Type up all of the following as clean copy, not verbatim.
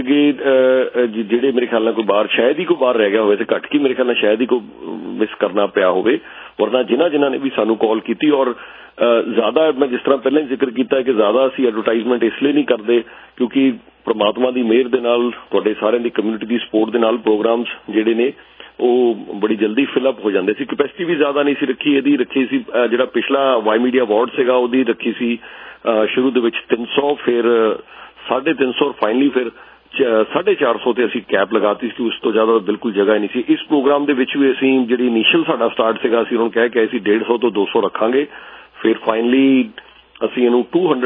ਜਿਹੜੇ ਮੇਰੇ ਖਿਆਲ ਨਾਲ ਕੋਈ ਬਾਹਰ ਸ਼ਾਇਦ ਹੀ ਕੋਈ ਬਾਹਰ ਰਹਿ ਗਿਆ ਹੋਵੇ ਤੇ ਘੱਟ ਕੀ ਮੇਰੇ ਖਿਆਲ ਨਾਲ ਸ਼ਾਇਦ ਹੀ ਕੋਈ ਮਿਸ ਕਰਨਾ ਪਿਆ ਹੋਵੇ। ਵਰਨਾ ਜਿਨ੍ਹਾਂ ਨੇ ਵੀ ਸਾਨੂੰ ਕਾਲ ਕੀਤੀ ਔਰ ਜ਼ਿਆਦਾ ਮੈਂ ਜਿਸ ਤਰ੍ਹਾਂ ਪਹਿਲਾਂ ਹੀ ਜ਼ਿਕਰ ਕੀਤਾ ਕਿ ਜ਼ਿਆਦਾ ਅਸੀਂ ਐਡਵਰਟਾਈਜ਼ਮੈਂਟ ਇਸ ਲਈ ਨਹੀਂ ਕਰਦੇ ਕਿਉਂਕਿ ਪ੍ਰਮਾਤਮਾ ਦੀ ਮਿਹਰ ਦੇ ਨਾਲ ਤੁਹਾਡੇ ਸਾਰਿਆਂ ਦੀ ਕਮਿਊਨਿਟੀ ਦੀ ਸਪੋਰਟ ਦੇ ਨਾਲ ਪ੍ਰੋਗਰਾਮਸ ਜਿਹੜੇ ਨੇ ਉਹ ਬੜੀ ਜਲਦੀ ਫਿਲਅਪ ਹੋ ਜਾਂਦੇ ਸੀ। ਕੈਪੈਸਿਟੀ ਵੀ ਜ਼ਿਆਦਾ ਨਹੀਂ ਸੀ ਰੱਖੀ, ਇਹਦੀ ਰੱਖੀ ਸੀ ਜਿਹੜਾ ਪਿਛਲਾ ਵਾਈ ਮੀਡੀਆ ਅਵਾਰਡ ਸੀਗਾ ਉਹਦੀ ਰੱਖੀ ਸੀ ਸ਼ੁਰੂ ਦੇ ਵਿੱਚ 300, ਫਿਰ 350 ਔਰ ਫਾਈਨਲੀ ਫਿਰ 450 ਤੇ ਅਸੀਂ ਕੈਪ ਲਗਾਤੀ ਸੀ। ਉਸ ਤੋਂ ਜ਼ਿਆਦਾ ਬਿਲਕੁਲ ਜਗ੍ਹਾ ਹੀ ਨਹੀਂ ਸੀ। ਇਸ ਪ੍ਰੋਗਰਾਮ ਦੇ ਵਿੱਚ ਵੀ ਅਸੀਂ ਜਿਹੜੀ ਇਨੀਸ਼ੀਅਲ ਸਾਡਾ ਸਟਾਰਟ ਸੀਗਾ ਅਸੀਂ ਉਹਨਾਂ ਨੂੰ ਕਹਿ ਕੇ ਅਸੀਂ 150 ਤੋਂ 200 ਰੱਖਾਂਗੇ। ਫਿਰ ਫਾਈਨਲੀ ਅਸੀਂ ਇਹਨੂੰ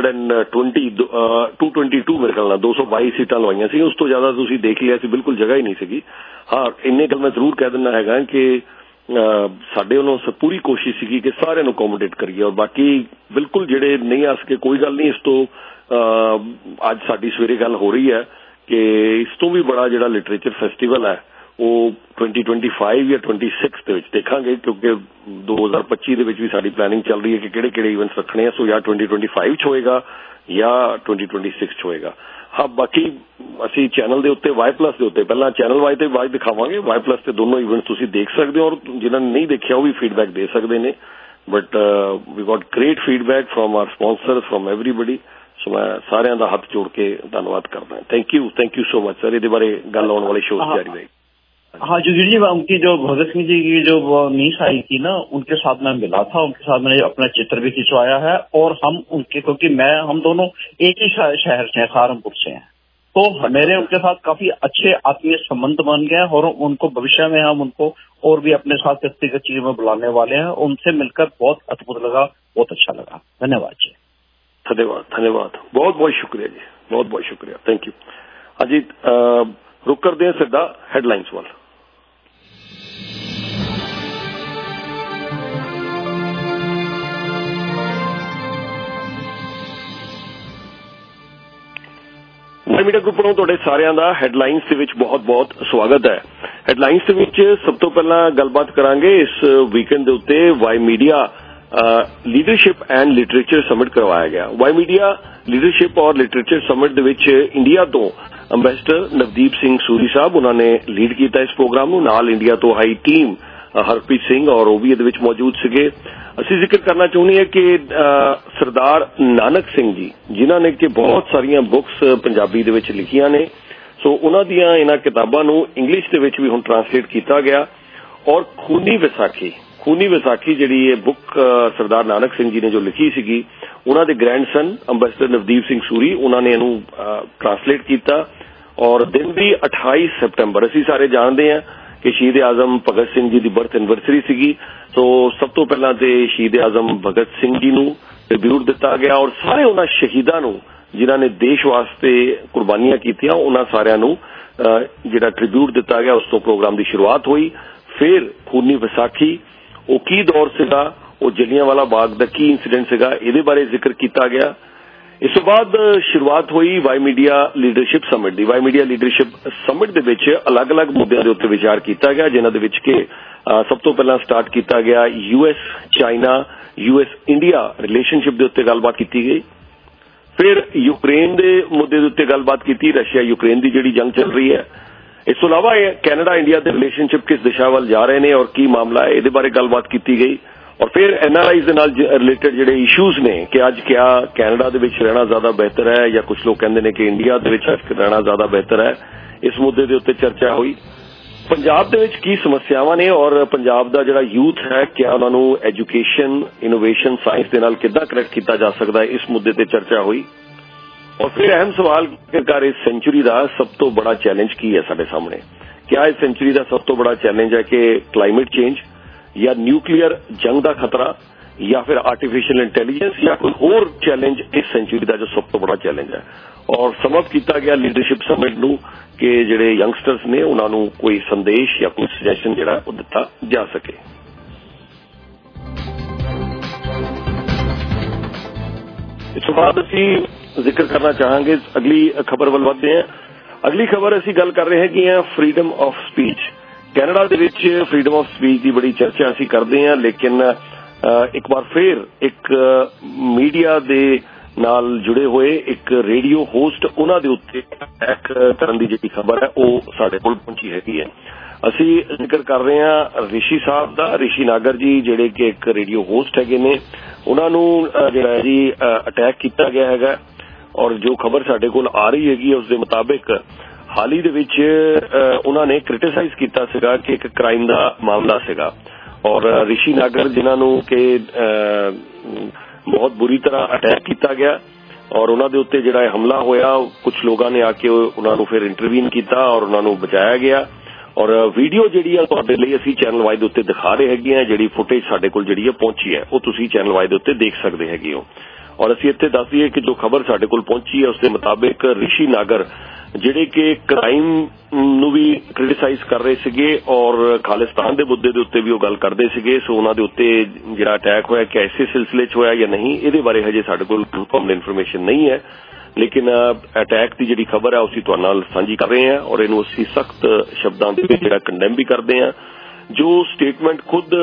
222 ਮੇਰੇ ਖਿਆਲ ਨਾਲ 222 ਸੀਟਾਂ ਲਵਾਈਆਂ ਸੀ। ਉਸ ਤੋਂ ਜ਼ਿਆਦਾ ਤੁਸੀਂ ਦੇਖ ਲਿਆ ਸੀ ਬਿਲਕੁਲ ਜਗ੍ਹਾ ਹੀ ਨਹੀਂ ਸੀਗੀ। ਹਾਂ ਇੰਨੇ ਗੱਲ ਮੈਂ ਜ਼ਰੂਰ ਕਹਿ ਦਿੰਦਾ ਹੈਗਾ ਕਿ ਸਾਡੇ ਵੱਲੋਂ ਪੂਰੀ ਕੋਸ਼ਿਸ਼ ਸੀਗੀ ਕਿ ਸਾਰਿਆਂ ਨੂੰ ਅਕੋਮੋਡੇਟ ਕਰੀਏ ਔਰ ਬਾਕੀ ਬਿਲਕੁਲ ਜਿਹੜੇ ਨਹੀਂ ਆ ਸਕੇ ਕੋਈ ਗੱਲ ਨਹੀਂ। ਇਸ ਤੋਂ ਅੱਜ ਸਾਡੀ ਸਵੇਰੇ ਗੱਲ ਹੋ ਰਹੀ ਹੈ ਕਿ ਇਸ ਤੋਂ ਵੀ ਬੜਾ ਜਿਹੜਾ ਲਿਟਰੇਚਰ ਫੈਸਟੀਵਲ ਹੈ ਉਹ 2025 ਜਾਂ 26 ਦੇ ਵਿੱਚ ਦੇਖਾਂਗੇ ਕਿਉਂਕਿ 2025 ਦੇ ਵਿੱਚ ਵੀ ਸਾਡੀ ਪਲੈਨਿੰਗ ਚੱਲ ਰਹੀ ਹੈ ਕਿ ਕਿਹੜੇ ਇਵੈਂਟਸ ਰੱਖਣੇ ਆ। ਸੋ ਜਾਂ 2025 ਚ ਹੋਏਗਾ ਜਾਂ 2026 ਚ ਹੋਏਗਾ। ਹਾਂ ਬਾਕੀ ਅਸੀਂ ਚੈਨਲ ਦੇ ਉੱਤੇ Y+ ਦੇ ਉੱਤੇ ਪਹਿਲਾਂ ਚੈਨਲ ਵਾਈ ਤੇ ਵਾਈ ਦਿਖਾਵਾਂਗੇ, Y+ ਤੇ ਦੋਨੋਂ ਇਵੈਂਟਸ ਤੁਸੀਂ ਦੇਖ ਸਕਦੇ ਹੋ ਔਰ ਜਿਨ੍ਹਾਂ ਨੇ ਨਹੀਂ ਦੇਖਿਆ ਉਹ ਵੀ ਫੀਡਬੈਕ ਦੇ ਸਕਦੇ ਨੇ। But we got great feedback from our sponsors from everybody. So ਮੈਂ ਸਾਰਿਆਂ ਦਾ ਹੱਥ ਜੋੜ ਕੇ ਧੰਨਵਾਦ ਕਰਦਾ। Thank you so much sir. ਇਹਦੇ ਬਾਰੇ ਗੱਲ ਆਉਣ वाले शो जारी रहेगी। हाँ जोगिर जी, उनकी जो भगत सिंह जी की जो मीस आई थी ना उनके साथ मैं मिला था, उनके साथ मैंने अपना चित्र भी खिंचवाया है और हम उनके क्योंकि हम दोनों एक ही शहर से हैं, सहारनपुर से हैं, तो मेरे उनके साथ काफी अच्छे आत्मीय संबंध बन गए और उनको भविष्य में हम उनको और भी अपने साथ व्यक्तिगत चीज में बुलाने वाले हैं। उनसे मिलकर बहुत अद्भुत लगा, बहुत अच्छा लगा। धन्यवाद जी। धन्यवाद बहुत बहुत शुक्रिया जी, बहुत बहुत शुक्रिया। Thank you. अजी रुक कर दें सीधा हेडलाइंस वाला। मीडिया ग्रुप ਨੂੰ ਤੁਹਾਡੇ ਸਾਰਿਆਂ ਦਾ ਹੈਡਲਾਈਨਸ ਦੇ ਵਿੱਚ ਬਹੁਤ-ਬਹੁਤ ਸਵਾਗਤ ਹੈ। ਹੈਡਲਾਈਨਸ ਦੇ ਵਿੱਚ ਸਭ ਤੋਂ ਪਹਿਲਾਂ ਗੱਲਬਾਤ ਕਰਾਂਗੇ ਇਸ ਵੀਕਐਂਡ ਦੇ ਉੱਤੇ Y media leadership and literature summit ਕਰਵਾਇਆ ਗਿਆ। ਵਾਈ ਮੀਡੀਆ ਲੀਡਰਸ਼ਿਪ ਔਰ ਲਿਟਰੇਚਰ ਸਮਿਟ ਦੇ ਵਿੱਚ ਇੰਡੀਆ ਤੋਂ ਅੰਬੈਸਡਰ ਨਵਦੀਪ ਸਿੰਘ ਸੂਰੀ ਸਾਹਿਬ ਉਹਨਾਂ ਨੇ ਲੀਡ ਕੀਤਾ ਇਸ ਪ੍ਰੋਗਰਾਮ ਨੂੰ। ਨਾਲ ਇੰਡੀਆ ਤੋਂ ਹਾਈ ਟੀਮ ਹਰਪ੍ਰੀਤ ਸਿੰਘ ਔਰ ਉਹ ਵੀ ਇਹਦੇ ਵਿੱਚ ਮੌਜੂਦ ਸੀਗੇ। ਅਸੀਂ ਜ਼ਿਕਰ ਕਰਨਾ ਚਾਹੁੰਦੇ ਹਾਂ ਕਿ ਸਰਦਾਰ ਨਾਨਕ ਸਿੰਘ ਜੀ ਜਿਨ੍ਹਾਂ ਨੇ ਕਿ ਬਹੁਤ ਸਾਰੀਆਂ ਬੁੱਕਸ ਪੰਜਾਬੀ ਦੇ ਵਿੱਚ ਲਿਖੀਆਂ ਨੇ, ਸੋ ਉਹਨਾਂ ਦੀਆਂ ਇਹਨਾਂ ਕਿਤਾਬਾਂ ਨੂੰ ਇੰਗਲਿਸ਼ ਦੇ ਵਿੱਚ ਵੀ ਹੁਣ ਟਰਾਂਸਲੇਟ ਕੀਤਾ ਗਿਆ ਔਰ ਖੂਨੀ ਵਿਸਾਖੀ ਜਿਹੜੀ ਇਹ ਬੁੱਕ ਸਰਦਾਰ ਨਾਨਕ ਸਿੰਘ ਜੀ ਨੇ ਜੋ ਲਿਖੀ ਸੀਗੀ ਉਹਨਾਂ ਦੇ ਗ੍ਰੈਂਡਸਨ ਅੰਬੈਸਡਰ ਨਵਦੀਪ ਸਿੰਘ ਸੂਰੀ ਉਹਨਾਂ ਨੇ ਇਹਨੂੰ ਟਰਾਂਸਲੇਟ ਕੀਤਾ ਔਰ ਦਿਨ ਵੀ 28 ਸਤੰਬਰ। ਅਸੀਂ ਸਾਰੇ ਜਾਣਦੇ ਹਾਂ ਕਿ ਸ਼ਹੀਦ ਆਜ਼ਮ ਭਗਤ ਸਿੰਘ ਜੀ ਦੀ ਬਰਥ ਐਨਵਰਸਰੀ ਸੀਗੀ। ਸੋ ਸਭ ਤੋਂ ਪਹਿਲਾਂ ਤੇ ਸ਼ਹੀਦ ਆਜ਼ਮ ਭਗਤ ਸਿੰਘ ਜੀ ਨੂੰ ਟ੍ਰਿਬਿਊਟ ਦਿੱਤਾ ਗਿਆ ਔਰ ਸਾਰੇ ਉਹਨਾਂ ਸ਼ਹੀਦਾਂ ਨੂੰ ਜਿਨ੍ਹਾਂ ਨੇ ਦੇਸ਼ ਵਾਸਤੇ ਕੁਰਬਾਨੀਆਂ ਕੀਤੀਆਂ ਉਹਨਾਂ ਸਾਰਿਆਂ ਨੂੰ ਜਿਹੜਾ ਟ੍ਰਿਬਿਊਟ ਦਿੱਤਾ ਗਿਆ। ਉਸ ਤੋਂ ਪ੍ਰੋਗਰਾਮ ਦੀ ਸ਼ੁਰੂਆਤ ਹੋਈ। ਫਿਰ ਖੂਨੀ ਵਿਸਾਖੀ ਉਹ ਕੀ ਦੌਰ ਸੀਗਾ, ਉਹ ਜਲਿਆਂਵਾਲਾ ਬਾਗ ਦਾ ਕੀ ਇੰਸੀਡੈਂਟ ਸੀਗਾ, ਇਹਦੇ ਬਾਰੇ ਜ਼ਿਕਰ ਕੀਤਾ ਗਿਆ। ਇਸ ਤੋਂ ਬਾਅਦ ਸ਼ੁਰੂਆਤ ਹੋਈ ਵਾਈ ਮੀਡੀਆ ਲੀਡਰਸ਼ਿਪ ਸਮਿਟ ਦੀ। ਵਾਈ ਮੀਡੀਆ ਲੀਡਰਸ਼ਿਪ ਸਮਿਟ ਦੇ ਵਿੱਚ ਅਲੱਗ-ਅਲੱਗ ਮੁੱਦਿਆਂ ਦੇ ਉੱਤੇ ਵਿਚਾਰ ਕੀਤਾ ਗਿਆ ਜਿਨ੍ਹਾਂ ਦੇ ਵਿੱਚ ਕਿ ਸਭ ਤੋਂ ਪਹਿਲਾਂ ਸਟਾਰਟ ਕੀਤਾ ਗਿਆ US China US India relationship ਦੇ ਉੱਤੇ ਗੱਲਬਾਤ ਕੀਤੀ ਗਈ। ਫਿਰ ਯੂਕਰੇਨ ਦੇ ਮੁੱਦੇ ਦੇ ਉੱਤੇ ਗੱਲਬਾਤ ਕੀਤੀ, ਰਸ਼ੀਆ ਯੂਕਰੇਨ ਦੀ ਜਿਹੜੀ ਜੰਗ ਚੱਲ ਰਹੀ ਹੈ। ਇਸ ਤੋਂ ਇਲਾਵਾ ਕੈਨੇਡਾ ਇੰਡੀਆ ਦੇ ਰਿਲੇਸ਼ਨਸ਼ਿਪ ਕਿਸ ਦਿਸ਼ਾ ਵੱਲ ਜਾ ਰਹੇ ਨੇ ਔਰ ਕੀ ਮਾਮਲਾ ਹੈ ਇਹਦੇ ਬਾਰੇ ਗੱਲਬਾਤ ਕੀਤੀ ਗਈ। ਔਰ ਫਿਰ NRIs ਦੇ ਨਾਲ ਰਿਲੇਟਡ ਜਿਹੜੇ ਇਸ਼ੂਜ਼ ਨੇ ਕਿ ਅੱਜ ਕਿਆ ਕੈਨੇਡਾ ਦੇ ਵਿੱਚ ਰਹਿਣਾ ਜ਼ਿਆਦਾ ਬਿਹਤਰ ਹੈ ਜਾਂ ਕੁਝ ਲੋਕ ਕਹਿੰਦੇ ਨੇ ਕਿ ਇੰਡੀਆ ਦੇ ਵਿੱਚ ਰਹਿਣਾ ਜ਼ਿਆਦਾ ਬਿਹਤਰ ਹੈ, ਇਸ ਮੁੱਦੇ ਦੇ ਉੱਤੇ ਚਰਚਾ ਹੋਈ। ਪੰਜਾਬ ਦੇ ਵਿੱਚ ਕੀ ਸਮੱਸਿਆਵਾਂ ਨੇ ਔਰ ਪੰਜਾਬ ਦਾ ਜਿਹੜਾ ਯੂਥ ਹੈ ਕਿਆ ਉਹਨਾਂ ਨੂੰ ਐਜੂਕੇਸ਼ਨ ਇਨੋਵੇਸ਼ਨ ਸਾਇੰਸ ਦੇ ਨਾਲ ਕਿੱਦਾਂ ਕਨੈਕਟ ਕੀਤਾ ਜਾ ਸਕਦਾ ਹੈ, ਇਸ ਮੁੱਦੇ ਤੇ ਚਰਚਾ ਹੋਈ। ਔਰ ਫਿਰ ਅਹਿਮ ਸਵਾਲ ਆਖਿਰਕਾਰ ਇਸ ਸੈਂਚੁਰੀ ਦਾ ਸਭ ਤੋਂ ਬੜਾ ਚੈਲੰਜ ਕੀ ਹੈ ਸਾਡੇ ਸਾਹਮਣੇ। ਕਿਆ ਇਸ ਸੈਂਚੁਰੀ ਦਾ ਸਭ ਤੋਂ ਬੜਾ ਚੈਲੰਜ ਹੈ ਕਿ ਕਲਾਈਮੇਟ ਚੇਂਜ ਜਾਂ ਨਿਊਕਲੀਅਰ ਜੰਗ ਦਾ ਖਤਰਾ ਜਾਂ ਫਿਰ ਆਰਟੀਫਿਸ਼ੀਅਲ ਇੰਟੈਲੀਜੈਂਸ ਜਾਂ ਕੋਈ ਹੋਰ ਚੈਲੰਜ ਇਸ ਸੈਂਚੁਰੀ ਦਾ ਜੋ ਸਭ ਤੋਂ ਬੜਾ ਚੈਲੰਜ ਹੈ। ਔਰ ਸਮਅਪ ਕੀਤਾ ਗਿਆ ਲੀਡਰਸ਼ਿਪ ਸਮਿਟ ਨੂੰ ਕਿ ਜਿਹੜੇ ਯੰਗਸਟਰਸ ਨੇ ਉਹਨਾਂ ਨੂੰ ਕੋਈ ਸੰਦੇਸ਼ ਜਾਂ ਕੋਈ ਸੁਜੈਸ਼ਨ ਜਿਹੜਾ ਉਹ ਦਿੱਤਾ ਜਾ ਸਕੇ। ਇਸ ਤੋਂ ਬਾਅਦ ਅਸੀਂ ਜ਼ਿਕਰ ਕਰਨਾ ਚਾਹਾਂਗੇ ਅਗਲੀ ਖਬਰ ਵੱਲ ਵਧਦੇ ਹਾਂ। ਅਗਲੀ ਖਬਰ ਅਸੀਂ ਗੱਲ ਕਰ ਰਹੇ ਹੈਗੇ ਹਾਂ ਫਰੀडम ਆਫ ਸਪੀਚ। ਕੈਨੇਡਾ ਦੇ ਵਿੱਚ ਫਰੀडम ਆਫ ਸਪੀਚ ਦੀ ਬੜੀ ਚਰਚਾ ਅਸੀਂ ਕਰਦੇ ਹਾਂ, ਲੇਕਿਨ ਇੱਕ ਵਾਰ ਫਿਰ ਇੱਕ ਮੀਡੀਆ ਦੇ ਨਾਲ जुड़े हुए एक रेडियो होस्ट उन्हां दे उत्ते अटैक करन दी जिहड़ी खबर है वो साडे कोल पहुंची हैगी है। असीं जिक्र कर रहे हैं ऋषि साहब दा, ऋषि नागर जी जिहड़े कि एक रेडियो होस्ट हैगे ने, उन्हां नूं जिहड़ा जी अटैक कीता गया हैगा और जो खबर साडे कोल आ रही हैगी उस दे मुताबिक हाल ही दे विच उन्हां ने क्रिटिसाइज कीता सीगा कि एक क्राइम दा मामला सीगा और ऋषि नागर जिन्हां नूं कि बहुत बुरी तरह अटैक किया गया और उन्हां दे उत्ते जिहड़ा हमला होया कुछ लोगों ने आके उन्हां नूं फिर इंटरवीन किया और उन्हां नूं बचाया गया और वीडियो जिहड़ी है तुहाडे लई असीं चैनल वाइज उत्ते दिखा रहे हैगे हैं। जिहड़ी फुटेज साडे कोल जिहड़ी है पहुंची है वो तुसीं चैनल वाइज उत्ते देख सकदे हैगे हो और असीं इत्थे दस दईए कि जो खबर साडे कोल पहुंची है उसके मुताबिक ऋषि नागर जिहड़े कि क्राइम नूं भी क्रिटिसाइज कर रहे सीगे और खालिस्तान दे मुद्दे दे उत्ते भी वो गल करदे सीगे। सो उन्हां दे उत्ते जिहड़ा अटैक होया कि ऐसे सिलसिले च होया या नहीं इहदे बारे हजे साडे कोल कंफर्म इन्फॉर्मेशन नहीं है, लेकिन अटैक की जिहड़ी खबर है उसी तुहाडे नाल सांझी कर रहे हैं और इहनूं असीं सख्त शब्दां दे विच जिहड़ा कंडेम भी करदे हैं। जो स्टेटमेंट खुद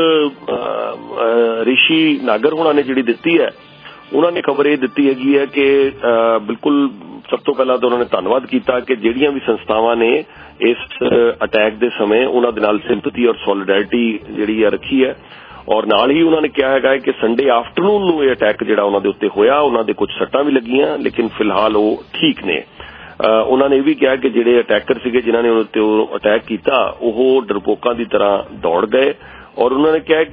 ऋषि नागर होणां ने जिहड़ी दित्ती है उन्होंने खबर ये दी हैगी है कि बिल्कुल सब तो पहला तो उन्होंने धन्यवाद किया कि जिहड़ियां भी संस्थावां ने इस अटैक के समय उन्हां दे नाल सिंपैथी और सॉलिडैरिटी जिहड़ी है रखी है और नाल ही उन्होंने कहा है कि संडे आफ्टरनून नूं यह अटैक जिहड़ा उन्हां दे उत्ते होया उन्हां दे कुछ सट्टां भी लगियां लेकिन फिलहाल वो ठीक ने। उन्होंने यह भी कहा कि जिहड़े अटैकर सीगे जिन्हां ने उन्हां ते अटैक किया वो डरपोकां की तरह दौड़ गए और उन्होंने कहा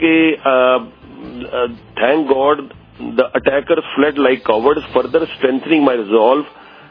कि thank God the attackers fled like cowards further strengthening my resolve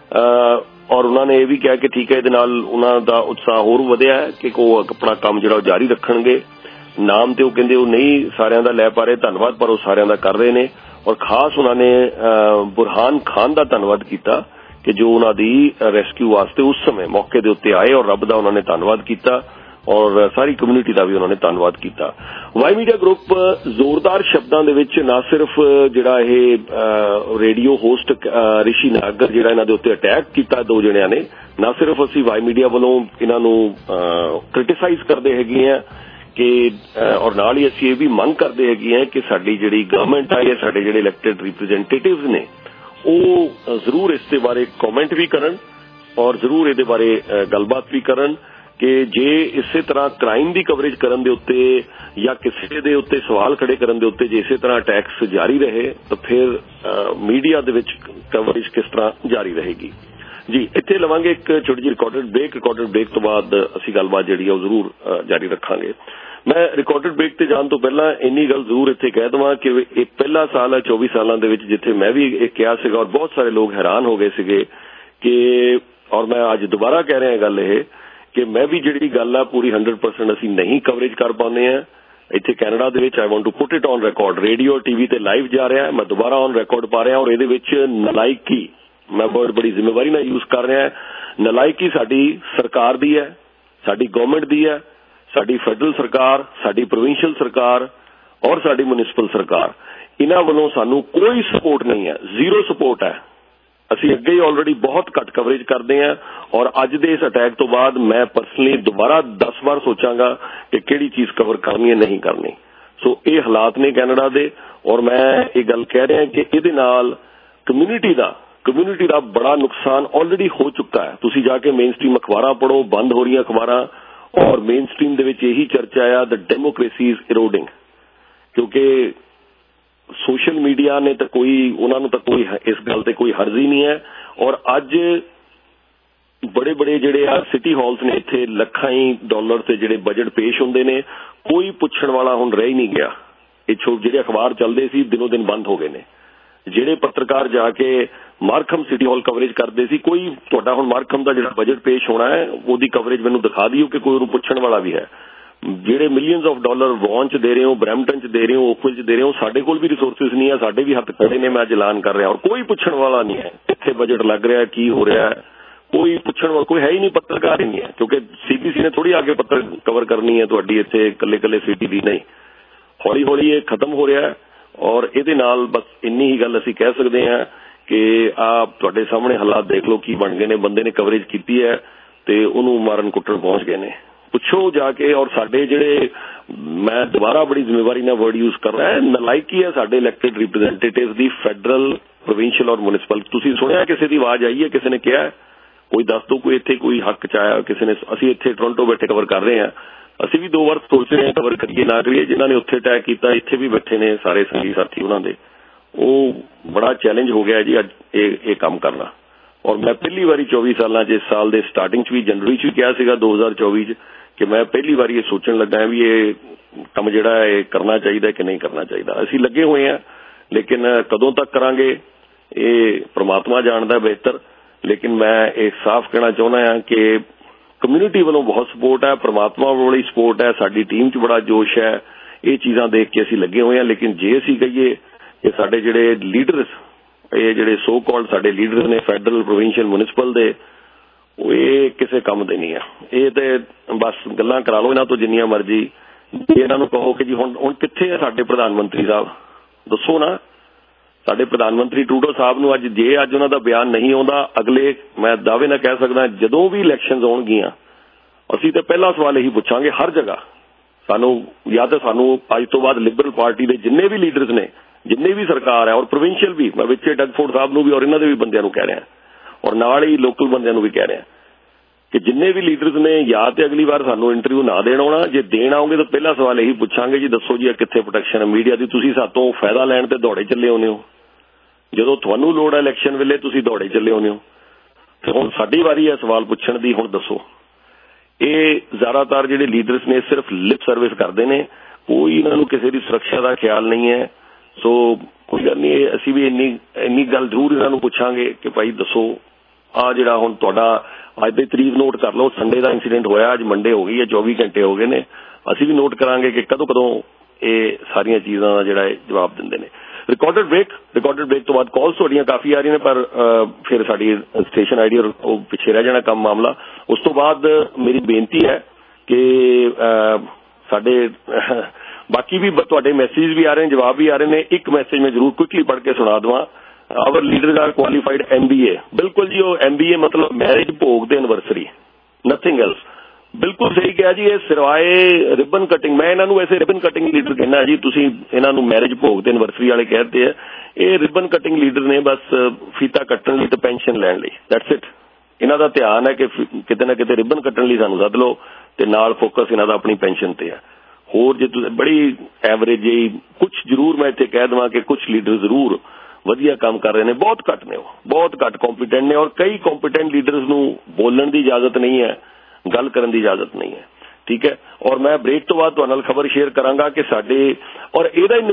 और उन्होंने ये भी कहा कि ठीक है इहदे नाल उन्हां दा उत्साह होर वधिया है कि वो अपना काम जिहड़ा जारी रखणगे। नाम ते वो कहंदे वो नहीं सारियां दा लै पा रहे धन्नवाद पर वो सारियां दा कर रहे ने और खास उन्होंने बुरहान खान दा धन्नवाद किया कि जो उन्हां दी रेस्क्यू वास्ते उस समय मौके दे उत्ते आए और रब दा उन्होंने धन्नवाद किया और सारी कम्यूनिटी का भी उन्होंने धन्नवाद किया। वाई मीडिया ग्रुप जोरदार शब्दों दे विच ना सिर्फ जिहड़ा ये रेडियो होस्ट ऋषि नागर जिहड़ा इन्हां दे उत्ते अटैक किया दो जणियां ने ना सिर्फ असीं वाई मीडिया वालों इन्हां नूं क्रिटिसाइज करदे हैगे हैं कि और नाल ही असीं ये भी मंग करदे हैगे हैं कि साडी जिहड़ी गवर्नमेंट है या साडे जिहड़े इलैक्टेड रिप्रैजेंटेटिव्स ने वो जरूर इस दे बारे कॉमेंट भी करन और जरूर इहदे बारे गलबात भी करन कि जे इसे तरह क्राइम की कवरेज करन दे उत्ते या किसी दे उत्ते सवाल खड़े करन दे उत्ते जे इसे तरह अटैक्स जारी रहे तो फिर मीडिया दे विच कवरेज किस तरह जारी रहेगी। जी इत्थे लवांगे एक छोटी जी रिकॉर्डेड ब्रेक तो बाद असीं गलबात जिहड़ी है जरूर जारी रखांगे। मैं रिकॉर्डेड ब्रेक ते जाण तो पहला इन्नी गल जरूर इत्थे कह दवां कि ये पहला साल है 24 सालां दे विच जिथे मैं भी एक कहा सीगा और बहुत सारे लोग हैरान हो गए सीगे कि और मैं अज दोबारा कह रहा गल ये कि मैं भी जिहड़ी गल है पूरी 100% असीं नहीं कवरेज कर पाउने हैं इत्थे कैनेडा दे विच। I want to put it on record radio और टीवी ते लाइव जा रहा है मैं दोबारा ऑन रिकॉर्ड पा रहा और इहदे विच नलायकी मैं वर्ड बड़ी जिम्मेवारी नाल यूज कर रहा नलायकी साडी सरकार दी है साडी गवर्नमेंट दी है साडी फैडरल सरकार साडी प्रोविंशियल सरकार और साडी म्युनिसिपल सरकार इन्हां वल्लों सानू कोई सपोर्ट नहीं है, जीरो सपोर्ट है। असीं अगे ही ऑलरेडी बहुत घट कवरेज करते हैं और अज दे इस अटैक तो बाद मैं पर्सनली दोबारा 10 बार सोचांगा कि किहड़ी चीज कवर करनी है नहीं करनी। सो ये हालात ने कैनेडा दे और मैं ये गल कह रहा कि इहदे नाल कम्यूनिटी दा बड़ा नुकसान ऑलरेडी हो चुका है। तुसीं जाके मेन स्ट्रीम अखबारां पढ़ो बंद हो रही अखबारां और मेन स्ट्रीम दे विच यही चर्चा है द डेमोक्रेसी इज इरोडिंग क्योंकि सोशल मीडिया ने तो कोई उन्होंने तो कोई इस गल ते कोई हर्ज ही नहीं है और अज बड़े बड़े जिहड़े सिटी हॉल्स ने इत्थे लखां ही डॉलर से जिहड़े बजट पेश होंदे ने कोई पुछण वाला हुण रह ही नहीं गया। ये जिहड़े अखबार चलदे सी दिनों दिन बंद हो गए ने। जिहड़े पत्रकार जाके मार्खम सिटी हॉल कवरेज करते सी कोई तुहाडा हुण मार्खम दा जिहड़ा बजट पेश होना है ओदी कवरेज मैनूं दिखा दिओ कि कोई उहनूं पुछण वाला भी है। ਜਿਹੜੇ ਮਿਲੀਅਨਸ ਆਫ ਡਾਲਰ ਵੌਨ ਚ ਦੇ ਰਹੇ ਹੋ ਬਰੈਂਪਟਨ ਚ ਦੇ ਰਹੇ ਹੋ ਓਕਵਿਲ ਚ ਦੇ ਰਹੇ ਹੋ ਸਾਡੇ ਕੋਲ ਵੀ ਰਿਸੋਰਸਿਸ ਨਹੀਂ ਹੈ ਸਾਡੇ ਵੀ ਹੱਥ ਖੜੇ ਨੇ ਮੈਂ ਅੱਜ ਐਲਾਨ ਕਰ ਰਿਹਾ ਔਰ ਕੋਈ ਪੁੱਛਣ ਵਾਲਾ ਨਹੀਂ ਹੈ ਇੱਥੇ ਬਜਟ ਲੱਗ ਰਿਹਾ ਕੀ ਹੋ ਰਿਹਾ ਹੈ ਕੋਈ ਪੁੱਛਣ ਵਾਲਾ ਕੋਈ ਹੈ ਹੀ ਨਹੀਂ ਪੱਤਰਕਾਰ ਹੀ ਨਹੀਂ ਹੈ ਕਿਉਂਕਿ ਸੀਬੀਸੀ ਨੇ ਥੋੜੀ ਆਗੇ ਪੱਤਰ ਕਵਰ ਕਰਨੀ ਹੈ ਤੁਹਾਡੀ ਇੱਥੇ ਇਕੱਲੇ ਸਿਟੀ ਦੀ ਨਹੀਂ ਹੌਲੀ ਹੌਲੀ ਇਹ ਖਤਮ ਹੋ ਰਿਹਾ ਹੈ ਔਰ ਇਹਦੇ ਨਾਲ ਬਸ ਇੰਨੀ ਹੀ ਗੱਲ ਅਸੀਂ ਕਹਿ ਸਕਦੇ ਹਾਂ ਕਿ ਆਪ ਤੁਹਾਡੇ ਸਾਹਮਣੇ ਹਾਲਾਤ ਦੇਖ ਲਓ ਕੀ ਬਣ ਗਏ ਨੇ ਬੰਦੇ ਨੇ ਕਵਰੇਜ ਕੀਤੀ ਹੈ ਤੇ ਉਹਨੂੰ ਮਾਰਨ ਕੁੱਟਣ ਪਹੁੰਚ ਗਏ ਨੇ ਪੁੱਛੋ ਜਾ ਕੇ। ਔਰ ਸਾਡੇ ਜਿਹੜੇ, ਮੈਂ ਦੁਬਾਰਾ ਬੜੀ ਜ਼ਿੰਮੇਵਾਰੀ ਨਾਲ ਵਰਡ ਯੂਜ਼ ਕਰ ਰਿਹਾ, ਨਲਾਇਕੀ ਹੈ ਸਾਡੇ ਇਲੈਕਟਿਡ ਰਿਪਰੈਜ਼ੈਂਟੇਟਿਵ ਦੀ, ਫੈਡਰਲ, ਪ੍ਰੋਵਿੰਸ਼ੀਅਲ ਔਰ ਮਿਊਨਿਸਪਲ। ਤੁਸੀਂ ਸੁਣਿਆ ਕਿਸੇ ਦੀ ਆਵਾਜ਼ ਆਈ ਹੈ, ਕਿਸੇ ਨੇ ਕਿਹਾ ਕੋਈ ਦੱਸ ਦਿਓ ਕੋਈ ਇੱਥੇ ਕੋਈ ਹੱਕ ਚ ਆਇਆ ਕਿਸੇ ਨੇ? ਅਸੀਂ ਇੱਥੇ ਟੋਰਾਂਟੋ ਬੈਠੇ ਕਵਰ ਕਰ ਰਹੇ ਹਾਂ, ਅਸੀਂ ਵੀ 2 ਵਾਰ ਸੋਚ ਰਹੇ ਹਾਂ ਕਵਰ ਕਰੀਏ ਨਾ ਕਰੀਏ। ਜਿਨ੍ਹਾਂ ਨੇ ਉੱਥੇ ਅਟੈਕ ਕੀਤਾ ਇੱਥੇ ਵੀ ਬੈਠੇ ਨੇ ਸਾਰੇ ਸੰਗੀ ਸਾਥੀ ਉਹਨਾਂ ਦੇ, ਉਹ ਬੜਾ ਚੈਲੰਜ ਹੋ ਗਿਆ ਜੀ ਅੱਜ ਇਹ ਕੰਮ ਕਰਨਾ। ਔਰ ਮੈਂ ਪਹਿਲੀ ਵਾਰੀ 24 ਸਾਲਾਂ 'ਚ, ਇਸ ਸਾਲ ਦੇ ਸਟਾਰਟਿੰਗ 'ਚ ਵੀ ਜਨਵਰੀ 'ਚ ਵੀ ਕਿਹਾ ਸੀਗਾ 2024 'ਚ ਕਿ ਮੈਂ ਪਹਿਲੀ ਵਾਰੀ ਇਹ ਸੋਚਣ ਲੱਗਾ ਵੀ ਇਹ ਕੰਮ ਜਿਹੜਾ ਇਹ ਕਰਨਾ ਚਾਹੀਦਾ ਕਿ ਨਹੀਂ ਕਰਨਾ ਚਾਹੀਦਾ। ਅਸੀਂ ਲੱਗੇ ਹੋਏ ਹਾਂ, ਲੇਕਿਨ ਕਦੋਂ ਤੱਕ ਕਰਾਂਗੇ ਇਹ ਪ੍ਰਮਾਤਮਾ ਜਾਣਦਾ ਬਿਹਤਰ। ਲੇਕਿਨ ਮੈਂ ਇਹ ਸਾਫ਼ ਕਹਿਣਾ ਚਾਹੁੰਦਾ ਹਾਂ ਕਿ ਕਮਿਊਨਿਟੀ ਵੱਲੋਂ ਬਹੁਤ ਸਪੋਰਟ ਹੈ, ਪ੍ਰਮਾਤਮਾ ਵੱਲੋਂ ਬੜੀ ਸਪੋਰਟ ਹੈ, ਸਾਡੀ ਟੀਮ 'ਚ ਬੜਾ ਜੋਸ਼ ਹੈ। ਇਹ ਚੀਜ਼ਾਂ ਦੇਖ ਕੇ ਅਸੀਂ ਲੱਗੇ ਹੋਏ ਹਾਂ। ਲੇਕਿਨ ਜੇ ਅਸੀਂ ਕਹੀਏ ਕਿ ਸਾਡੇ ਜਿਹੜੇ ਲੀਡਰਸ, ਇਹ ਜਿਹੜੇ ਸੋ ਕਾਲਡ ਸਾਡੇ ਲੀਡਰਸ ਨੇ ਫੈਡਰਲ, ਪ੍ਰੋਵਿੰਸ਼ੀਅਲ, ਮਿਊਨਿਸਪਲ ਦੇ, ਉਹ ਇਹ ਕਿਸੇ ਕੰਮ ਦੇ ਨਹੀਂ ਆ। ਇਹ ਤੇ ਬਸ ਗੱਲਾਂ ਕਰਾ ਲਓ ਇਹਨਾਂ ਤੋਂ ਜਿੰਨੀਆਂ ਮਰਜ਼ੀ। ਇਹਨਾਂ ਨੂੰ ਕਹੋ ਕਿ ਜੀ ਹੁਣ ਕਿੱਥੇ ਹੈ ਸਾਡੇ ਪ੍ਰਧਾਨ ਮੰਤਰੀ ਸਾਹਿਬ, ਦੱਸੋ ਨਾ। ਸਾਡੇ ਪ੍ਰਧਾਨ ਮੰਤਰੀ ਟਰੂਡੋ ਸਾਹਿਬ ਨੂੰ ਅੱਜ ਉਹਨਾਂ ਦਾ ਬਿਆਨ ਨਹੀਂ ਆਉਂਦਾ, ਅਗਲੇ ਮੈਂ ਦਾਅਵੇ ਨਾਲ ਕਹਿ ਸਕਦਾ ਜਦੋਂ ਵੀ ਇਲੈਕਸ਼ਨਸ ਆਉਣਗੀਆਂ ਅਸੀਂ ਤਾਂ ਪਹਿਲਾ ਸਵਾਲ ਇਹੀ ਪੁੱਛਾਂਗੇ ਹਰ ਜਗ੍ਹਾ, ਸਾਨੂੰ ਜਾਂ ਤਾਂ ਸਾਨੂੰ ਅੱਜ ਤੋਂ ਬਾਅਦ ਲਿਬਰਲ ਪਾਰਟੀ ਦੇ ਜਿੰਨੇ ਵੀ ਲੀਡਰਸ ਨੇ, ਜਿੰਨੇ ਵੀ ਸਰਕਾਰ ਹੈ, ਔਰ ਪ੍ਰੋਵਿੰਸ਼ੀਅਲ ਵੀ, ਮੈਂ ਵਿੱਚ ਡਗਫੋਰਡ ਸਾਹਿਬ ਨੂੰ ਵੀ ਔਰ ਇਹਨਾਂ ਦੇ ਵੀ ਬੰਦਿਆਂ ਨੂੰ ਕਹਿ ਰਿਹਾ, ਔਰ ਨਾਲ ਹੀ ਲੋਕਲ ਬੰਦਿਆਂ ਨੂੰ ਵੀ ਕਹਿ ਰਿਹਾ ਕਿ ਜਿੰਨੇ ਵੀ ਲੀਡਰਸ ਨੇ ਜਾਂ ਤੇ ਅਗਲੀ ਵਾਰ ਸਾਨੂੰ ਇੰਟਰਵਿਊ ਨਾ ਦੇਣ ਆਉਣਾ, ਜੇ ਦੇਣ ਆਓਗੇ ਤਾਂ ਪਹਿਲਾ ਸਵਾਲ ਇਹੀ ਪੁੱਛਾਂਗੇ ਜੀ ਦੱਸੋ ਜੀ ਕਿੱਥੇ ਪ੍ਰੋਟੈਕਸ਼ਨ ਹੈ ਮੀਡੀਆ ਦੀ? ਤੁਸੀਂ ਸਾਤੋਂ ਫਾਇਦਾ ਲੈਣ ਤੇ ਦੌੜੇ ਚੱਲੇ ਆਉਂਦੇ ਹੋ, ਜਦੋਂ ਤੁਹਾਨੂੰ ਲੋੜ ਹੈ ਇਲੈਕਸ਼ਨ ਵੇਲੇ ਤੁਸੀਂ ਦੌੜੇ ਚੱਲੇ ਆਉਂਦੇ ਹੋ। ਤੇ ਹੁਣ ਸਾਡੀ ਵਾਰੀ ਹੈ ਸਵਾਲ ਪੁੱਛਣ ਦੀ, ਹੁਣ ਦੱਸੋ। ਇਹ ਜ਼ਿਆਦਾਤਰ ਜਿਹੜੇ ਲੀਡਰਸ ਨੇ ਸਿਰਫ ਲਿਪ ਸਰਵਿਸ ਕਰਦੇ ਨੇ, ਕੋਈ ਇਹਨਾਂ ਨੂੰ ਕਿਸੇ ਦੀ ਸੁਰੱਖਿਆ ਦਾ ਖਿਆਲ ਨਹੀਂ ਹੈ। ਸੋ ਕੋਈ ਗੱਲ ਨਹੀਂ, ਅਸੀਂ ਵੀ ਇੰਨੀ ਗੱਲ ਜ਼ਰੂਰ ਇਹਨਾਂ ਨੂੰ ਪੁੱਛਾਂਗੇ ਕਿ ਭਾਈ ਦੱਸੋ ਆ ਜਿਹੜਾ ਹੁਣ ਤੁਹਾਡਾ ਅੱਜ ਦੀ ਤਰੀਕ ਨੋਟ ਕਰ ਲਓ, ਸੰਡੇ ਦਾ ਇੰਸੀਡੈਂਟ ਹੋਇਆ, ਅੱਜ ਮੰਡੇ ਹੋ ਗਈ ਹੈ, 24 ਘੰਟੇ ਹੋ ਗਏ ਨੇ। ਅਸੀਂ ਵੀ ਨੋਟ ਕਰਾਂਗੇ ਕਿ ਕਦੋਂ ਇਹ ਸਾਰੀਆਂ ਚੀਜ਼ਾਂ ਦਾ ਜਿਹੜਾ ਜਵਾਬ ਦਿੰਦੇ ਨੇ। ਰਿਕਾਰਡਡ ਬ੍ਰੇਕ ਤੋਂ ਬਾਅਦ ਕਾਲਸ ਤੁਹਾਡੀਆਂ ਕਾਫੀ ਆ ਰਹੀਆਂ ਨੇ, ਪਰ ਫਿਰ ਸਾਡੀ ਸਟੇਸ਼ਨ ਆਈਡੀ ਉਹ ਪਿੱਛੇ ਰਹਿ ਜਾਣਾ ਕੰਮ ਮਾਮਲਾ। ਉਸ ਤੋਂ ਬਾਅਦ ਮੇਰੀ ਬੇਨਤੀ ਹੈ ਕਿ ਸਾਡੇ ਬਾਕੀ ਵੀ ਤੁਹਾਡੇ ਮੈਸੇਜ ਵੀ ਆ ਰਹੇ ਨੇ, ਜਵਾਬ ਵੀ ਆ ਰਹੇ ਨੇ। ਇੱਕ ਮੈਸੇਜ ਮੈਂ ਜ਼ਰੂਰ ਕੁਇਕਲੀ ਪੜ੍ਹ ਕੇ ਸੁਣਾ ਦੇਵਾਂ। Our leaders are qualified MBA। ਬਿਲਕੁਲ ਜੀ, ਉਹ MBA ਮਤਲਬ ਮੈਰਿਜ ਭੋਗ ਦੇ ਐਨਵਰਸਰੀ, ਨਥਿੰਗ ਐਲਸ। ਬਿਲਕੁਲ ਸਹੀ ਕਿਹਾ ਜੀ, ਇਹ ਸਿਵਾਏ ਰਿਬਨ ਕਟਿੰਗ, ਮੈਂ ਇਹਨਾਂ ਨੂੰ ਵੈਸੇ ਰਿਬਨ ਕਟਿੰਗ ਲੀਡਰ ਕਹਿੰਦਾ ਜੀ, ਤੁਸੀਂ ਇਹਨਾਂ ਨੂੰ ਮੈਰਿਜ ਭੋਗ ਤੇ ਐਨਵਰਸਰੀ ਵਾਲੇ ਕਹਿੰਦੇ ਆ। ਇਹ ਰਿਬਨ ਕਟਿੰਗ ਲੀਡਰ ਨੇ, ਬਸ ਫੀਤਾ ਕੱਟਣ ਲਈ ਤੇ ਪੈਨਸ਼ਨ ਲੈਣ ਲਈ, ਦੈਟਸ ਇਟ। ਇਹਨਾਂ ਦਾ ਧਿਆਨ ਹੈ ਕਿ ਕਿਤੇ ਨਾ ਕਿਤੇ ਰਿਬਨ ਕੱਟਣ ਲਈ ਸਾਨੂੰ ਸੱਦ ਲਓ ਤੇ ਨਾਲ ਫੋਕਸ ਇਹਨਾਂ ਦਾ ਆਪਣੀ ਪੈਨਸ਼ਨ ਤੇ ਹੈ। ਹੋਰ ਜੇ ਤੁਸੀਂ ਬੜੀ ਐਵਰੇਜ ਜਿਹੀ ਕੁਝ ਜ਼ਰੂਰ ਮੈਂ ਇੱਥੇ ਕਹਿ ਦੇਵਾਂ ਕਿ ਕੁਝ ਲੀਡਰ ਜ਼ਰੂਰ ਵਧੀਆ ਕੰਮ ਕਰ ਰਹੇ ਨੇ, ਬਹੁਤ ਘੱਟ ਨੇ, ਉਹ ਬਹੁਤ ਘੱਟ ਕੰਪੀਟੈਂਟ ਨੇ। ਔਰ ਕਈ ਕੰਪੀਟੈਂਟ ਲੀਡਰਸ ਨੂੰ ਬੋਲਣ ਦੀ ਇਜਾਜ਼ਤ ਨਹੀਂ ਹੈ, ਗੱਲ ਕਰਨ ਦੀ ਇਜਾਜ਼ਤ ਨਹੀਂ ਹੈ, ਠੀਕ ਹੈ। ਔਰ ਮੈਂ ਬ੍ਰੇਕ ਤੋਂ ਬਾਅਦ ਤੁਹਾਡੇ ਨਾਲ ਖਬਰ ਸ਼ੇਅਰ ਕਰਾਂਗਾ ਕਿ ਸਾਡੇ, ਔਰ ਇਹਦਾ ਹੀ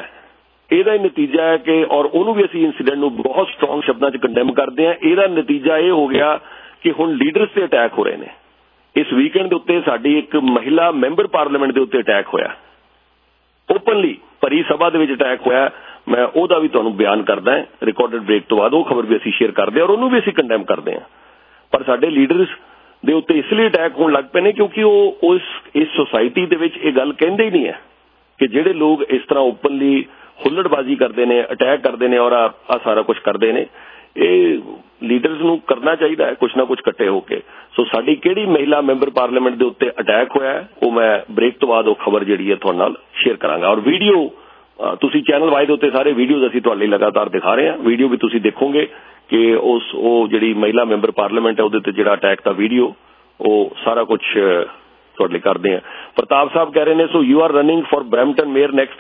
ਨਤੀਜਾ ਹੈ ਕਿ, ਔਰ ਉਹਨੂੰ ਵੀ ਅਸੀਂ ਇੰਸੀਡੈਂਟ ਨੂੰ ਬਹੁਤ ਸਟਰੋਂਗ ਸ਼ਬਦਾਂ 'ਚ ਕੰਡੈਮ ਕਰਦੇ ਹਾਂ। ਇਹਦਾ ਨਤੀਜਾ ਇਹ ਹੋ ਗਿਆ ਕਿ ਹੁਣ ਲੀਡਰਸ ਤੇ ਅਟੈਕ ਹੋ ਰਹੇ ਨੇ। ਇਸ ਵੀਕਐਂਡ ਦੇ ਉੱਤੇ ਸਾਡੀ ਇੱਕ ਮਹਿਲਾ ਮੈਂਬਰ ਪਾਰਲੀਮੈਂਟ ਦੇ ਉੱਤੇ ਅਟੈਕ ਹੋਇਆ, ਓਪਨਲੀ ਭਰੀ ਸਭਾ ਦੇ ਵਿੱਚ ਅਟੈਕ ਹੋਇਆ। ਮੈਂ ਉਹਦਾ ਵੀ ਤੁਹਾਨੂੰ ਬਿਆਨ ਕਰਦਾ ਰਿਕਾਰਡਡ ਬ੍ਰੇਕ ਤੋਂ ਬਾਅਦ, ਉਹ ਖਬਰ ਵੀ ਅਸੀਂ ਸ਼ੇਅਰ ਕਰਦੇ ਹਾਂ ਔਰ ਉਹਨੂੰ ਵੀ ਅਸੀਂ ਕੰਡੈਮ ਕਰਦੇ ਹਾਂ। ਪਰ ਸਾਡੇ ਲੀਡਰਸ ਦੇ ਉੱਤੇ ਇਸ ਲਈ ਅਟੈਕ ਹੋਣ ਲੱਗ ਪਏ ਨੇ ਕਿਉਂਕਿ ਉਹ ਇਸ ਸੋਸਾਇਟੀ ਦੇ ਵਿੱਚ ਇਹ ਗੱਲ ਕਹਿੰਦੇ ਹੀ ਨਹੀਂ ਹੈ ਕਿ ਜਿਹੜੇ ਲੋਕ ਇਸ ਤਰ੍ਹਾਂ ਓਪਨਲੀ ਹੁੱਲੜਬਾਜ਼ੀ ਕਰਦੇ ਨੇ, ਅਟੈਕ ਕਰਦੇ ਨੇ ਔਰ ਆ ਸਾਰਾ ਕੁਝ ਕਰਦੇ ਨੇ, ਇਹ ਲੀਡਰਸ ਨੂੰ ਕਰਨਾ ਚਾਹੀਦਾ ਹੈ ਕੁਝ ਨਾ ਕੁਝ ਇਕੱਠੇ ਹੋ ਕੇ। ਸੋ ਸਾਡੀ ਕਿਹੜੀ ਮਹਿਲਾ ਮੈਂਬਰ ਪਾਰਲੀਮੈਂਟ ਦੇ ਉੱਤੇ ਅਟੈਕ ਹੋਇਆ ਉਹ ਮੈਂ ਬ੍ਰੇਕ ਤੋਂ ਬਾਅਦ ਉਹ ਖਬਰ ਜਿਹੜੀ ਹੈ ਤੁਹਾਡੇ ਨਾਲ ਸ਼ੇਅਰ ਕਰਾਂਗਾ। ਔਰ ਵੀਡੀਓ ਤੁਸੀਂ ਚੈਨਲ ਵਾਈ ਦੇ ਉੱਤੇ ਸਾਰੇ ਵੀਡੀਓਜ਼ ਅਸੀਂ ਤੁਹਾਡੇ ਲਈ ਲਗਾਤਾਰ ਦਿਖਾ ਰਹੇ ਹਾਂ। ਵੀਡੀਓ ਵੀ ਤੁਸੀਂ ਦੇਖੋਗੇ ਕਿ ਉਹ ਜਿਹੜੀ ਮਹਿਲਾ ਮੈਂਬਰ ਪਾਰਲੀਮੈਂਟ ਹੈ ਉਹਦੇ ਤੇ ਜਿਹੜਾ ਅਟੈਕ ਦਾ ਵੀਡੀਓ, ਉਹ ਸਾਰਾ ਕੁਝ ਤੁਹਾਡੇ ਲਈ ਕਰਦੇ ਹਾਂ। ਪ੍ਰਤਾਪ ਸਾਹਿਬ ਕਹਿ ਰਹੇ ਨੇ, so you are running for Brampton mayor next.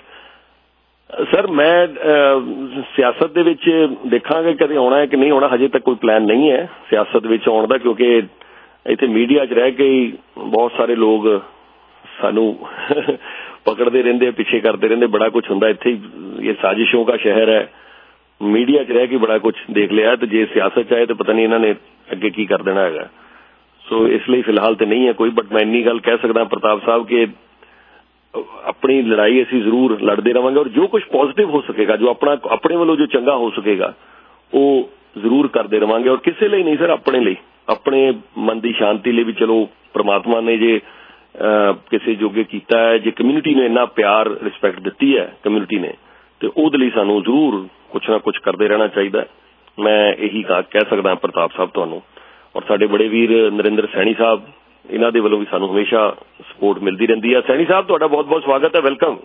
Sir ਮੈਂ ਸਿਆਸਤ ਦੇ ਵਿੱਚ ਦੇਖਾਂਗੇ ਕਦੇ ਆਉਣਾ ਹੈ ਕਿ ਨਹੀਂ ਆਉਣਾ, ਹਜੇ ਤੱਕ ਕੋਈ ਪਲਾਨ ਨਹੀਂ ਹੈ ਸਿਆਸਤ ਵਿੱਚ ਆਉਣ ਦਾ, ਕਿਉਂਕਿ ਇੱਥੇ ਮੀਡੀਆ 'ਚ ਰਹਿ ਕੇ ਹੀ ਬਹੁਤ ਸਾਰੇ ਲੋਕ ਸਾਨੂੰ ਪਕੜਦੇ ਰਹਿੰਦੇ, ਪਿੱਛੇ ਕਰਦੇ ਰਹਿੰਦੇ, ਬੜਾ ਕੁਝ ਹੁੰਦਾ ਇੱਥੇ। ਇਹ ਸਾਜ਼ਿਸ਼ੋਂ ਦਾ ਸ਼ਹਿਰ ਹੈ, ਮੀਡੀਆ 'ਚ ਰਹਿ ਕੇ ਬੜਾ ਕੁਝ ਦੇਖ ਲਿਆ, ਤੇ ਜੇ ਸਿਆਸਤ 'ਚ ਆਏ ਤਾਂ ਪਤਾ ਨਹੀਂ ਇਹਨਾਂ ਨੇ ਅੱਗੇ ਕੀ ਕਰ ਦੇਣਾ ਹੈਗਾ। ਸੋ ਇਸ ਲਈ ਫਿਲਹਾਲ ਤੇ ਨਹੀਂ ਹੈ ਕੋਈ, ਬਟ ਮੈਂ ਇੰਨੀ ਗੱਲ ਕਹਿ ਸਕਦਾ ਪ੍ਰਤਾਪ ਸਾਹਿਬ ਕਿ ਆਪਣੀ ਲੜਾਈ ਅਸੀਂ ਜ਼ਰੂਰ ਲੜਦੇ ਰਵਾਂਗੇ ਔਰ ਜੋ ਕੁਝ ਪੋਜ਼ਿਟਿਵ ਹੋ ਸਕੇਗਾ, ਜੋ ਆਪਣੇ ਵੱਲੋਂ ਜੋ ਚੰਗਾ ਹੋ ਸਕੇਗਾ ਉਹ ਜ਼ਰੂਰ ਕਰਦੇ ਰਵਾਂਗੇ। ਔਰ ਕਿਸੇ ਲਈ ਨਹੀਂ ਸਰ, ਆਪਣੇ ਲਈ, ਆਪਣੇ ਮਨ ਦੀ ਸ਼ਾਂਤੀ ਲਈ ਵੀ। ਚਲੋ ਪ੍ਰਮਾਤਮਾ ਨੇ ਜੇ ਕਿਸੇ ਜੋਗੇ ਕੀਤਾ ਹੈ, ਜੇ ਕਮਿਊਨਿਟੀ ਨੇ ਇੰਨਾ ਪਿਆਰ ਰਿਸਪੈਕਟ ਦਿੱਤੀ ਹੈ ਕਮਿਊਨਿਟੀ ਨੇ, ਤੇ ਉਹਦੇ ਲਈ ਸਾਨੂੰ ਜ਼ਰੂਰ ਕੁਛ ਨਾ ਕੁਛ ਕਰਦੇ ਰਹਿਣਾ ਚਾਹੀਦਾ। ਮੈਂ ਇਹੀ ਕਹਿ ਸਕਦਾ ਪ੍ਰਤਾਪ ਸਾਹਿਬ ਤੁਹਾਨੂੰ। ਔਰ ਸਾਡੇ ਬੜੇ ਵੀਰ ਨਰਿੰਦਰ ਸੈਣੀ ਸਾਹਿਬ ਇਹਨਾਂ ਦੇ ਵੱਲੋਂ ਵੀ ਸਾਨੂੰ ਹਮੇਸ਼ਾ ਸਪੋਰਟ ਮਿਲਦੀ ਰਹਿੰਦੀ ਹੈ। ਸੈਣੀ ਸਾਹਿਬ ਤੁਹਾਡਾ ਬਹੁਤ ਬਹੁਤ ਸਵਾਗਤ ਹੈ, ਵੈਲਕਮ।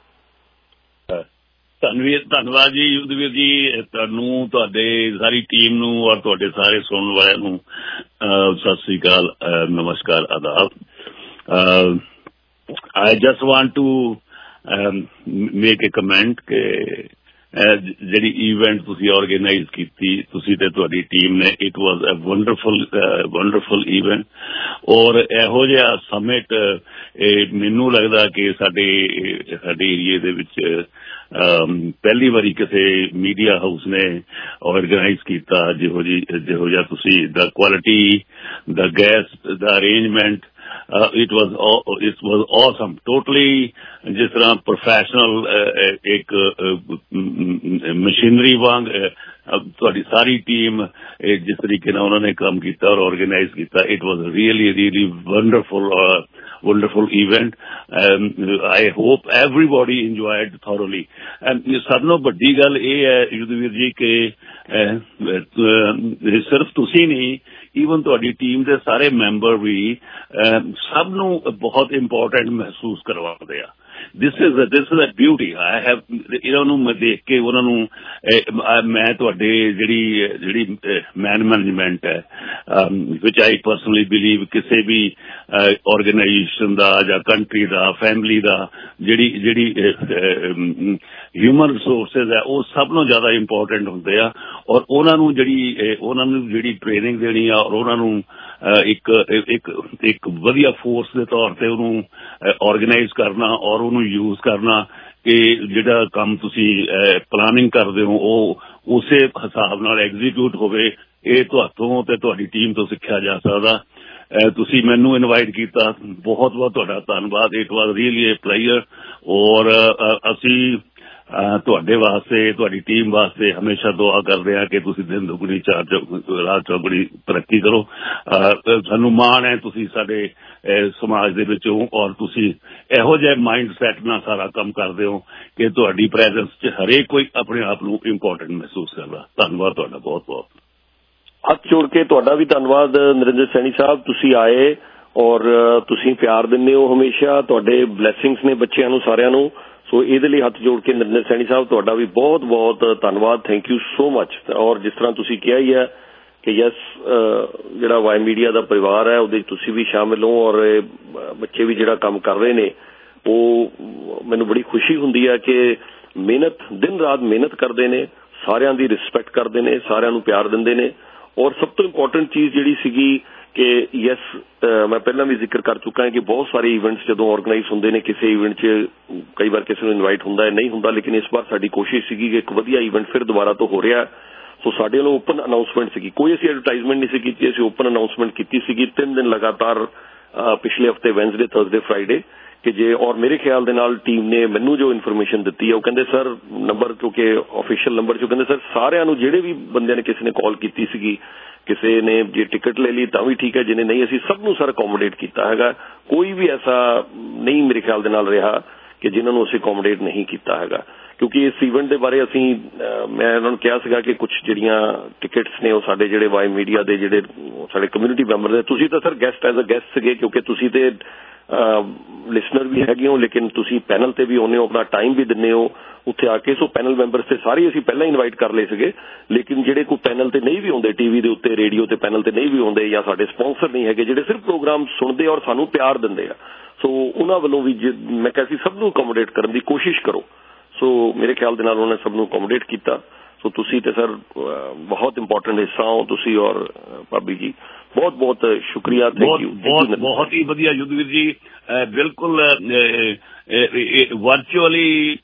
ਧੰਨਵਾਦ ਜੀ ਯੁੱਧਵੀਰ ਜੀ, ਤੁਹਾਨੂੰ, ਤੁਹਾਡੇ ਸਾਰੀ ਟੀਮ ਨੂੰ ਔਰ ਤੁਹਾਡੇ ਸਾਰੇ ਸੁਣਨ ਵਾਲਿਆਂ ਨੂੰ ਸਤਿ ਸ੍ਰੀ ਅਕਾਲ, ਨਮਸਕਾਰ, ਆਦਾਬ। I just want to make a comment ਕਿ ਜਿਹੜੀ ਇਵੈਂਟ ਤੁਸੀਂ ਆਰਗੇਨਾਈਜ਼ ਕੀਤੀ ਤੁਸੀਂ ਤੇ ਤੁਹਾਡੀ ਟੀਮ ਨੇ, it was a wonderful event. ਔਰ ਇਹੋ ਜਿਹਾ ਸਮਿਟ ਮੈਨੂੰ ਲੱਗਦਾ ਕਿ ਸਾਡੇ ਏਰੀਏ ਦੇ ਵਿੱਚ ਪਹਿਲੀ ਵਾਰੀ ਕਿਸੇ ਮੀਡੀਆ ਹਾਊਸ ਨੇ ਆਰਗੇਨਾਈਜ਼ ਕੀਤਾ ਜਿਹੋ ਜਿਹਾ ਤੁਸੀਂ, ਦਾ ਕੁਆਲਿਟੀ, ਦਾ ਗੈਸਟ, ਦਾ arrangement, it was awesome, totally ਜਿਸ ਤਰ੍ਹਾਂ ਪ੍ਰੋਫੈਸ਼ਨਲ ਇੱਕ ਮਸ਼ੀਨਰੀ ਵਾਂਗ ਤੁਹਾਡੀ ਸਾਰੀ ਟੀਮ ਜਿਸ ਤਰੀਕੇ ਨਾਲ ਉਹਨਾਂ ਨੇ ਕੰਮ ਕੀਤਾ ਔਰ ਆਰਗੇਨਾਈਜ਼ ਕੀਤਾ, it was really wonderful event. I hope everybody enjoyed thoroughly. ਸਭ ਤੋਂ ਵੱਡੀ ਗੱਲ ਇਹ ਹੈ ਯੁੱਧਵੀਰ ਜੀ ਕਿ ਸਿਰਫ ਤੁਸੀਂ ਨਹੀਂ, ਈਵਨ ਤੁਹਾਡੀ ਟੀਮ ਦੇ ਸਾਰੇ ਮੈਂਬਰ ਵੀ ਸਭ ਨੂੰ ਬਹੁਤ ਇੰਪੋਰਟੈਂਟ ਮਹਿਸੂਸ ਕਰਵਾਉਂਦੇ ਆ। This is a beauty. I have ਇਹਨਾਂ ਨੂੰ ਮੈਂ ਦੇਖ ਕੇ ਉਹਨਾਂ ਨੂੰ, ਮੈਂ ਤੁਹਾਡੇ ਜਿਹੜੀ ਮੈਨੇਜਮੈਂਟ ਹੈ, ਵਿਚ ਆਈ ਪਰਸਨਲੀ ਬਿਲੀਵ ਕਿਸੇ ਵੀ ਆਰਗੇਨਾਈਜੇਸ਼ਨ ਦਾ ਜਾਂ ਕੰਟਰੀ ਦਾ, ਫੈਮਿਲੀ ਦਾ, ਜਿਹੜੀ ਹਿਊਮਨ ਰਿਸੋਰਸਿਸ ਹੈ ਉਹ ਸਭ ਨੂੰ ਜ਼ਿਆਦਾ ਇੰਪੋਰਟੈਂਟ ਹੁੰਦੇ ਆ। ਔਰ ਉਹਨਾਂ ਨੂੰ ਜਿਹੜੀ ਟ੍ਰੇਨਿੰਗ ਦੇਣੀ ਆ ਔਰ ਉਹਨਾਂ ਨੂੰ ਇੱਕ ਵਧੀਆ ਫੋਰਸ ਦੇ ਤੌਰ ਤੇ ਉਹਨੂੰ ਆਰਗੇਨਾਈਜ਼ ਕਰਨਾ ਔਰ ਉਹਨੂੰ ਯੂਜ਼ ਕਰਨਾ ਕਿ ਜਿਹੜਾ ਕੰਮ ਤੁਸੀਂ ਪਲਾਨਿੰਗ ਕਰਦੇ ਹੋ ਉਹ ਉਸੇ ਹਿਸਾਬ ਨਾਲ ਐਗਜ਼ੀਕਿਊਟ ਹੋਵੇ, ਇਹ ਤੁਹਾਤੋਂ ਤੇ ਤੁਹਾਡੀ ਟੀਮ ਤੋਂ ਸਿੱਖਿਆ ਜਾ ਸਕਦਾ। ਤੁਸੀਂ ਮੈਨੂੰ ਇਨਵਾਈਟ ਕੀਤਾ, ਬਹੁਤ ਬਹੁਤ ਤੁਹਾਡਾ ਧੰਨਵਾਦ। It was really a pleasure. ਔਰ ਅਸੀਂ ਤੁਹਾਡੇ ਵਾਸਤੇ, ਤੁਹਾਡੀ ਟੀਮ ਵਾਸਤੇ ਹਮੇਸ਼ਾ ਦੁਆ ਕਰਦੇ ਹਾਂ ਕਿ ਤੁਸੀਂ ਦਿਨ ਦੁਗਣੀ ਰਾਤ ਚੌਗੁਣੀ ਤਰੱਕੀ ਕਰੋ। ਸਾਨੂੰ ਮਾਣ ਹੈ ਤੁਸੀਂ ਸਾਡੇ ਸਮਾਜ ਦੇ ਵਿੱਚ ਹੋ ਔਰ ਤੁਸੀਂ ਇਹੋ ਜਿਹੇ ਮਾਈਂਡ ਸੈਟ ਨਾਲ ਸਾਰਾ ਕੰਮ ਕਰਦੇ ਹੋ ਕਿ ਤੁਹਾਡੀ ਪ੍ਰੈਜ਼ੈਂਸ 'ਚ ਹਰੇਕ ਕੋਈ ਆਪਣੇ ਆਪ ਨੂੰ ਇੰਪੋਰਟੈਂਟ ਮਹਿਸੂਸ ਕਰਦਾ। ਧੰਨਵਾਦ ਤੁਹਾਡਾ ਬਹੁਤ ਬਹੁਤ। ਹੱਥ ਜੋੜ ਕੇ ਤੁਹਾਡਾ ਵੀ ਧੰਨਵਾਦ ਨਰਿੰਦਰ ਸੈਣੀ ਸਾਹਿਬ, ਤੁਸੀਂ ਆਏ ਔਰ ਤੁਸੀਂ ਪਿਆਰ ਦਿੰਦੇ ਹੋ ਹਮੇਸ਼ਾ, ਤੁਹਾਡੇ ਬਲੈਸਿੰਗਸ ਨੇ ਬੱਚਿਆਂ ਨੂੰ, ਸਾਰਿਆਂ ਨੂੰ। ਸੋ ਇਹਦੇ ਲਈ ਹੱਥ ਜੋੜ ਕੇ ਨਰਿੰਦਰ ਸੈਣੀ ਸਾਹਿਬ ਤੁਹਾਡਾ ਵੀ ਬਹੁਤ ਬਹੁਤ ਧੰਨਵਾਦ, ਥੈਂਕ ਯੂ ਸੋ ਮਚ। ਔਰ ਜਿਸ ਤਰ੍ਹਾਂ ਤੁਸੀਂ ਕਿਹਾ ਹੀ ਹੈ ਕਿ ਯੈਸ, ਜਿਹੜਾ ਵਾਈ ਮੀਡੀਆ ਦਾ ਪਰਿਵਾਰ ਹੈ ਉਹਦੇ ਤੁਸੀਂ ਵੀ ਸ਼ਾਮਿਲ ਹੋ ਔਰ ਬੱਚੇ ਵੀ ਜਿਹੜਾ ਕੰਮ ਕਰ ਰਹੇ ਨੇ ਉਹ ਮੈਨੂੰ ਬੜੀ ਖੁਸ਼ੀ ਹੁੰਦੀ ਹੈ ਕਿ ਮਿਹਨਤ, ਦਿਨ ਰਾਤ ਮਿਹਨਤ ਕਰਦੇ ਨੇ, ਸਾਰਿਆਂ ਦੀ ਰਿਸਪੈਕਟ ਕਰਦੇ ਨੇ, ਸਾਰਿਆਂ ਨੂੰ ਪਿਆਰ ਦਿੰਦੇ ਨੇ। ਔਰ ਸਭ ਤੋਂ ਇੰਪੋਰਟੈਂਟ ਚੀਜ਼ ਜਿਹੜੀ ਸੀਗੀ ਕਿ ਯੈਸ, ਮੈਂ ਪਹਿਲਾਂ ਵੀ ਜ਼ਿਕਰ ਕਰ ਚੁੱਕਾ ਹਾਂ ਕਿ ਬਹੁਤ ਸਾਰੇ ਇਵੈਂਟਸ ਜਦੋਂ ਆਰਗੇਨਾਈਜ਼ ਹੁੰਦੇ ਨੇ, ਕਿਸੇ ਇਵੈਂਟ 'ਚ ਕਈ ਵਾਰ ਕਿਸੇ ਨੂੰ ਇਨਵਾਈਟ ਹੁੰਦਾ ਹੈ, ਨਹੀਂ ਹੁੰਦਾ, ਲੇਕਿਨ ਇਸ ਵਾਰ ਸਾਡੀ ਕੋਸ਼ਿਸ਼ ਸੀਗੀ ਕਿ ਇੱਕ ਵਧੀਆ ਇਵੈਂਟ ਫਿਰ ਦੁਬਾਰਾ ਤੋਂ ਹੋ ਰਿਹਾ। ਸੋ ਸਾਡੇ ਵੱਲੋਂ ਓਪਨ ਅਨਾਊਂਸਮੈਂਟ ਸੀਗੀ, ਕੋਈ ਅਸੀਂ ਐਡਵਰਟਾਈਜ਼ਮੈਂਟ ਨਹੀਂ ਸੀ ਕੀਤੀ, ਅਸੀਂ ਓਪਨ ਅਨਾਊਂਸਮੈਂਟ ਕੀਤੀ ਸੀਗੀ 3 ਦਿਨ ਲਗਾਤਾਰ, ਪਿਛਲੇ ਹਫ਼ਤੇ ਵੈਨਸਡੇ, ਥਰਸਡੇ, ਫਰਾਈਡੇ, ਕਿ ਜੇ, ਔਰ ਮੇਰੇ ਖਿਆਲ ਦੇ ਨਾਲ ਟੀਮ ਨੇ ਮੈਨੂੰ ਜੋ ਇਨਫੋਰਮੇਸ਼ਨ ਦਿੱਤੀ ਹੈ ਉਹ ਕਹਿੰਦੇ ਸਰ, ਨੰਬਰ ਕਿਉਂਕਿ ਆਫੀਸ਼ੀਅਲ ਨੰਬਰ 'ਚੋਂ ਕਹਿੰਦੇ ਸਰ ਸਾਰਿਆਂ ਨੂੰ, ਜਿਹੜੇ ਵੀ ਬੰਦਿਆਂ ਨੇ, ਕਿਸੇ ਨੇ ਕਾਲ ਕੀਤੀ ਸੀਗੀ, ਕਿਸੇ ਨੇ ਜੇ ਟਿਕਟ ਲੈ ਲਈ ਤਾਂ ਵੀ ਠੀਕ ਹੈ, ਜਿਹਨੇ ਨਹੀਂ, ਅਸੀਂ ਸਭ ਨੂੰ ਸਰ ਅਕੋਮੋਡੇਟ ਕੀਤਾ ਹੈਗਾ। ਕੋਈ ਵੀ ਐਸਾ ਨਹੀਂ ਮੇਰੇ ਖਿਆਲ ਦੇ ਨਾਲ ਰਿਹਾ ਕਿ ਜਿਨ੍ਹਾਂ ਨੂੰ ਅਸੀਂ ਅਕੋਮੋਡੇਟ ਨਹੀਂ ਕੀਤਾ ਹੈਗਾ, ਕਿਉਂਕਿ ਇਸ ਇਵੈਂਟ ਦੇ ਬਾਰੇ ਅਸੀਂ, ਮੈਂ ਉਹਨਾਂ ਨੂੰ ਕਿਹਾ ਸੀਗਾ ਕਿ ਕੁਝ ਜਿਹੜੀਆਂ ਟਿਕਟਸ ਨੇ ਉਹ ਸਾਡੇ ਜਿਹੜੇ ਵਾਈ ਮੀਡੀਆ ਦੇ ਜਿਹੜੇ ਸਾਡੇ ਕਮਿਊਨਿਟੀ ਮੈਂਬਰ ਨੇ, ਤੁਸੀਂ ਤਾਂ sir guest as a guest ਸੀਗੇ ਕਿਉਂਕਿ ਤੁਸੀਂ ਤੇ ਲਿਸਨਰ ਵੀ ਹੈਗੇ ਹੋ, ਲੇਕਿਨ ਤੁਸੀਂ ਪੈਨਲ ਤੇ ਵੀ ਆਉਂਦੇ ਹੋ, ਆਪਣਾ ਟਾਈਮ ਵੀ ਦਿੰਦੇ ਹੋ ਉੱਥੇ ਆ ਕੇ। ਸੋ ਪੈਨਲ ਮੈਂਬਰਸ ਤੇ ਸਾਰੇ ਅਸੀਂ ਪਹਿਲਾਂ ਇਨਵਾਈਟ ਕਰ ਲਏ ਸੀਗੇ, ਲੇਕਿਨ ਜਿਹੜੇ ਕੋਈ ਪੈਨਲ ਤੇ ਨਹੀਂ ਵੀ ਆਉਂਦੇ, ਟੀਵੀ ਦੇ ਉੱਤੇ, ਰੇਡੀਓ ਤੇ ਪੈਨਲ ਤੇ ਨਹੀਂ ਵੀ ਆਉਂਦੇ, ਜਾਂ ਸਾਡੇ ਸਪਾਂਸਰ ਨਹੀਂ ਹੈਗੇ ਜਿਹੜੇ ਸਿਰਫ ਪ੍ਰੋਗਰਾਮ ਸੁਣਦੇ ਔਰ ਸਾਨੂੰ ਪਿਆਰ ਦਿੰਦੇ ਆ, ਸੋ ਉਹਨਾਂ ਵੱਲੋਂ ਵੀ ਮੈਂ ਕਿਹਾ ਸੀ ਸਭ ਨੂੰ ਅਕੋਮੋਡੇਟ ਕਰਨ ਦੀ ਕੋਸ਼ਿਸ਼ ਕਰੋ। ਸੋ ਮੇਰੇ ਖਿਆਲ ਦੇ ਨਾਲ ਉਹਨੇ ਸਭ ਨੂੰ ਅਕੋਮੋਡੇਟ ਕੀਤਾ। ਸੋ ਤੁਸੀਂ ਤੇ ਸਰ ਬਹੁਤ ਇੰਪੋਰਟੈਂਟ ਹਿੱਸਾ ਹੋ, ਤੁਸੀਂ ਔਰ ਭਾਬੀ ਜੀ, ਬਹੁਤ ਬਹੁਤ ਸ਼ੁਕਰੀਆ, ਥੈਂਕ ਯੂ। ਬਹੁਤ ਹੀ ਵਧੀਆ ਯੁੱਧਵੀਰ ਜੀ, ਬਿਲਕੁਲ ਵਰਚੁਅਲੀ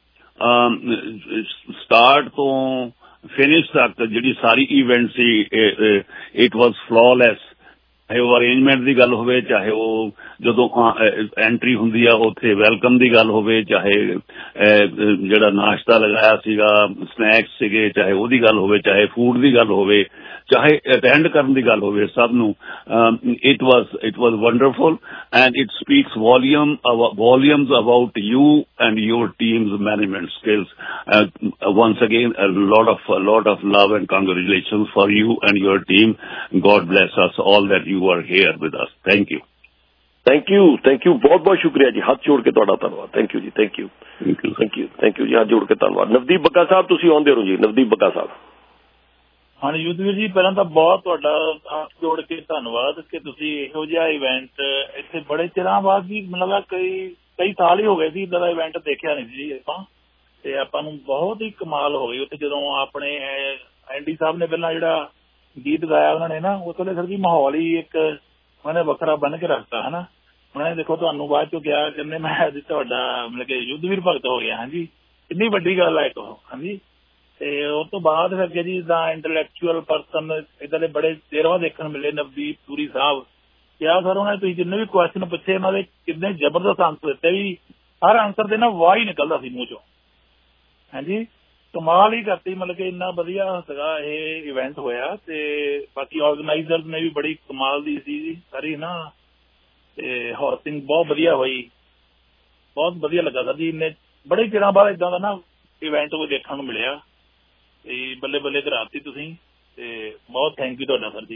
ਸਟਾਰਟ ਤੋਂ ਫਿਨਿਸ਼ ਤੱਕ ਜਿਹੜੀ ਸਾਰੀ ਇਵੈਂਟ ਸੀ, ਇਟ ਵਾਜ਼ ਫਲॉलेस। ਚਾਹੇ ਉਹ ਅਰੇਂਜਮੈਂਟ ਦੀ ਗੱਲ ਹੋਵੇ, ਚਾਹੇ ਉਹ ਜਦੋਂ ਐਂਟਰੀ ਹੁੰਦੀ ਆ ਉੱਥੇ ਵੈਲਕਮ ਦੀ ਗੱਲ ਹੋਵੇ, ਚਾਹੇ ਜਿਹੜਾ ਨਾਸ਼ਤਾ ਲਗਾਇਆ ਸੀਗਾ, ਸਨੈਕਸ ਸੀਗੇ, ਚਾਹੇ ਉਹਦੀ ਗੱਲ ਹੋਵੇ, ਚਾਹੇ ਫੂਡ ਦੀ ਗੱਲ ਹੋਵੇ, ਚਾਹੇ ਅਟੈਂਡ ਕਰਨ ਦੀ ਗੱਲ ਹੋਵੇ, ਸਭ ਨੂੰ it was wonderful and it speaks volumes about you and your team's management skills. once again, a lot of love and congratulations for you and your team. God bless us all that you are here with us. Thank you. Thank you ਬਹੁਤ ਸ਼ੁਕਰੀਆ ਜੀ। ਹੱਥ ਜੋੜ ਕੇ ਤੁਹਾਡਾ ਧੰਨਵਾਦ। Thank you ਜੀ। Thank you ਜੀ। ਹੱਥ ਜੋੜ ਕੇ ਧੰਨਵਾਦ। ਨਵਦੀਪ ਬੱਗਾ ਸਾਹਿਬ ਤੁਸੀਂ ਆਉਂਦੇ ਹੋ ਜੀ। ਨਵਦੀਪ ਬੱਗਾ ਸਾਹਿਬ। ਹਾਂਜੀ ਯੁੱਧਵੀਰ ਜੀ, ਪਹਿਲਾਂ ਤਾਂ ਬਹੁਤ ਤੁਹਾਡਾ ਹੱਥ ਜੋੜ ਕੇ ਧੰਨਵਾਦ ਕਿ ਤੁਸੀਂ ਇਹੋ ਜਿਹਾ ਇਵੈਂਟ ਇੱਥੇ ਬੜੇ ਚਿਰਾਂ ਬਾਅਦ ਵੀ ਮਤਲਬ ਕਈ ਸਾਲ ਹੀ ਹੋ ਗਏ ਸੀ ਇੱਦਾਂ ਦਾ ਇਵੈਂਟ ਦੇਖਿਆ ਨਹੀਂ ਸੀ ਆਪਾਂ, ਤੇ ਆਪਾਂ ਨੂੰ ਬਹੁਤ ਹੀ ਕਮਾਲ ਹੋ ਗਈ ਉੱਥੇ ਜਦੋਂ ਆਪਣੇ ਐਂਡੀ ਸਾਹਿਬ ਨੇ ਪਹਿਲਾਂ ਜਿਹੜਾ ਗੀਤ ਗਾਇਆ ਉਹਨਾਂ ਨੇ ਨਾ, ਉਸ ਵੇਲੇ ਸਰ ਜੀ ਮਾਹੌਲ ਹੀ ਇੱਕ ਉਹਨਾਂ ਨੇ ਵੱਖਰਾ ਬੰਨ ਕੇ ਰੱਖਤਾ ਹੈ ਨਾ। ਉਹਨਾਂ ਨੇ ਦੇਖੋ ਤੁਹਾਨੂੰ ਬਾਅਦ ਚੋਂ ਕਿਹਾ ਕਹਿੰਦੇ ਮੈਂ ਅੱਜ ਤੁਹਾਡਾ ਮਤਲਬ ਕਿ ਯੁੱਧਵੀਰ ਭਗਤ ਹੋ ਗਿਆ। ਹਾਂਜੀ, ਕਿੰਨੀ ਵੱਡੀ ਗੱਲ ਹੈ ਇੱਕ। ਹਾਂਜੀ, ਤੇ ਉਸ ਤੋਂ ਬਾਅਦ ਫਿਰ ਜੀ ਜਿੱਦਾਂ ਇੰਟੈਲੈਕਚੁਅਲ ਪਰਸਨ ਇੱਦਾਂ ਦੇ ਬੜੇ ਦੇਰ ਬਾਅਦ ਦੇਖਣ ਮਿਲੇ। ਨਵਦੀਪ ਸੂਰੀ ਸਾਹਿਬ ਕਿਹਾ ਸਰ ਉਹਨਾਂ ਨੇ ਤੁਸੀਂ ਜਿੰਨੇ ਵੀ ਕੁਐਸਚਨ ਪੁੱਛੇ ਉਹਨਾਂ ਦੇ ਕਿੰਨੇ ਜ਼ਬਰਦਸਤ ਆਂਸਰ ਦਿੱਤੇ, ਵੀ ਹਰ ਆਂਸਰ ਦੇ ਨਾਲ ਵਾਹ ਹੀ ਨਿਕਲਦਾ ਸੀ ਮੂੰਹ ਚੋਂ। ਹਾਂਜੀ, ਕਮਾਲ ਹੀ ਕਰਤੀ। ਮਤਲਬ ਕਿ ਇੰਨਾ ਵਧੀਆ ਸੀਗਾ ਇਹ ਇਵੈਂਟ ਹੋਇਆ। ਤੇ ਬਾਕੀ ਆਰਗੇਨਾਈਜ਼ਰ ਨੇ ਵੀ ਬੜੀ ਕਮਾਲ ਦੀ ਸੀ ਜੀ ਸਾਰੀ ਨਾ, ਤੇ ਹੋਸਟਿੰਗ ਬਹੁਤ ਵਧੀਆ ਹੋਈ। ਬਹੁਤ ਵਧੀਆ ਲੱਗਾ ਸਰ ਜੀ। ਇੰਨੇ ਬੜੇ ਚਿਰਾਂ ਬਾਅਦ ਏਦਾਂ ਦਾ ਨਾ ਇਵੈਂਟ ਕੋਈ ਦੇਖਣ ਨੂੰ ਮਿਲਿਆ, ਤੇ ਬੱਲੇ ਬੱਲੇ ਕਰਾਤੀ ਤੁਸੀਂ, ਤੇ ਬਹੁਤ ਥੈਂਕ ਯੂ ਤੁਹਾਡਾ ਸਰ ਜੀ।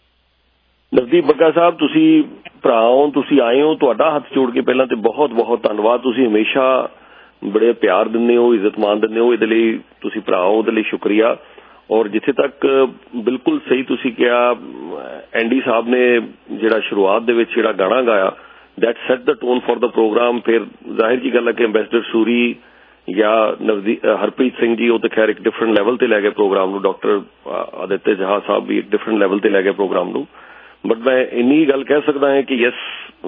ਨਵਦੀਪ ਬੱਗਾ ਸਾਹਿਬ ਤੁਸੀਂ ਭਰਾ ਹੋ, ਤੁਸੀਂ ਆਏ ਹੋ, ਤੁਹਾਡਾ ਹੱਥ ਜੋੜ ਕੇ ਪਹਿਲਾਂ ਤੇ ਬਹੁਤ ਧੰਨਵਾਦ। ਤੁਸੀਂ ਹਮੇਸ਼ਾ ਬੜੇ ਪਿਆਰ ਦਿੰਦੇ ਹੋ, ਇੱਜ਼ਤ ਮਾਨ ਦਿੰਦੇ ਹੋ, ਇਹਦੇ ਲਈ ਤੁਸੀਂ ਭਰਾ ਹੋ, ਉਹਦੇ ਲਈ ਸ਼ੁਕਰੀਆ। ਔਰ ਜਿੱਥੇ ਤੱਕ ਬਿਲਕੁਲ ਸਹੀ ਤੁਸੀਂ ਕਿਹਾ, ਐਂਡੀ ਸਾਹਿਬ ਨੇ ਜਿਹੜਾ ਸ਼ੁਰੂਆਤ ਦੇ ਵਿੱਚ ਜਿਹੜਾ ਗਾਣਾ ਗਾਇਆ, that set the tone for the programme. ਫਿਰ ਜ਼ਾਹਿਰ ਜੀ ਗੱਲ ਹੈ ਕਿ ਅੰਬੈਸਡਰ ਸੂਰੀ ਜਾਂ ਹਰਪ੍ਰੀਤ ਸਿੰਘ ਜੀ ਉਹ ਤਾਂ ਖੈਰ ਇੱਕ ਡਿਫਰੈਂਟ ਲੈਵਲ ਤੇ ਲੈ ਗਏ ਪ੍ਰੋਗਰਾਮ ਨੂੰ, ਡਾਕਟਰ ਆਦਿਤਿਆ ਜਹਾ ਸਾਹਿਬ ਵੀ ਇੱਕ ਡਿਫਰੈਂਟ ਲੈਵਲ ਤੇ ਲੈ ਗਏ ਪ੍ਰੋਗਰਾਮ ਨੂੰ। ਬਟ ਮੈਂ ਇੰਨੀ ਗੱਲ ਕਹਿ ਸਕਦਾ ਹਾਂ ਕਿ ਯੈਸ,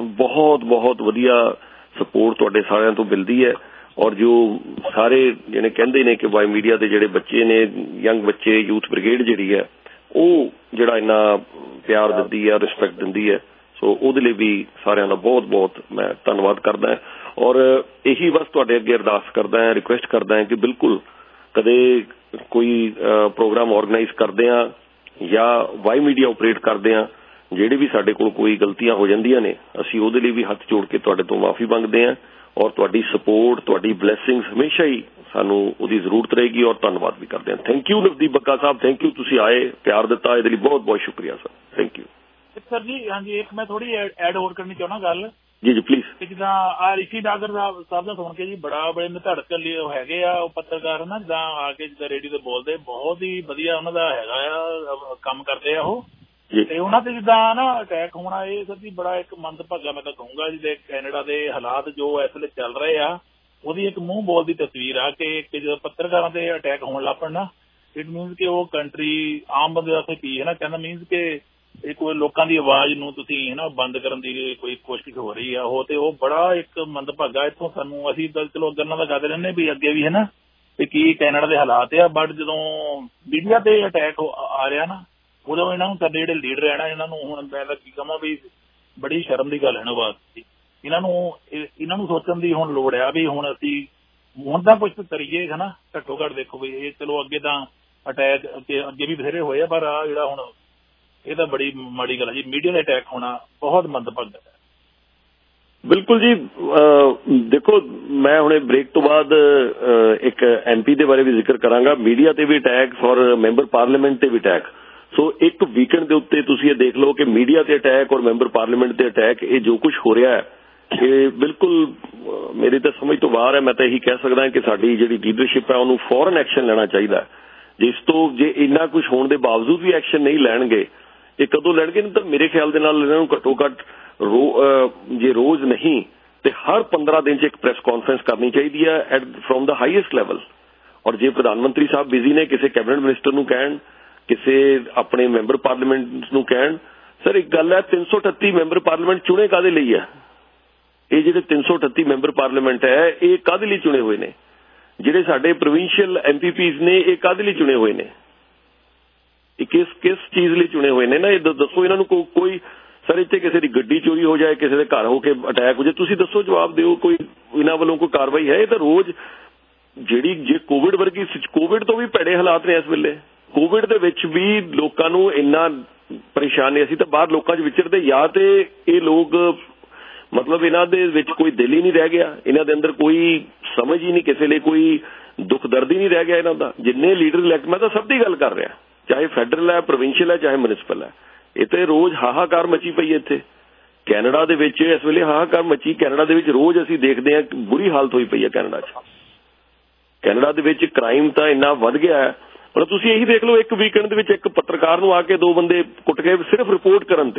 ਬਹੁਤ ਵਧੀਆ ਸਪੋਰਟ ਤੁਹਾਡੇ ਸਾਰਿਆਂ ਤੋਂ ਮਿਲਦੀ ਹੈ। ਔਰ ਜੋ ਸਾਰੇ ਜਿਹੜੇ ਕਹਿੰਦੇ ਨੇ ਕਿ ਵਾਈ ਮੀਡੀਆ ਦੇ ਜਿਹੜੇ ਬੱਚੇ ਨੇ, ਯੰਗ ਬੱਚੇ, ਯੂਥ ਬ੍ਰਿਗੇਡ ਜਿਹੜੀ ਹੈ, ਉਹ ਜਿਹੜਾ ਇੰਨਾ ਪਿਆਰ ਦਿੰਦੀ ਹੈ, ਰਿਸਪੈਕਟ ਦਿੰਦੀ ਹੈ, ਸੋ ਉਹਦੇ ਲਈ ਵੀ ਸਾਰਿਆਂ ਦਾ ਬਹੁਤ ਮੈਂ ਧੰਨਵਾਦ ਕਰਦਾ। ਔਰ ਇਹੀ ਬਸ ਤੁਹਾਡੇ ਅੱਗੇ ਅਰਦਾਸ ਕਰਦਾ ਹਾਂ, ਰਿਕੁਐਸਟ ਕਰਦਾ ਹਾਂ ਕਿ ਬਿਲਕੁਲ ਕਦੇ ਕੋਈ ਪ੍ਰੋਗਰਾਮ ਆਰਗੇਨਾਈਜ਼ ਕਰਦੇ ਹਾਂ ਜਾਂ ਵਾਈ ਮੀਡੀਆ ਆਪਰੇਟ ਕਰਦੇ ਹਾਂ, ਜਿਹੜੇ ਵੀ ਸਾਡੇ ਕੋਲ ਕੋਈ ਗਲਤੀਆਂ ਹੋ ਜਾਂਦੀਆਂ ਨੇ, ਅਸੀਂ ਉਹਦੇ ਲਈ ਵੀ ਹੱਥ ਜੋੜ ਕੇ ਤੁਹਾਡੇ ਤੋਂ ਮਾਫੀ ਮੰਗਦੇ ਹਾਂ। ਔਰ ਤੁਹਾਡੀ ਸਪੋਰਟ, ਤੁਹਾਡੀ ਬਲੈਸਿੰਗਸ ਹਮੇਸ਼ਾ ਹੀ ਸਾਨੂੰ ਉਹਦੀ ਜ਼ਰੂਰਤ ਰਹੇਗੀ। ਔਰ ਧੰਨਵਾਦ ਵੀ ਕਰਦੇ ਹਾਂ। Thank you Navdeep Bagga Sahib, thank you, ਤੁਸੀਂ ਆਏ, ਪਿਆਰ ਦਿੱਤਾ, ਇਹਦੇ ਲਈ ਬਹੁਤ ਸ਼ੁਕਰੀਆ ਸਰ। ਥੈਂਕ ਯੂ ਸਰ ਜੀ। ਹਾਂਜੀ, ਇੱਕ ਮੈਂ ਥੋੜੀ ਐਡ ਹੋਰ ਕਰਨੀ ਚਾਹੁੰਦਾ ਗੱਲ ਜੀ ਪਲੀਜ਼। ਜਿੱਦਾਂ ਆ ਰਿਸ਼ੀ ਨਾਗਰ ਸਾਹਿਬ ਦਾ ਸੁਣ ਕੇ ਜੀ ਬੜੇ ਨਿਧੜਕ ਹੈਗੇ ਆ ਉਹ ਪੱਤਰਕਾਰ ਨਾ, ਜਿੱਦਾਂ ਆ ਕੇ ਜਿੱਦਾਂ ਰੇਡੀਓ ਤੇ ਬੋਲਦੇ, ਬਹੁਤ ਹੀ ਵਧੀਆ ਉਹਨਾਂ ਦਾ ਹੈਗਾ ਆ, ਕੰਮ ਕਰਦੇ ਆ ਉਹ। ਤੇ ਉਹਨਾਂ ਤੇ ਜਿੱਦਾਂ ਨਾ ਅਟੈਕ ਹੋਣਾ, ਇਹ ਸਰ ਜੀ ਬੜਾ ਇੱਕ ਮੰਦਭਾਗਾ ਮੈਂ ਤਾਂ ਕਹੂੰਗਾ। ਜਿਹਦੇ ਕੈਨੇਡਾ ਦੇ ਹਾਲਾਤ ਜੋ ਇਸ ਵੇਲੇ ਚੱਲ ਰਹੇ ਆ, ਉਹਦੀ ਇੱਕ ਮੂੰਹ ਬੋਲ ਦੀ ਤਸਵੀਰ ਆ ਕਿ ਜਦੋਂ ਪੱਤਰਕਾਰਾਂ ਤੇ ਅਟੈਕ ਹੋਣ ਲੱਗ ਪੈਣ ਨਾ, ਇਟ ਮੀਨਸ ਕਿ ਉਹ ਕੰਟਰੀ ਆਮ ਬੰਦੇ ਵਾਸਤੇ ਕੀ ਹੈ ਨਾ, ਕਹਿੰਦਾ ਮੀਨਸ ਕਿ ਇਹ ਕੋਈ ਲੋਕਾਂ ਦੀ ਆਵਾਜ਼ ਨੂੰ ਤੁਸੀਂ ਨਾ ਬੰਦ ਕਰਨ ਦੀ ਕੋਈ ਕੋਸ਼ਿਸ਼ ਹੋ ਰਹੀ ਆ ਉਹ, ਤੇ ਉਹ ਬੜਾ ਇੱਕ ਮੰਦਭਾਗਾ। ਇੱਥੋਂ ਸਾਨੂੰ ਅਸੀਂ ਚਲੋ ਗੱਲਾਂ ਤਾਂ ਕਰਦੇ ਰਹਿੰਦੇ ਵੀ ਅੱਗੇ ਵੀ ਹੈ ਨਾ ਵੀ ਕੀ ਕੈਨੇਡਾ ਦੇ ਹਾਲਾਤ ਆ, ਬਟ ਜਦੋਂ ਮੀਡੀਆ ਤੇ ਅਟੈਕ ਆ ਰਿਹਾ ਨਾ, ਉਦੋਂ ਇਹਨਾਂ ਨੂੰ ਸਾਡੇ ਜਿਹੜੇ ਲੀਡਰ ਹੈ ਨਾ, ਇਹਨਾਂ ਨੂੰ ਹੁਣ ਮੈਂ ਤਾਂ ਕੀ ਕਹਾਂ ਵੀ ਬੜੀ ਸ਼ਰਮ ਦੀ ਗੱਲ ਹੈ ਨਾ ਵਾਸਤੇ। ਇਹਨਾਂ ਨੂੰ ਸੋਚਣ ਦੀ ਹੁਣ ਲੋੜ ਆ ਵੀ ਹੁਣ ਅਸੀਂ ਹੁਣ ਤਾਂ ਕੁਛ ਕਰੀਏ ਹੈ ਨਾ। ਘੱਟੋ ਘੱਟ ਦੇਖੋ ਵੀ ਇਹ ਚਲੋ ਅੱਗੇ ਤਾਂ ਅਟੈਕ ਅੱਗੇ ਵੀ ਬਥੇਰੇ ਹੋਏ ਆ, ਪਰ ਆ ਜਿਹੜਾ ਹੁਣ ਇਹ ਤਾਂ ਬੜੀ ਮਾੜੀ ਗੱਲ ਹੈ ਜੀ। ਮੀਡੀਆ ਦਾ ਅਟੈਕ ਹੋਣਾ ਬਹੁਤ ਮੰਦਭਾਗਾ ਹੈ। ਬਿਲਕੁਲ ਜੀ। ਦੇਖੋ, ਮੈਂ ਹੁਣੇ ਬ੍ਰੇਕ ਤੋਂ ਬਾਅਦ ਇੱਕ MP ਦੇ ਬਾਰੇ ਵੀ ਜ਼ਿਕਰ ਕਰਾਂਗਾ। ਮੀਡੀਆ ਤੇ ਵੀ ਅਟੈਕ ਔਰ ਮੈਂਬਰ ਪਾਰਲੀਮੈਂਟ ਤੇ ਵੀ ਅਟੈਕ। ਸੋ ਇੱਕ ਵੀਕਐਂਡ ਦੇ ਉੱਤੇ ਤੁਸੀਂ ਇਹ ਦੇਖ ਲਓ ਕਿ ਮੀਡੀਆ ਤੇ ਅਟੈਕ ਔਰ ਮੈਂਬਰ ਪਾਰਲੀਮੈਂਟ ਤੇ ਅਟੈਕ, ਇਹ ਜੋ ਕੁਝ ਹੋ ਰਿਹਾ ਹੈ ਇਹ ਬਿਲਕੁਲ ਮੇਰੀ ਤਾਂ ਸਮਝ ਤੋਂ ਬਾਹਰ ਹੈ। ਮੈਂ ਤਾਂ ਇਹੀ ਕਹਿ ਸਕਦਾ ਕਿ ਸਾਡੀ ਜਿਹੜੀ ਲੀਡਰਸ਼ਿਪ ਹੈ ਉਹਨੂੰ ਫੌਰਨ ਐਕਸ਼ਨ ਲੈਣਾ ਚਾਹੀਦਾ। ਜੇ ਇੰਨਾ ਕੁਝ ਹੋਣ ਦੇ ਬਾਵਜੂਦ ਵੀ ਐਕਸ਼ਨ ਨਹੀਂ ਲੈਣਗੇ, ਇਹ ਕਦੋਂ ਲੈਣਗੇ? ਨਹੀਂ ਤਾਂ ਮੇਰੇ ਖਿਆਲ ਦੇ ਨਾਲ ਇਹਨਾਂ ਨੂੰ ਘੱਟੋ ਘੱਟ ਜੇ ਰੋਜ਼ ਨਹੀਂ ਤੇ ਹਰ 15 ਦਿਨ 'ਚ ਇੱਕ ਪ੍ਰੈਸ ਕਾਨਫਰੰਸ ਕਰਨੀ ਚਾਹੀਦੀ ਹੈ ਫਰੋਮ ਦਾ ਹਾਈਐਸਟ ਲੈਵਲ। ਔਰ ਜੇ ਪ੍ਰਧਾਨ ਮੰਤਰੀ ਸਾਹਿਬ ਬਿਜ਼ੀ ਨੇ, ਕਿਸੇ ਕੈਬਨਿਟ ਮਿਨਿਸਟਰ ਨੂੰ ਕਹਿਣ, ਕਿਸੇ ਆਪਣੇ ਮੈਂਬਰ ਪਾਰਲੀਮੈਂਟ ਨੂੰ ਕਹਿਣ। ਸਰ ਇੱਕ ਗੱਲ ਹੈ, 338 ਮੈਂਬਰ ਪਾਰਲੀਮੈਂਟ ਚੁਣੇ ਕਾਹਦੇ ਲਈ ਹੈ? ਇਹ ਜਿਹੜੇ 338 ਮੈਂਬਰ ਪਾਰਲੀਮੈਂਟ ਹੈ, ਇਹ ਕਾਹਦੇ ਲਈ ਚੁਣੇ ਹੋਏ ਨੇ? ਜਿਹੜੇ ਸਾਡੇ ਪ੍ਰੋਵਿੰਸ਼ੀਅਲ MPPs ਨੇ, ਇਹ ਕਾਹਦੇ ਲਈ ਚੁਣੇ ਹੋਏ ਨੇ? ਇਹ ਕਿਸ ਚੀਜ਼ ਲਈ ਚੁਣੇ ਹੋਏ ਨੇ ਨਾ? ਇਹ ਦੱਸੋ ਇਹਨਾਂ ਨੂੰ। ਕੋਈ ਸਰ ਇੱਥੇ ਕਿਸੇ ਦੀ ਗੱਡੀ ਚੋਰੀ ਹੋ ਜਾਏ, ਕਿਸੇ ਦੇ ਘਰ ਹੋ ਕੇ ਅਟੈਕ ਹੋ ਜਾਏ, ਤੁਸੀਂ ਦੱਸੋ, ਜਵਾਬ ਦਿਓ। ਕੋਈ ਇਹਨਾਂ ਵੱਲੋਂ ਕੋਈ ਕਾਰਵਾਈ ਹੈ? ਇਹ ਤਾਂ ਰੋਜ਼ ਜਿਹੜੀ ਜੇ ਕੋਵਿਡ ਵਰਗੀ, ਕੋਵਿਡ ਤੋਂ ਵੀ ਭੈੜੇ ਹਾਲਾਤ ਨੇ ਇਸ ਵੇਲੇ। ਕੋਵਿਡ ਦੇ ਵਿੱਚ ਵੀ ਲੋਕਾਂ ਨੂੰ ਇੰਨਾ ਪਰੇਸ਼ਾਨ ਨੇ। ਅਸੀਂ ਤਾਂ ਬਾਹਰ ਲੋਕਾਂ 'ਚ ਵਿਚਰਦੇ, ਜਾਂ ਤੇ ਇਹ ਲੋਕ ਮਤਲਬ ਇਹਨਾਂ ਦੇ ਵਿੱਚ ਕੋਈ ਦਿਲ ਹੀ ਨਹੀਂ ਰਹਿ ਗਿਆ, ਇਹਨਾਂ ਦੇ ਅੰਦਰ ਕੋਈ ਸਮਝ ਹੀ ਨਹੀਂ, ਕਿਸੇ ਲਈ ਕੋਈ ਦੁੱਖ ਦਰਦ ਹੀ ਨਹੀਂ ਰਹਿ ਗਿਆ ਇਹਨਾਂ ਦਾ। ਜਿੰਨੇ ਲੀਡਰ ਇਲੈਕਟ, ਮੈਂ ਤਾਂ ਸਭ ਦੀ ਗੱਲ ਕਰ ਰਿਹਾ, ਚਾਹੇ ਫੈਡਰਲ ਹੈ, ਪ੍ਰੋਵਿੰਸ਼ੀਅਲ ਹੈ, ਚਾਹੇ ਮਿਊਨਿਸਪਲ ਹੈ, ਇਹ ਤੇ ਰੋਜ਼ ਹਾਹਾਕਾਰ ਮਚੀ ਪਈ ਇੱਥੇ ਕੈਨੇਡਾ ਦੇ ਵਿੱਚ ਇਸ ਵੇਲੇ ਹਾਹਾਕਾਰ ਮੱਚੀ। ਕੈਨੇਡਾ ਦੇ ਵਿੱਚ ਰੋਜ਼ ਅਸੀਂ ਦੇਖਦੇ ਹਾਂ ਬੁਰੀ ਹਾਲਤ ਹੋਈ ਪਈ ਹੈ ਕੈਨੇਡਾ 'ਚ। ਕੈਨੇਡਾ ਦੇ ਵਿੱਚ ਕ੍ਰਾਈਮ ਤਾਂ ਇੰਨਾ ਵੱਧ ਗਿਆ ਹੈ। ਪਰ ਤੁਸੀਂ ਇਹੀ ਦੇਖ ਲਓ, ਇੱਕ ਵੀਕਐਂਡ ਦੇ ਵਿੱਚ ਇੱਕ ਪੱਤਰਕਾਰ ਨੂੰ ਆ ਕੇ 2 ਬੰਦੇ ਕੁੱਟ ਕੇ ਸਿਰਫ ਰਿਪੋਰਟ ਕਰਨ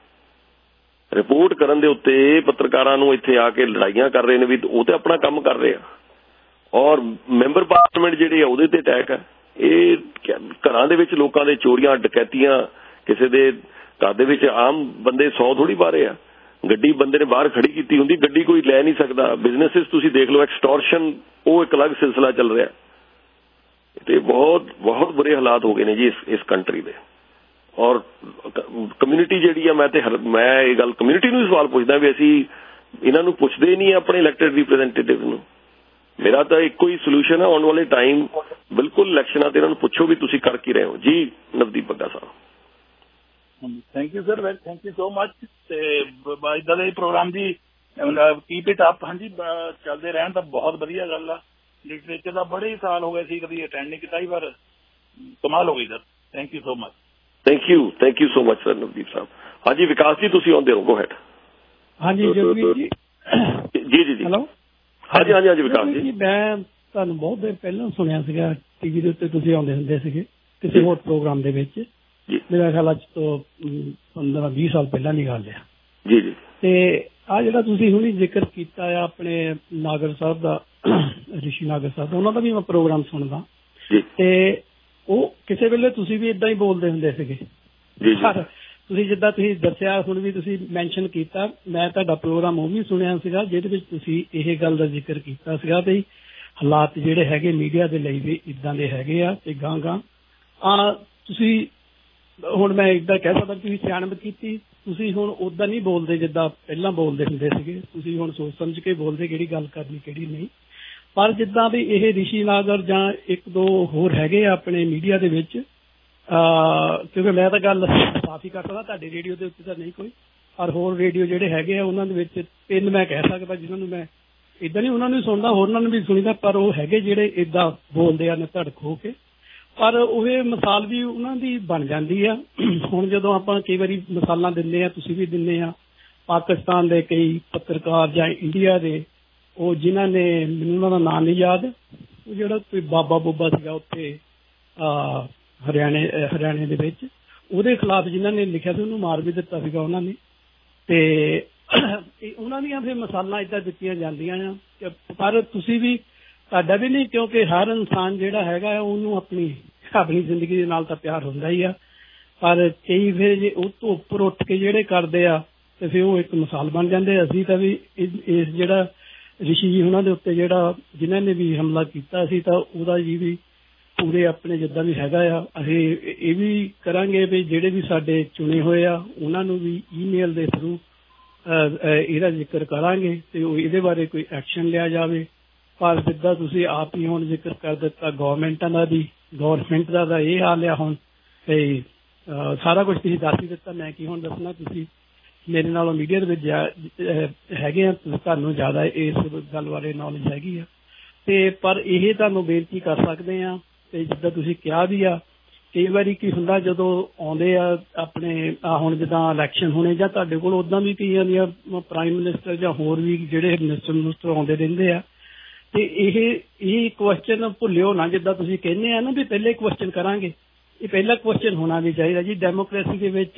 ਦੇ ਉੱਤੇ ਪੱਤਰਕਾਰਾਂ ਨੂੰ ਇੱਥੇ ਆ ਕੇ ਲੜਾਈਆਂ ਕਰ ਰਹੇ ਨੇ ਵੀ ਉਹ ਤੇ ਆਪਣਾ ਕੰਮ ਕਰ ਰਹੇ ਆ। ਔਰ ਮੈਂਬਰ ਪਾਰਲੀਮੈਂਟ ਜਿਹੜੇ ਆ ਉਹਦੇ ਤੇ ਅਟੈਕ ਹੈ। ਇਹ ਘਰਾਂ ਦੇ ਵਿੱਚ ਲੋਕਾਂ ਦੇ ਚੋਰੀਆਂ ਡਕੈਤੀਆਂ, ਕਿਸੇ ਦੇ ਘਰ ਦੇ ਵਿੱਚ ਆਮ ਬੰਦੇ 100 ਥੋੜ੍ਹੀ ਪਾ ਰਹੇ ਆ। ਗੱਡੀ ਬੰਦੇ ਨੇ ਬਾਹਰ ਖੜੀ ਕੀਤੀ ਹੁੰਦੀ, ਗੱਡੀ ਕੋਈ ਲੈ ਨਹੀਂ ਸਕਦਾ। ਬਿਜ਼ਨੈਸਿਸ ਤੁਸੀਂ ਦੇਖ ਲਓ, ਐਕਸਟੋਰਸ਼ਨ ਉਹ ਇੱਕ ਅਲੱਗ ਸਿਲਸਿਲਾ ਚੱਲ ਰਿਹਾ। ਤੇ ਬਹੁਤ ਬਹੁਤ ਬੁਰੇ ਹਾਲਾਤ ਹੋ ਗਏ ਨੇ ਜੀ ਇਸ ਕੰਟਰੀ ਦੇ। ਔਰ ਕਮਿਊਨਿਟੀ ਜਿਹੜੀ ਆ, ਮੈਂ ਇਹ ਗੱਲ ਕਮਿਊਨਿਟੀ ਨੂੰ ਸਵਾਲ ਪੁੱਛਦਾ ਵੀ ਅਸੀਂ ਇਹਨਾਂ ਨੂੰ ਪੁੱਛਦੇ ਨਹੀਂ ਆਪਣੇ ਇਲੈਕਟਡ ਰਿਪਰੈਜ਼ੈਂਟੇਟਿਵ ਨੂੰ। ਮੇਰਾ ਤਾਂ ਇੱਕੋ ਹੀ ਸੋਲੂਸ਼ਨ ਹੈ, ਆਉਣ ਵਾਲੇ ਟਾਈਮ ਬਿਲਕੁਲ ਇਲੈਕਸ਼ਨਾਂ ਤੇ ਇਹਨਾਂ ਨੂੰ ਪੁੱਛੋ ਵੀ ਤੁਸੀਂ ਕਰ ਕੀ ਰਹੇ ਹੋ। ਜੀ Navdeep Bagga Sahib. Thank you sir, thank you so much. ਤੇ ਇੱਦਾਂ ਦੇ ਪ੍ਰੋਗਰਾਮ ਦੀ ਕੀਪ ਇਟ ਅਪ। ਹਾਂਜੀ, ਚੱਲਦੇ ਰਹਿਣ ਤਾਂ ਬਹੁਤ ਵਧੀਆ ਗੱਲ ਆ। ਲਿਟਰੇਚਰ ਦਾ ਬੜੇ ਸਾਲ ਹੋ ਗਏ ਸੀ ਕਦੀ ਅਟੈਂਡ ਨਹੀਂ ਕੀਤਾ, ਪਰ ਕਮਾਲ ਹੋ ਗਈ sir. Thank you so much. Thank you so much sir Navdeep Sahib. ਹਾਂਜੀ ਵਿਕਾਸ ਜੀ, ਤੁਸੀਂ ਆਉਂਦੇ ਰਹੋ, ਗੋ ਹੈਡ। ਹਾਂਜੀ ਜਗਮੀਤ ਜੀ। ਜੀ ਹੈਲੋ। ਹਾਂਜੀ ਵਿਕਾਸ ਜੀ। ਮੈਂ ਤੁਹਾਨੂੰ ਬਹੁਤ ਦੇਰ ਪਹਿਲਾਂ ਸੁਣਿਆ ਸੀਗਾ ਟੀਵੀ ਦੇ ਉੱਤੇ, ਤੁਸੀਂ ਆਉਂਦੇ ਹੁੰਦੇ ਸੀਗੇ ਕਿਸੇ ਹੋਰ ਪ੍ਰੋਗਰਾਮ ਦੇ ਵਿੱਚ। ਮੇਰਾ ਖਿਆਲ ਅੱਜ ਤੋਂ 15-20 ਸਾਲ ਪਹਿਲਾਂ ਦੀ ਗੱਲ ਆ। ਜੀ। ਤੇ ਆ ਜਿਹੜਾ ਤੁਸੀਂ ਹੁਣੀ ਜ਼ਿਕਰ ਕੀਤਾ ਆ ਆਪਣੇ ਨਾਗਰ ਸਾਹਿਬ ਦਾ, ਰਿਸ਼ੀ ਨਾਗਰ ਸਾਹਿਬ ਦਾ, ਉਹਨਾਂ ਦਾ ਵੀ ਮੈਂ ਪ੍ਰੋਗਰਾਮ ਸੁਣਦਾ। ਤੇ ਉਹ ਕਿਸੇ ਵੇਲੇ ਤੁਸੀਂ ਵੀ ਏਦਾਂ ਹੀ ਬੋਲਦੇ ਹੁੰਦੇ ਸੀਗੇ। ਪਰ ਤੁਸੀਂ ਜਿੱਦਾਂ ਤੁਸੀਂ ਦੱਸਿਆ ਹੁਣ ਵੀ ਤੁਸੀਂ ਮੈਂਸ਼ਨ ਕੀਤਾ, ਮੈਂ ਤੁਹਾਡਾ ਪ੍ਰੋਗਰਾਮ ਉਹ ਵੀ ਸੁਣਿਆ ਸੀਗਾ ਜਿਹਦੇ ਵਿੱਚ ਤੁਸੀਂ ਇਹ ਗੱਲ ਦਾ ਜ਼ਿਕਰ ਕੀਤਾ ਸੀਗਾ ਵੀ ਹਾਲਾਤ ਜਿਹੜੇ ਹੈਗੇ ਮੀਡੀਆ ਦੇ ਲਈ ਵੀ ਇੱਦਾਂ ਦੇ ਹੈਗੇ ਆ। ਤੇ ਗਾਂ ਤੁਸੀਂ ਹੁਣ ਮੈਂ ਇੱਦਾਂ ਕਹਿ ਸਕਦਾ ਤੁਸੀਂ ਸਿਆਣਪ ਕੀਤੀ। ਤੁਸੀਂ ਹੁਣ ਉੱਦਾਂ ਨਹੀਂ ਬੋਲਦੇ ਜਿੱਦਾਂ ਪਹਿਲਾਂ ਬੋਲਦੇ ਹੁੰਦੇ ਸੀਗੇ। ਤੁਸੀਂ ਹੁਣ ਸੋਚ ਸਮਝ ਕੇ ਬੋਲਦੇ ਕਿਹੜੀ ਗੱਲ ਕਰਨੀ ਕਿਹੜੀ ਨਹੀਂ। ਪਰ ਜਿੱਦਾਂ ਵੀ ਇਹ ਰਿਸ਼ੀ ਨਾਗਰ ਜਾਂ 1-2 ਹੋਰ ਹੈਗੇ ਆ ਆਪਣੇ ਮੀਡੀਆ ਦੇ ਵਿੱਚ, ਕਿਉਂਕਿ ਮੈਂ ਤਾਂ ਗੱਲ ਸਾਫ਼ ਹੀ ਕਰ ਸਕਦਾ, ਤੁਹਾਡੇ ਰੇਡੀਓ ਦੇ ਉੱਤੇ ਤਾਂ ਨਹੀਂ ਕੋਈ, ਪਰ ਹੋਰ ਰੇਡੀਓ ਜਿਹੜੇ ਹੈਗੇ ਆ ਉਹਨਾਂ ਦੇ ਵਿੱਚ 3 ਮੈਂ ਕਹਿ ਸਕਦਾ ਜਿਹਨਾਂ ਨੂੰ ਮੈਂ ਇੱਦਾਂ ਨਹੀਂ ਉਹਨਾਂ ਨੂੰ ਸੁਣਦਾ, ਹੋਰਨਾਂ ਨੂੰ ਵੀ ਸੁਣੀਦਾ, ਪਰ ਉਹ ਹੈਗੇ ਜਿਹੜੇ ਇੱਦਾਂ ਬੋਲਦੇ ਆ ਧੜਕ ਹੋ ਕੇ। ਪਰ ਉਹ ਮਿਸਾਲ ਵੀ ਉਹਨਾਂ ਦੀ ਬਣ ਜਾਂਦੀ ਆ। ਹੁਣ ਜਦੋਂ ਆਪਾਂ ਕਈ ਵਾਰੀ ਮਿਸਾਲਾਂ ਦਿੰਦੇ ਆ, ਤੁਸੀਂ ਵੀ ਦਿੰਦੇ ਆ, ਪਾਕਿਸਤਾਨ ਦੇ ਕਈ ਪੱਤਰਕਾਰ ਜਾਂ ਇੰਡੀਆ ਦੇ ਉਹ ਜਿਨ੍ਹਾਂ ਨੇ, ਮੈਨੂੰ ਉਹਨਾਂ ਦਾ ਨਾਂ ਨਹੀਂ ਯਾਦ, ਉਹ ਜਿਹੜਾ ਕੋਈ ਬਾਬਾ ਬੂਬਾ ਸੀਗਾ ਉੱਥੇ ਹਰਿਆਣੇ ਦੇ ਵਿੱਚ, ਉਹਦੇ ਖਿਲਾਫ ਜਿਨ੍ਹਾਂ ਨੇ ਲਿਖਿਆ ਸੀ ਉਹਨੂੰ ਮਾਰ ਵੀ ਦਿੱਤਾ ਸੀਗਾ ਉਹਨਾਂ ਨੇ। ਤੇ ਉਹਨਾਂ ਦੀਆਂ ਫਿਰ ਮਿਸਾਲਾਂ ਏਦਾਂ ਦਿੱਤੀਆਂ ਜਾਂਦੀਆਂ ਆ। ਪਰ ਤੁਸੀਂ ਵੀ, ਤੁਹਾਡਾ ਵੀ ਨਹੀਂ, ਕਿਉਂਕਿ ਹਰ ਇਨਸਾਨ ਜਿਹੜਾ ਹੈਗਾ ਉਹਨੂੰ ਆਪਣੀ ਜ਼ਿੰਦਗੀ ਦੇ ਨਾਲ ਤਾਂ ਪਿਆਰ ਹੁੰਦਾ ਹੀ ਆ। ਪਰ ਕਈ ਫਿਰ ਜੇ ਉਹ ਤੋਂ ਉੱਪਰ ਉੱਠ ਕੇ ਜਿਹੜੇ ਕਰਦੇ ਆ ਤੇ ਫਿਰ ਉਹ ਇੱਕ ਮਿਸਾਲ ਬਣ ਜਾਂਦੇ। ਅਸੀਂ ਤਾਂ ਵੀ ਇਸ ਜਿਹੜਾ ਰਿਸ਼ੀ ਜੀ ਉਹਨਾਂ ਦੇ ਉੱਤੇ ਜਿਹੜਾ ਜਿਨ੍ਹਾਂ ਨੇ ਵੀ ਹਮਲਾ ਕੀਤਾ ਸੀ ਤਾਂ ਉਹਦਾ ਜੀ ਵੀ ਪੂਰੇ ਆਪਣੇ ਜਿੱਦਾਂ ਵੀ ਹੈਗਾ ਆ, ਅਸੀਂ ਇਹ ਵੀ ਕਰਾਂਗੇ ਵੀ ਜਿਹੜੇ ਵੀ ਸਾਡੇ ਚੁਣੇ ਹੋਏ ਆ ਉਹਨਾਂ ਨੂੰ ਵੀ ਈਮੇਲ ਦੇ ਥਰੂ ਇਹਦਾ ਜ਼ਿਕਰ ਕਰਾਂਗੇ ਤੇ ਉਹ ਇਹਦੇ ਬਾਰੇ ਕੋਈ ਐਕਸ਼ਨ ਲਿਆ ਜਾਵੇ। ਪਰ ਜਿੱਦਾਂ ਤੁਸੀਂ ਆਪ ਹੀ ਹੁਣ ਜ਼ਿਕਰ ਕਰ ਦਿੱਤਾ ਗਵਰਨਮੈਂਟ ਦਾ ਤਾਂ ਇਹ ਹਾਲ ਆ ਹੁਣ। ਤੇ ਸਾਰਾ ਕੁਝ ਤੁਸੀਂ ਦੱਸ ਹੀ ਦਿੱਤਾ, ਮੈਂ ਕੀ ਹੁਣ ਦੱਸਣਾ। ਤੁਸੀਂ ਮੇਰੇ ਨਾਲੋਂ ਮੀਡੀਆ ਦੇ ਵਿੱਚ ਹੈਗੇ ਆ, ਤੁਹਾਨੂੰ ਜ਼ਿਆਦਾ ਇਸ ਗੱਲ ਬਾਰੇ ਨੌਲੇਜ ਹੈਗੀ ਆ। ਤੇ ਪਰ ਇਹ ਤੁਹਾਨੂੰ ਬੇਨਤੀ ਕਰ ਸਕਦੇ ਆ ਤੇ ਜਿੱਦਾਂ ਤੁਸੀਂ ਕਿਹਾ ਵੀ ਆ, ਕਈ ਵਾਰੀ ਕੀ ਹੁੰਦਾ ਜਦੋਂ ਆਉਂਦੇ ਆ ਆਪਣੇ ਹੁਣ ਜਿੱਦਾਂ ਇਲੈਕਸ਼ਨ ਹੋਣੇ ਜਾਂ ਤੁਹਾਡੇ ਕੋਲ ਉੱਦਾਂ ਵੀ ਕਈਆਂ ਦੀਆਂ ਪ੍ਰਾਈਮ ਮਿਨਿਸਟਰ ਜਾਂ ਹੋਰ ਵੀ ਜਿਹੜੇ ਮਿਨਿਸਟਰ ਆਉਂਦੇ ਰਹਿੰਦੇ ਆ। ਤੇ ਇਹ ਕੁਐਸਚਨ ਭੁੱਲਿਓ ਨਾ, ਜਿੱਦਾਂ ਤੁਸੀਂ ਕਹਿੰਦੇ ਆ ਨਾ ਵੀ ਪਹਿਲੇ ਕੁਐਸਚਨ ਕਰਾਂਗੇ, ਇਹ ਪਹਿਲਾ ਕੁਐਸਚਨ ਹੋਣਾ ਵੀ ਚਾਹੀਦਾ ਜੀ। ਡੈਮੋਕ੍ਰੇਸੀ ਦੇ ਵਿੱਚ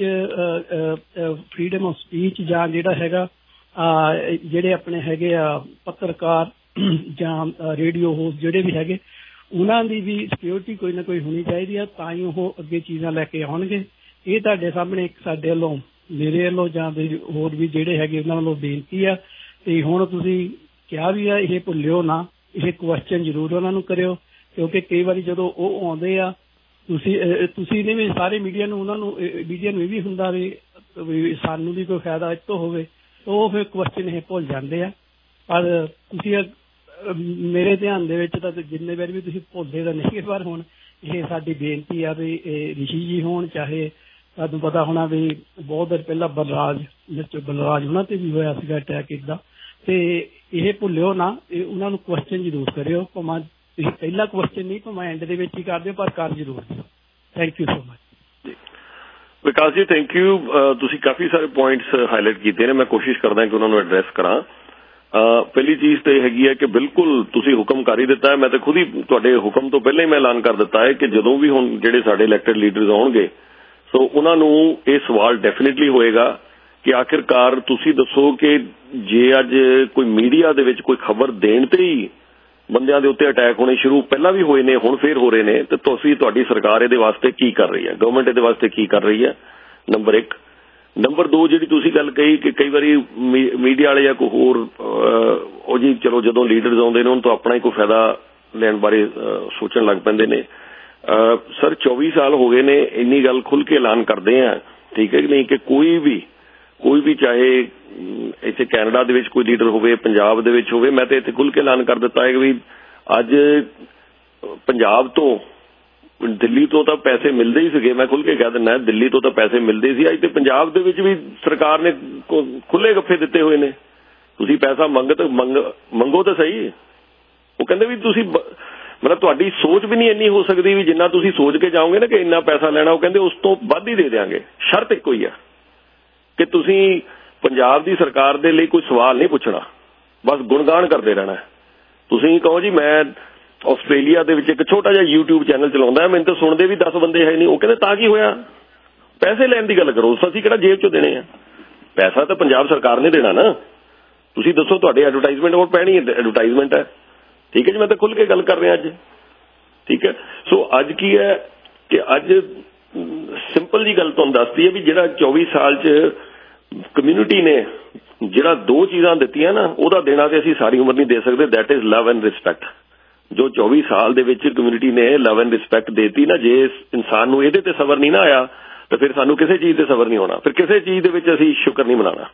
ਫਰੀਡਮ ਆਫ ਸਪੀਚ ਜਾਂ ਜਿਹੜਾ ਹੈਗਾ ਜਿਹੜੇ ਆਪਣੇ ਹੈਗੇ ਆ ਪੱਤਰਕਾਰ ਜਾਂ ਰੇਡੀਓ ਹੋਸਟ ਜਿਹੜੇ ਵੀ ਹੈਗੇ, ਉਹਨਾਂ ਦੀ ਵੀ ਸਿਕਿਉਰਿਟੀ ਕੋਈ ਨਾ ਕੋਈ ਹੋਣੀ ਚਾਹੀਦੀ ਆ, ਤਾਂ ਹੀ ਉਹ ਅੱਗੇ ਚੀਜ਼ਾਂ ਲੈ ਕੇ ਆਉਣਗੇ। ਇਹ ਤੁਹਾਡੇ ਸਾਹਮਣੇ ਇੱਕ ਸਾਡੇ ਵੱਲੋਂ, ਮੇਰੇ ਵੱਲੋਂ ਜਾਂ ਹੋਰ ਵੀ ਜਿਹੜੇ ਹੈਗੇ ਉਹਨਾਂ ਵੱਲੋਂ ਬੇਨਤੀ ਆ। ਤੇ ਹੁਣ ਤੁਸੀਂ ਕਿਹਾ ਵੀ ਆ, ਇਹ ਭੁੱਲਿਓ ਨਾ, ਇਹ ਕੁਐਸਚਨ ਜ਼ਰੂਰ ਉਹਨਾਂ ਨੂੰ ਕਰਿਓ, ਕਿਉਂਕਿ ਕਈ ਵਾਰੀ ਜਦੋਂ ਉਹ ਆਉਂਦੇ ਆ ਤੁਸੀਂ ਨੇ ਵੀ ਸਾਰੇ ਮੀਡੀਆ ਨੂੰ ਇਹ ਵੀ ਹੁੰਦਾ ਵੀ ਸਾਨੂੰ ਵੀ ਕੋਈ ਫਾਇਦਾ ਇਸ ਤੋਂ ਹੋਵੇ, ਉਹ ਫਿਰ ਕੁਐਸਚਨ ਇਹ ਭੁੱਲ ਜਾਂਦੇ ਆ। ਪਰ ਤੁਸੀਂ ਮੇਰੇ ਧਿਆਨ ਦੇ ਵਿੱਚ ਤਾਂ ਜਿੰਨੇ ਵਾਰ ਵੀ ਤੁਸੀਂ ਭੁੱਲਦੇ ਤਾਂ ਨਹੀਂ, ਪਰ ਹੁਣ ਇਹ ਸਾਡੀ ਬੇਨਤੀ ਆ ਵੀ ਰਿਸ਼ੀ ਜੀ ਹੋਣ, ਚਾਹੇ ਤੁਹਾਨੂੰ ਪਤਾ ਹੋਣਾ ਵੀ ਬਹੁਤ ਦੇਰ ਪਹਿਲਾਂ ਬਲਰਾਜ ਉਹਨਾਂ ਤੇ ਵੀ ਹੋਇਆ ਸੀਗਾ ਅਟੈਕ ਇੱਦਾਂ। ਤੇ ਇਹ ਭੁੱਲਿਓ ਨਾ, ਉਹਨਾਂ ਨੂੰ ਕੁਐਸਚਨ ਜ਼ਰੂਰ ਕਰਿਓ, ਭਾਵੇਂ ਤੁਸੀਂ ਪਹਿਲਾ ਕੁਐਸਚਨ ਨਹੀਂ, ਭਾਵੇਂ ਐਂਡ ਦੇ ਵਿੱਚ ਹੀ ਕਰ ਦਿਓ, ਪਰ ਕਰ ਜ਼ਰੂਰ ਦਿਓ। Thank you so much. Vikas ji thank you. ਤੁਸੀਂ ਕਾਫੀ ਸਾਰੇ ਪੁਆਇੰਟਸ ਹਾਈਲਾਈਟ ਕੀਤੇ ਨੇ, ਮੈਂ ਕੋਸ਼ਿਸ਼ ਕਰਦਾ ਕਿ ਉਹਨਾਂ ਨੂੰ ਐਡਰੈਸ ਕਰਾਂ। ਪਹਿਲੀ ਚੀਜ਼ ਤਾਂ ਇਹ ਹੈਗੀ ਹੈ ਕਿ ਬਿਲਕੁਲ ਤੁਸੀਂ ਹੁਕਮ ਕਰ ਹੀ ਦਿੱਤਾ ਹੈ। ਮੈਂ ਤਾਂ ਖੁਦ ਹੀ ਤੁਹਾਡੇ ਹੁਕਮ ਤੋਂ ਪਹਿਲਾਂ ਹੀ ਮੈਂ ਐਲਾਨ ਕਰ ਦਿੱਤਾ ਹੈ ਕਿ ਜਦੋਂ ਵੀ ਹੁਣ ਜਿਹੜੇ ਸਾਡੇ ਇਲੈਕਟਡ ਲੀਡਰਸ ਆਉਣਗੇ ਸੋ ਉਹਨਾਂ ਨੂੰ ਇਹ ਸਵਾਲ ਡੈਫੀਨਿਟਲੀ ਹੋਏਗਾ ਕਿ ਆਖਿਰਕਾਰ ਤੁਸੀਂ ਦੱਸੋ ਕਿ ਜੇ ਅੱਜ ਕੋਈ ਮੀਡੀਆ ਦੇ ਵਿੱਚ ਕੋਈ ਖਬਰ ਦੇਣ ਤੇ ਹੀ ਬੰਦਿਆਂ ਦੇ ਉੱਤੇ ਅਟੈਕ ਹੋਣੇ ਸ਼ੁਰੂ ਪਹਿਲਾਂ ਵੀ ਹੋਏ ਨੇ, ਹੁਣ ਫੇਰ ਹੋ ਰਹੇ ਨੇ, ਤੇ ਤੁਹਾਡੀ ਸਰਕਾਰ ਇਹਦੇ ਵਾਸਤੇ ਕੀ ਕਰ ਰਹੀ ਹੈ, ਗਵਰਨਮੈਂਟ ਇਹਦੇ ਵਾਸਤੇ ਕੀ ਕਰ ਰਹੀ ਹੈ? ਨੰਬਰ 1। ਨੰਬਰ 2 ਜਿਹੜੀ ਤੁਸੀਂ ਗੱਲ ਕਹੀ ਕਿ ਕਈ ਵਾਰੀ ਮੀਡੀਆ ਵਾਲੇ ਜਾਂ ਕੋਈ ਹੋਰ ਉਹ ਜੀ ਚਲੋ ਜਦੋਂ ਲੀਡਰਸ ਆਉਂਦੇ ਨੇ ਉਹਨਾਂ ਤੋਂ ਆਪਣਾ ਹੀ ਕੋਈ ਫਾਇਦਾ ਲੈਣ ਬਾਰੇ ਸੋਚਣ ਲੱਗ ਪੈਂਦੇ ਨੇ। ਸਰ 24 ਸਾਲ ਹੋ ਗਏ ਨੇ, ਇੰਨੀ ਗੱਲ ਖੁੱਲ੍ਹ ਕੇ ਐਲਾਨ ਕਰਦੇ ਆ, ਠੀਕ ਹੈ ਕਿ ਨਹੀਂ, ਕਿ ਕੋਈ ਵੀ ਚਾਹੇ ਇੱਥੇ ਕੈਨੇਡਾ ਦੇ ਵਿੱਚ ਕੋਈ ਲੀਡਰ ਹੋਵੇ, ਪੰਜਾਬ ਦੇ ਵਿੱਚ ਹੋਵੇ, ਮੈਂ ਤਾਂ ਇੱਥੇ ਖੁੱਲ੍ਹ ਕੇ ਐਲਾਨ ਕਰ ਦਿੱਤਾ ਹੈ ਕਿ ਵੀ ਅੱਜ ਪੰਜਾਬ ਤੋਂ ਦਿੱਲੀ ਤੋਂ ਤਾਂ ਪੈਸੇ ਮਿਲਦੇ ਹੀ ਸੀਗੇ। ਮੈਂ ਖੁੱਲ੍ਹ ਕੇ ਕਹਿ ਦਿੰਦਾ ਦਿੱਲੀ ਤੋਂ ਤਾਂ ਪੈਸੇ ਮਿਲਦੇ ਸੀ, ਅੱਜ ਤੇ ਪੰਜਾਬ ਦੇ ਵਿੱਚ ਵੀ ਸਰਕਾਰ ਨੇ ਖੁੱਲ੍ਹੇ ਗੱਫੇ ਦਿੱਤੇ ਹੋਏ ਨੇ। ਤੁਸੀਂ ਪੈਸਾ ਮੰਗੋ ਤਾਂ ਸਹੀ। ਉਹ ਕਹਿੰਦੇ ਵੀ ਤੁਸੀਂ ਮਤਲਬ ਤੁਹਾਡੀ ਸੋਚ ਵੀ ਨਹੀਂ ਇੰਨੀ ਹੋ ਸਕਦੀ ਵੀ ਜਿੰਨਾ ਤੁਸੀਂ ਸੋਚ ਕੇ ਜਾਓਗੇ ਨਾ ਕਿ ਇੰਨਾ ਪੈਸਾ ਲੈਣਾ, ਉਹ ਕਹਿੰਦੇ ਉਸ ਤੋਂ ਵੱਧ ਹੀ ਦੇ ਦਿਆਂਗੇ। ਸ਼ਰਤ ਇੱਕੋ ਹੀ ਆ ਕਿ ਤੁਸੀਂ ਪੰਜਾਬ ਦੀ ਸਰਕਾਰ ਦੇ ਲਈ ਕੋਈ ਸਵਾਲ ਨਹੀਂ ਪੁੱਛਣਾ, ਬਸ ਗੁਣਗਾਨ ਕਰਦੇ ਰਹਿਣਾ। ਤੁਸੀਂ ਕਹੋ ਜੀ ਮੈਂ ਆਸਟ੍ਰੇਲੀਆ ਦੇ ਵਿੱਚ ਇੱਕ ਛੋਟਾ ਜਿਹਾ YouTube ਚੈਨਲ ਚਲਾਉਂਦਾ, ਮੈਨੂੰ ਤਾਂ ਸੁਣਦੇ ਵੀ 10 ਬੰਦੇ ਹੈ ਨਹੀਂ। ਉਹ ਕਹਿੰਦੇ ਤਾਂ ਕੀ ਹੋਇਆ, ਪੈਸੇ ਲੈਣ ਦੀ ਗੱਲ ਕਰੋ, ਅਸੀਂ ਕਿਹੜਾ ਜੇਬ ਚੋਂ ਦੇਣੇ ਆ, ਪੈਸਾ ਤਾਂ ਪੰਜਾਬ ਸਰਕਾਰ ਨੇ ਦੇਣਾ ਨਾ। ਤੁਸੀਂ ਦੱਸੋ ਤੁਹਾਡੇ ਐਡਵਰਟਾਈਜ਼ਮੈਂਟ ਹੋਰ ਪੈਣੀ ਹੈ, ਐਡਵਰਟਾਈਜ਼ਮੈਂਟ ਹੈ, ਠੀਕ ਹੈ ਜੀ। ਮੈਂ ਤਾਂ ਖੁੱਲ੍ਹ ਕੇ ਗੱਲ ਕਰ ਰਿਹਾ ਅੱਜ, ਠੀਕ ਹੈ। ਸੋ ਅੱਜ ਕੀ ਹੈ ਕਿ ਅੱਜ ਸਿੰਪਲ ਜੀ ਗੱਲ ਤੁਹਾਨੂੰ ਦੱਸਦੀ ਹੈ ਵੀ ਜਿਹੜਾ 24 ਸਾਲ 'ਚ ਕਮਿਊਨਿਟੀ ਨੇ ਜਿਹੜਾ 2 ਚੀਜ਼ਾਂ ਦਿੱਤੀਆਂ ਨਾ, ਉਹਦਾ ਦੇਣਾ ਤੇ ਅਸੀਂ ਸਾਰੀ ਉਮਰ ਨਹੀਂ ਦੇ ਸਕਦੇ। That is love and respect. ਜੋ 24 ਸਾਲ ਦੇ ਵਿੱਚ ਕਮਿਊਨਿਟੀ ਨੇ ਲਵ ਐਂਡ ਰਿਸਪੈਕਟ ਦੇਤੀ ਨਾ, ਜੇ ਇਨਸਾਨ ਨੂੰ ਇਹਦੇ ਤੇ ਸਬਰ ਨਹੀਂ ਨਾ ਆਇਆ ਤਾਂ ਫਿਰ ਸਾਨੂੰ ਕਿਸੇ ਚੀਜ਼ ਤੇ ਸਬਰ ਨਹੀਂ ਹੋਣਾ, ਫਿਰ ਕਿਸੇ ਚੀਜ਼ ਦੇ ਵਿੱਚ ਅਸੀਂ ਸ਼ੁਕਰ ਨਹੀਂ ਮਨਾਉਣਾ।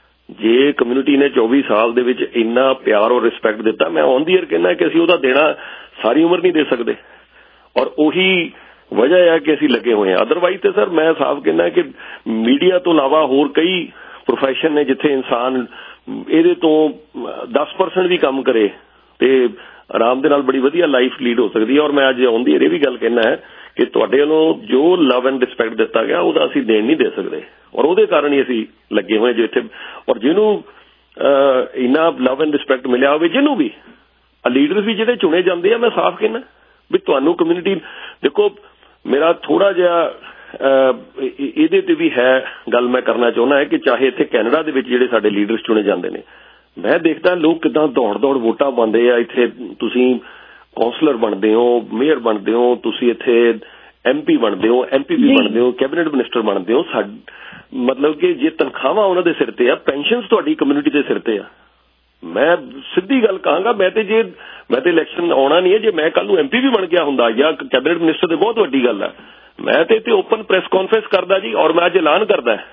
ਜੇ ਕਮਿਊਨਿਟੀ ਨੇ 24 ਸਾਲ ਦੇ ਵਿੱਚ ਇੰਨਾ ਪਿਆਰ ਔਰ ਰਿਸਪੈਕਟ ਦਿੱਤਾ, ਮੈਂ ਔਨ ਦੀ ਏਅਰ ਕਹਿੰਦਾ ਕਿ ਅਸੀਂ ਉਹਦਾ ਦੇਣਾ ਸਾਰੀ ਉਮਰ ਨਹੀਂ ਦੇ ਸਕਦੇ। ਔਰ ਉਹੀ ਵਜ੍ਹਾ ਹੈ ਕਿ ਅਸੀਂ ਲੱਗੇ ਹੋਏ ਹਾਂ। ਅਦਰਵਾਈਜ਼ ਤੇ ਸਰ ਮੈਂ ਸਾਫ਼ ਕਹਿੰਦਾ ਕਿ ਮੀਡੀਆ ਤੋਂ ਇਲਾਵਾ ਹੋਰ ਕਈ ਪ੍ਰੋਫੈਸ਼ਨ ਨੇ ਜਿੱਥੇ ਇਨਸਾਨ ਇਹਦੇ ਤੋਂ 10% ਵੀ ਕੰਮ ਕਰੇ ਤੇ ਆਰਾਮ ਦੇ ਨਾਲ ਬੜੀ ਵਧੀਆ ਲਾਈਫ ਲੀਡ ਹੋ ਸਕਦੀ ਹੈ। ਔਰ ਮੈਂ ਅੱਜ ਆਉਂਦੀ ਇਹ ਵੀ ਗੱਲ ਕਹਿਣਾ ਹੈ ਕਿ ਤੁਹਾਡੇ ਵੱਲੋਂ ਜੋ ਲਵ ਐਂਡ ਰਿਸਪੈਕਟ ਦਿੱਤਾ ਗਿਆ ਉਹਦਾ ਅਸੀਂ ਦੇਣ ਨਹੀਂ ਦੇ ਸਕਦੇ, ਔਰ ਉਹਦੇ ਕਾਰਨ ਹੀ ਅਸੀਂ ਲੱਗੇ ਹੋਏ ਜੋ ਇੱਥੇ। ਔਰ ਜਿਹਨੂੰ ਇੰਨਾ ਲਵ ਐਂਡ ਰਿਸਪੈਕਟ ਮਿਲਿਆ ਹੋਵੇ, ਜਿਹਨੂੰ ਵੀ ਲੀਡਰਸ ਵੀ ਜਿਹੜੇ ਚੁਣੇ ਜਾਂਦੇ ਆ, ਮੈਂ ਸਾਫ਼ ਕਹਿਣਾ ਵੀ ਤੁਹਾਨੂੰ ਕਮਿਊਨਿਟੀ ਦੇਖੋ, ਮੇਰਾ ਥੋੜਾ ਜਿਹਾ ਇਹਦੇ ਤੇ ਵੀ ਹੈ ਗੱਲ ਮੈਂ ਕਰਨਾ ਚਾਹੁੰਦਾ ਹੈ ਕਿ ਚਾਹੇ ਇੱਥੇ ਕੈਨੇਡਾ ਦੇ ਵਿੱਚ ਜਿਹੜੇ ਸਾਡੇ ਲੀਡਰਸ ਚੁਣੇ ਜਾਂਦੇ ਨੇ, ਮੈਂ ਦੇਖਦਾ ਲੋਕ ਕਿੱਦਾਂ ਦੌੜ ਵੋਟਾਂ ਪਾਉਂਦੇ ਆ। ਇੱਥੇ ਤੁਸੀਂ ਕੌਂਸਲਰ ਬਣਦੇ ਹੋ, ਮੇਅਰ ਬਣਦੇ ਹੋ, ਤੁਸੀਂ ਇੱਥੇ MP ਬਣਦੇ ਹੋ, MPP ਬਣਦੇ ਹੋ, ਕੈਬਨਿਟ ਮਿਨਿਸਟਰ ਬਣਦੇ ਹੋ। ਮਤਲਬ ਕਿ ਜੇ ਤਨਖਾਹਾਂ ਉਹਨਾਂ ਦੇ ਸਿਰ ਤੇ ਆ, ਪੈਨਸ਼ਨ ਤੁਹਾਡੀ ਕਮਿਊਨਿਟੀ ਦੇ ਸਿਰ ਤੇ ਆ। ਮੈਂ ਸਿੱਧੀ ਗੱਲ ਕਹਾਂਗਾ, ਮੈਂ ਤੇ ਇਲੈਕਸ਼ਨ ਆਉਣਾ ਨਹੀਂ ਹੈ, ਜੇ ਮੈਂ ਕੱਲ ਨੂੰ MP ਵੀ ਬਣ ਗਿਆ ਹੁੰਦਾ ਜਾਂ ਕੈਬਨਿਟ ਮਿਨਿਸਟਰ ਤੇ ਬਹੁਤ ਵੱਡੀ ਗੱਲ ਹੈ। ਮੈਂ ਤੇ ਇੱਥੇ ਓਪਨ ਪ੍ਰੈਸ ਕਾਨਫਰੰਸ ਕਰਦਾ ਜੀ, ਔਰ ਮੈਂ ਅੱਜ ਐਲਾਨ